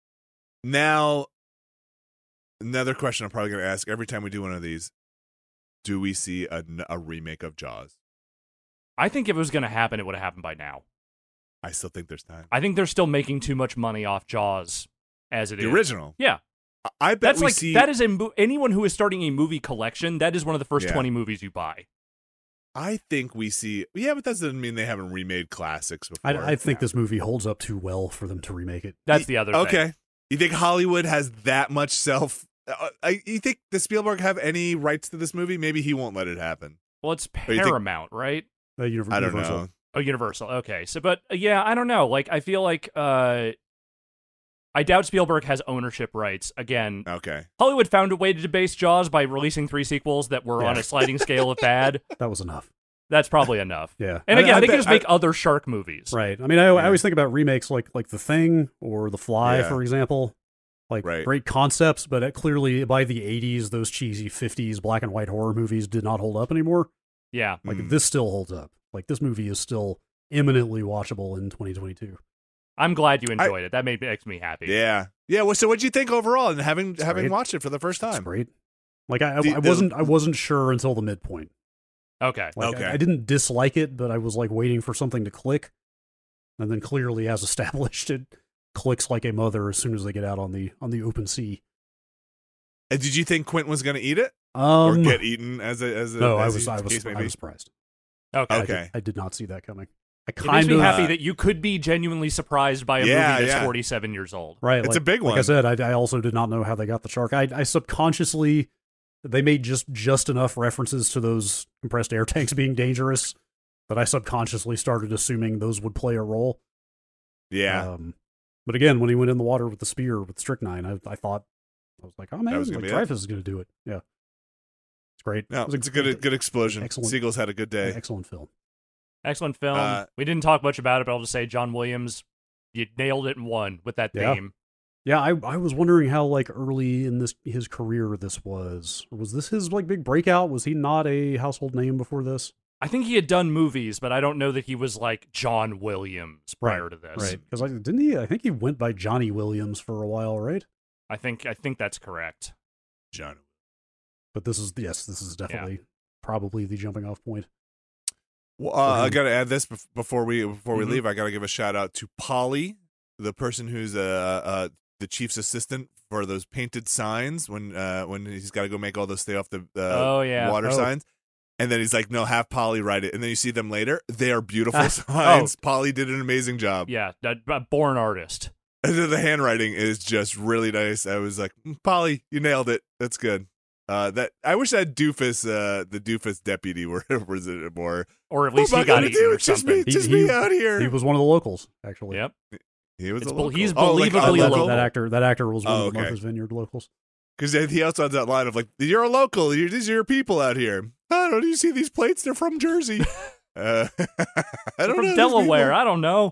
[SPEAKER 3] Now, another question I'm probably going to ask every time we do one of these: do we see a, a remake of Jaws?
[SPEAKER 2] I think if it was going to happen, it would have happened by now.
[SPEAKER 3] I still think there's time.
[SPEAKER 2] I think they're still making too much money off Jaws as it
[SPEAKER 3] The
[SPEAKER 2] is.
[SPEAKER 3] original.
[SPEAKER 2] Yeah.
[SPEAKER 3] I- I bet
[SPEAKER 2] That's
[SPEAKER 3] we
[SPEAKER 2] like
[SPEAKER 3] see.
[SPEAKER 2] that is a mo- anyone who is starting a movie collection, that is one of the first
[SPEAKER 3] Yeah.
[SPEAKER 2] twenty movies you buy.
[SPEAKER 3] I think we see. Yeah, but that doesn't mean they haven't remade classics before.
[SPEAKER 4] I, I think this movie holds up too well for them to remake it.
[SPEAKER 2] That's the other thing.
[SPEAKER 3] Okay. You think Hollywood has that much self? Uh, I, you think does Spielberg have any rights to this movie? Maybe he won't let it happen.
[SPEAKER 2] Well, it's
[SPEAKER 3] you think-
[SPEAKER 2] Paramount, right?
[SPEAKER 4] Uh, Univ-
[SPEAKER 3] I don't
[SPEAKER 4] Universal.
[SPEAKER 3] know.
[SPEAKER 2] Oh, Universal. Okay. So, but uh, yeah, I don't know. Like, I feel like uh, I doubt Spielberg has ownership rights. Again,
[SPEAKER 3] Okay.
[SPEAKER 2] Hollywood found a way to debase Jaws by releasing three sequels that were
[SPEAKER 4] Yeah.
[SPEAKER 2] on a sliding scale of bad.
[SPEAKER 4] That was enough.
[SPEAKER 2] That's probably enough.
[SPEAKER 4] Yeah.
[SPEAKER 2] And
[SPEAKER 4] I-
[SPEAKER 2] again,
[SPEAKER 4] I
[SPEAKER 2] they
[SPEAKER 4] bet-
[SPEAKER 2] can just make
[SPEAKER 3] I-
[SPEAKER 2] other shark movies.
[SPEAKER 4] Right. I mean, I, I always think about remakes like like The Thing or The Fly,
[SPEAKER 3] Yeah.
[SPEAKER 4] for example. Like
[SPEAKER 3] Right.
[SPEAKER 4] great concepts, but it clearly by the eighties, those cheesy fifties black and white horror movies did not hold up anymore.
[SPEAKER 2] Yeah.
[SPEAKER 4] Like
[SPEAKER 3] Mm.
[SPEAKER 4] this still holds up. Like this movie is still eminently watchable in twenty twenty-two.
[SPEAKER 2] I'm glad you enjoyed it. That made makes me happy.
[SPEAKER 3] Yeah. Yeah. Well, so what'd you think overall? And having
[SPEAKER 4] It's
[SPEAKER 3] having
[SPEAKER 4] great.
[SPEAKER 3] watched it for the first
[SPEAKER 4] It's
[SPEAKER 3] time.
[SPEAKER 4] great. Like I, I,
[SPEAKER 3] The-
[SPEAKER 4] I
[SPEAKER 3] the-
[SPEAKER 4] wasn't I wasn't sure until the midpoint.
[SPEAKER 2] Okay.
[SPEAKER 4] Like,
[SPEAKER 3] Okay.
[SPEAKER 4] I, I didn't dislike it, but I was like waiting for something to click, and then clearly, as established, it clicks like a mother as soon as they get out on the on the open sea.
[SPEAKER 3] Uh, did you think Quint was going to eat it
[SPEAKER 4] Um,
[SPEAKER 3] or get eaten as a as a
[SPEAKER 4] no, I
[SPEAKER 3] as
[SPEAKER 4] was
[SPEAKER 3] the
[SPEAKER 4] I was
[SPEAKER 3] case may
[SPEAKER 4] I
[SPEAKER 3] be?
[SPEAKER 4] was surprised.
[SPEAKER 2] Okay.
[SPEAKER 4] I
[SPEAKER 3] Okay.
[SPEAKER 4] did, I did not see that coming. I
[SPEAKER 2] It makes
[SPEAKER 4] kind
[SPEAKER 2] me
[SPEAKER 4] of
[SPEAKER 2] happy that you could be genuinely surprised by a
[SPEAKER 3] Yeah,
[SPEAKER 2] movie that's
[SPEAKER 3] yeah.
[SPEAKER 2] forty-seven years old.
[SPEAKER 4] right.
[SPEAKER 3] It's
[SPEAKER 4] like,
[SPEAKER 3] a big
[SPEAKER 4] Like I
[SPEAKER 3] one.
[SPEAKER 4] said, I, I also did not know how they got the shark. I, I subconsciously they made just just enough references to those compressed air tanks being dangerous that I subconsciously started assuming those would play a role.
[SPEAKER 3] Yeah.
[SPEAKER 4] Um, but again, when he went in the water with the spear with strychnine, I, I thought I was like, oh man,
[SPEAKER 3] was gonna
[SPEAKER 4] like
[SPEAKER 3] be it.
[SPEAKER 4] Dreyfus is going to do it. Yeah, it's great.
[SPEAKER 3] No,
[SPEAKER 4] It was
[SPEAKER 3] it's a good good explosion.
[SPEAKER 4] excellent-
[SPEAKER 3] Seagulls had a good day.
[SPEAKER 4] excellent film.
[SPEAKER 2] Excellent film.
[SPEAKER 3] Uh,
[SPEAKER 2] we didn't talk much about it, but I'll just say John Williams, you nailed it in one with that
[SPEAKER 4] Yeah.
[SPEAKER 2] theme.
[SPEAKER 4] Yeah, I I was wondering how like early in this his career this was. Was this his like big breakout? Was he not a household name before this?
[SPEAKER 2] I think he had done movies, but I don't know that he was like John Williams prior to this.
[SPEAKER 4] Right, because I didn't he. I think he went by Johnny Williams for a while, right?
[SPEAKER 2] I think I think that's correct.
[SPEAKER 3] John.
[SPEAKER 4] But this is yes, this is definitely probably the jumping off point.
[SPEAKER 3] Well, uh, I got to add this bef- before we before we
[SPEAKER 2] Mhm.
[SPEAKER 3] leave. I got to give a shout out to Polly, the person who's uh, uh the chief's assistant for those painted signs when uh when he's got to go make all those stay off the uh,
[SPEAKER 2] Oh, yeah.
[SPEAKER 3] water
[SPEAKER 4] Oh.
[SPEAKER 3] signs. And then he's like, no, have Polly write it. And then you see them later. They are beautiful signs. Polly did an amazing job.
[SPEAKER 2] Yeah, a, a born artist.
[SPEAKER 3] And then the handwriting is just really nice. I was like, "Mm, Polly, you nailed it. That's good. Uh, that I wish that doofus, uh, the doofus deputy were was it more.
[SPEAKER 2] Or at
[SPEAKER 3] What
[SPEAKER 2] least
[SPEAKER 3] am
[SPEAKER 2] he
[SPEAKER 3] I
[SPEAKER 2] got
[SPEAKER 3] gonna
[SPEAKER 2] eaten
[SPEAKER 3] do?
[SPEAKER 2] or
[SPEAKER 3] It's just
[SPEAKER 2] something.
[SPEAKER 3] me, just me out here.
[SPEAKER 4] He was one of the locals, actually.
[SPEAKER 2] Yep.
[SPEAKER 3] He was
[SPEAKER 2] It's
[SPEAKER 3] a
[SPEAKER 2] bel-
[SPEAKER 3] local.
[SPEAKER 2] he's
[SPEAKER 3] Oh, like a
[SPEAKER 2] believably
[SPEAKER 3] local?
[SPEAKER 2] local.
[SPEAKER 4] That actor, that actor was one
[SPEAKER 3] Oh,
[SPEAKER 4] of the
[SPEAKER 3] okay.
[SPEAKER 4] Martha's Vineyard locals.
[SPEAKER 3] Because he also has that line of like, "You're a local. You're, these are your people out here." Oh, don't you see these plates? They're from Jersey. uh, I don't
[SPEAKER 2] From
[SPEAKER 3] know these
[SPEAKER 2] Delaware.
[SPEAKER 3] people.
[SPEAKER 2] I don't know.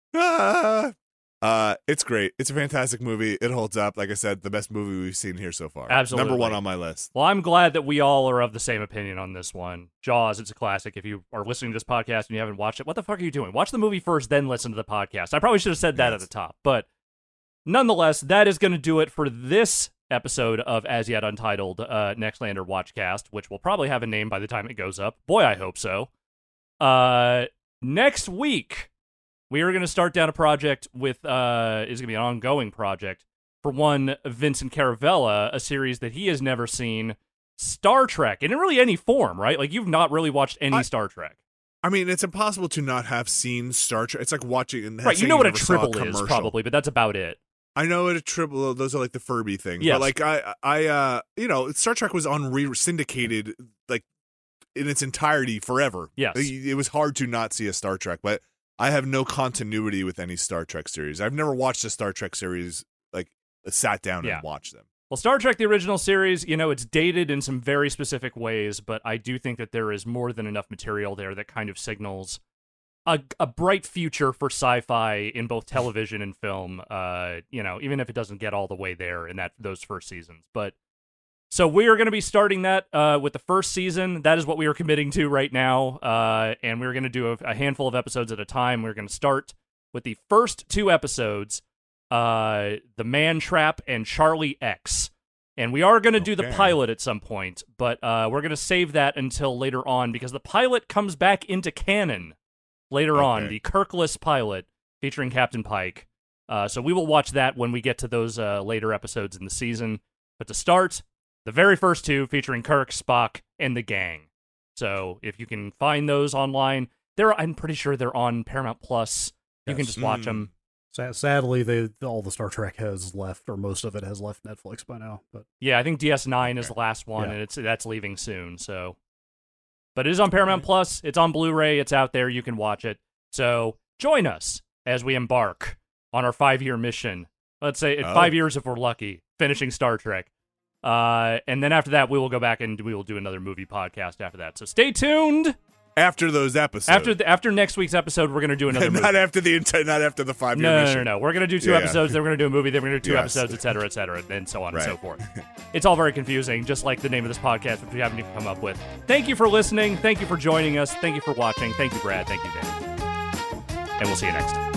[SPEAKER 3] Ah. Uh, it's great. It's a fantastic movie. It holds up. Like I said, the best movie we've seen here so far.
[SPEAKER 2] Absolutely.
[SPEAKER 3] Number one on my list.
[SPEAKER 2] Well, I'm glad that we all are of the same opinion on this one. Jaws, it's a classic. If you are listening to this podcast and you haven't watched it, what the fuck are you doing? Watch the movie first, then listen to the podcast. I probably should have said that
[SPEAKER 3] Yes.
[SPEAKER 2] at the top. But nonetheless, that is going to do it for this episode of As Yet Untitled uh, Nextlander Watchcast, which will probably have a name by the time it goes up. Boy, I hope so. Uh, next week, we are going to start down a project with, uh, is going to be an ongoing project. For one, Vincent Caravella, a series that he has never seen, Star Trek, and in really any form, right? Like, you've not really watched any
[SPEAKER 3] I-
[SPEAKER 2] Star Trek.
[SPEAKER 3] I mean, it's impossible to not have seen Star Trek. It's like watching and
[SPEAKER 2] Right, you
[SPEAKER 3] saying
[SPEAKER 2] know what a
[SPEAKER 3] never saw
[SPEAKER 2] tribble is,
[SPEAKER 3] commercial.
[SPEAKER 2] probably, but that's about it.
[SPEAKER 3] I know what a triple. Those are like the Furby things.
[SPEAKER 2] Yes.
[SPEAKER 3] But like I, I, uh, you know, Star Trek was on re syndicated like in its entirety forever.
[SPEAKER 2] Yes.
[SPEAKER 3] It, it was hard to not see a Star Trek, but I have no continuity with any Star Trek series. I've never watched a Star Trek series like sat down
[SPEAKER 2] Yeah.
[SPEAKER 3] and watched them.
[SPEAKER 2] Well, Star Trek, the original series, you know, it's dated in some very specific ways, but I do think that there is more than enough material there that kind of signals a, a bright future for sci-fi in both television and film, uh, you know, even if it doesn't get all the way there in that those first seasons. But so we are going to be starting that uh, with the first season. That is what we are committing to right now, uh, and we're going to do a, a handful of episodes at a time. We're going to start with the first two episodes, uh, The Man Trap and Charlie X. And we are going to do the
[SPEAKER 3] Okay.
[SPEAKER 2] pilot at some point, but uh, we're going to save that until later on because the pilot comes back into canon later on,
[SPEAKER 3] Okay.
[SPEAKER 2] the Kirkless pilot featuring Captain Pike. Uh, so we will watch that when we get to those uh, later episodes in the season. But to start, the very first two featuring Kirk, Spock, and the gang. So if you can find those online, they're I'm pretty sure they're on Paramount Plus. You can
[SPEAKER 4] Yes.
[SPEAKER 2] just watch
[SPEAKER 3] Mm.
[SPEAKER 2] them.
[SPEAKER 4] Sa- Sadly, they all the Star Trek has left, or most of it has left Netflix by now. But
[SPEAKER 2] Yeah, I think D S nine is
[SPEAKER 3] Okay.
[SPEAKER 2] the last one,
[SPEAKER 4] Yeah.
[SPEAKER 2] and it's that's leaving soon. So, but it is on Paramount Plus. It's on Blu-ray. It's out there. You can watch it. So join us as we embark on our five-year mission. Let's say in
[SPEAKER 3] Oh.
[SPEAKER 2] five years if we're lucky, finishing Star Trek. Uh, and then after that, we will go back and we will do another movie podcast after that. So stay tuned.
[SPEAKER 3] After those episodes,
[SPEAKER 2] After the, after next week's episode, we're gonna do another movie.
[SPEAKER 3] not after the entire, not after the five year
[SPEAKER 2] No, no,
[SPEAKER 3] mission.
[SPEAKER 2] no, no. We're going to do two
[SPEAKER 3] Yeah, yeah.
[SPEAKER 2] episodes, then we're going to do a movie, then we're going to do two
[SPEAKER 3] Yes.
[SPEAKER 2] episodes, et cetera, et cetera, and so on and so
[SPEAKER 3] Right.
[SPEAKER 2] forth. It's all very confusing, just like the name of this podcast, which we haven't even come up with. Thank you for listening. Thank you for joining us. Thank you for watching. Thank you, Brad. Thank you, Dan. And we'll see you next time.